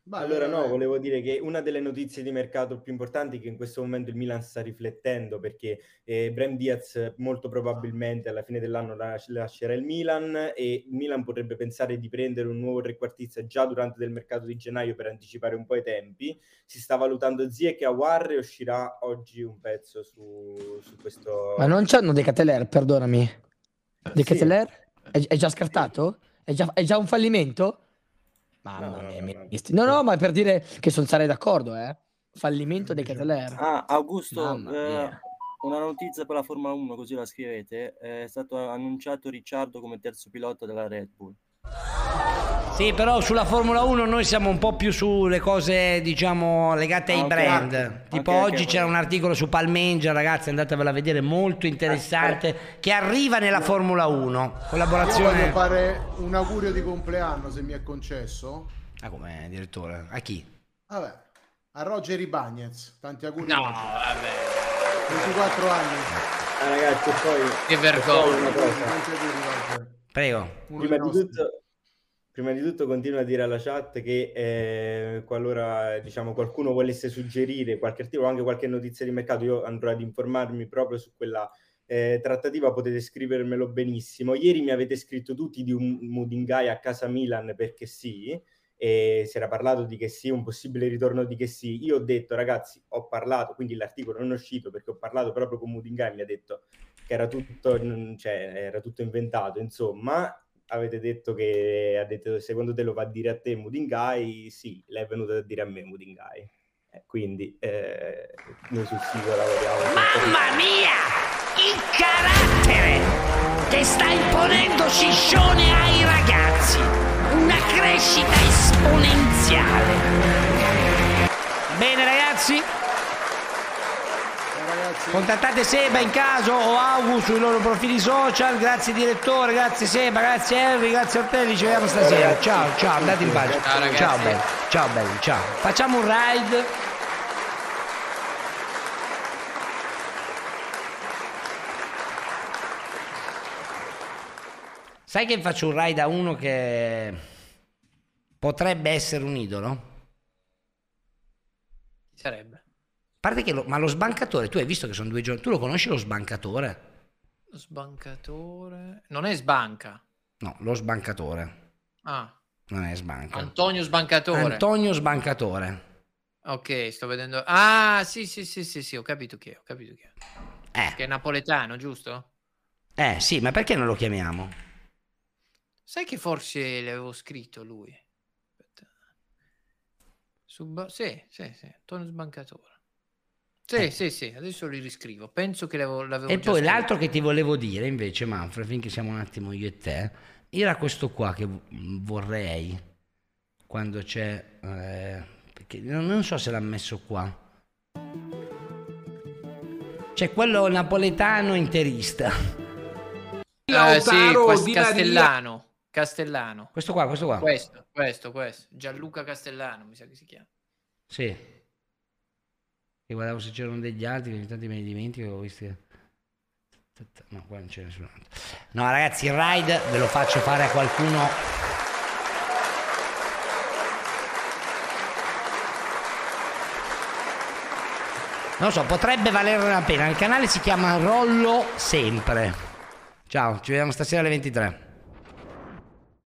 Vai, Allora vai, no, vai. volevo dire che una delle notizie di mercato più importanti è che in questo momento il Milan sta riflettendo, perché eh, Brahim Diaz molto probabilmente alla fine dell'anno las- lascerà il Milan, e il Milan potrebbe pensare di prendere un nuovo trequartista già durante il mercato di gennaio per anticipare un po' i tempi. Si sta valutando Ziyech e Aouar, e uscirà oggi un pezzo su, su questo. Ma non c'hanno De Ketelaere, perdonami. De Sì. Ketelaere? È, è già scartato? È già, è già un fallimento? Mamma No, no, mia, no, mi- no. no, no, ma è per dire che sono sarei d'accordo, eh. Fallimento De Ketelaere. Ah, Augusto, Mamma eh, mia. una notizia per la Formula uno, così la scrivete. È stato annunciato Ricciardo come terzo pilota della Red Bull. Sì, però sulla Formula uno noi siamo un po' più sulle cose, diciamo, legate ai Ah, ok. brand. Tipo Ok, ok, oggi c'era ok. un articolo su Palmengia, ragazzi, andatevela a vedere, molto interessante, che arriva nella Formula uno. Io voglio Collaborazione... fare un augurio di compleanno, se mi è concesso. Ah, come direttore? A chi? Vabbè, a Roger Ibañez, tanti auguri. No, Roger. vabbè. ventiquattro anni. Ah, ragazzi, poi Che poi vergogna. una cosa. Tanti auguri, Roger. Prego. Uno Prima dei di nostri. tutto, prima di tutto continua a dire alla chat che eh, qualora diciamo qualcuno volesse suggerire qualche articolo o anche qualche notizia di mercato, io andrò ad informarmi proprio su quella eh, trattativa, potete scrivermelo benissimo. Ieri mi avete scritto tutti di un Mudingai a casa Milan perché sì, e si era parlato di che sì, un possibile ritorno di che sì. Io ho detto, ragazzi, ho parlato, quindi l'articolo non è uscito perché ho parlato proprio con Mudingai, mi ha detto che era tutto, cioè, era tutto inventato, insomma. Avete detto che ha detto, secondo te lo va a dire a te Mudingai? Sì, l'è venuto a dire a me Mudingai. Eh, quindi eh, noi sul sito lavoriamo. Mamma mia! Il carattere che sta imponendo Ciccione ai ragazzi! Una crescita esponenziale! Bene ragazzi? Contattate Seba in caso o Augu sui loro profili social. Grazie direttore, grazie Seba, grazie Henry, grazie Ortelli. Ci vediamo stasera. Ciao, ciao, andate in pace. Ciao, ragazzi. Ciao belli, ciao belli, ciao. Facciamo un ride. Sai che faccio un ride a uno che potrebbe essere un idolo? Chi sarebbe? A parte che lo, ma lo sbancatore, tu hai visto che sono due giorni, tu lo conosci lo sbancatore? Lo sbancatore. Non è Sbanca. No, lo sbancatore, Ah, non è sbanca. Antonio Sbancatore. Antonio Sbancatore. Ok, sto vedendo. Ah, sì, sì, sì, sì, sì, ho capito chi è, ho capito chi è. Eh. Che è napoletano, giusto? Eh sì, ma perché non lo chiamiamo? Sai che forse le avevo scritto lui? Aspetta. Sub... Sì, sì, sì, Antonio Sbancatore. Sì, Eh. sì, sì, adesso li riscrivo. Penso che l'avevo, l'avevo E già poi scritto. l'altro che ti volevo dire invece, Manfred, finché siamo un attimo io e te, era questo qua che v- vorrei, quando c'è, eh, perché non, non so se l'ha messo qua, c'è quello napoletano interista. Eh, sì, Lautaro quest- Di Maria. Castellano. Castellano. Questo qua, questo qua. Questo, questo, questo. Gianluca Castellano, mi sa che si chiama. Sì. E guardavo se c'erano degli altri, che ogni tanto me ne dimentico, ho visto che... No, qua non c'è nessun altro. No, ragazzi, il ride ve lo faccio fare a qualcuno. Non so, potrebbe valere la pena. Il canale si chiama Rollo Sempre. Ciao, ci vediamo stasera alle ventitré.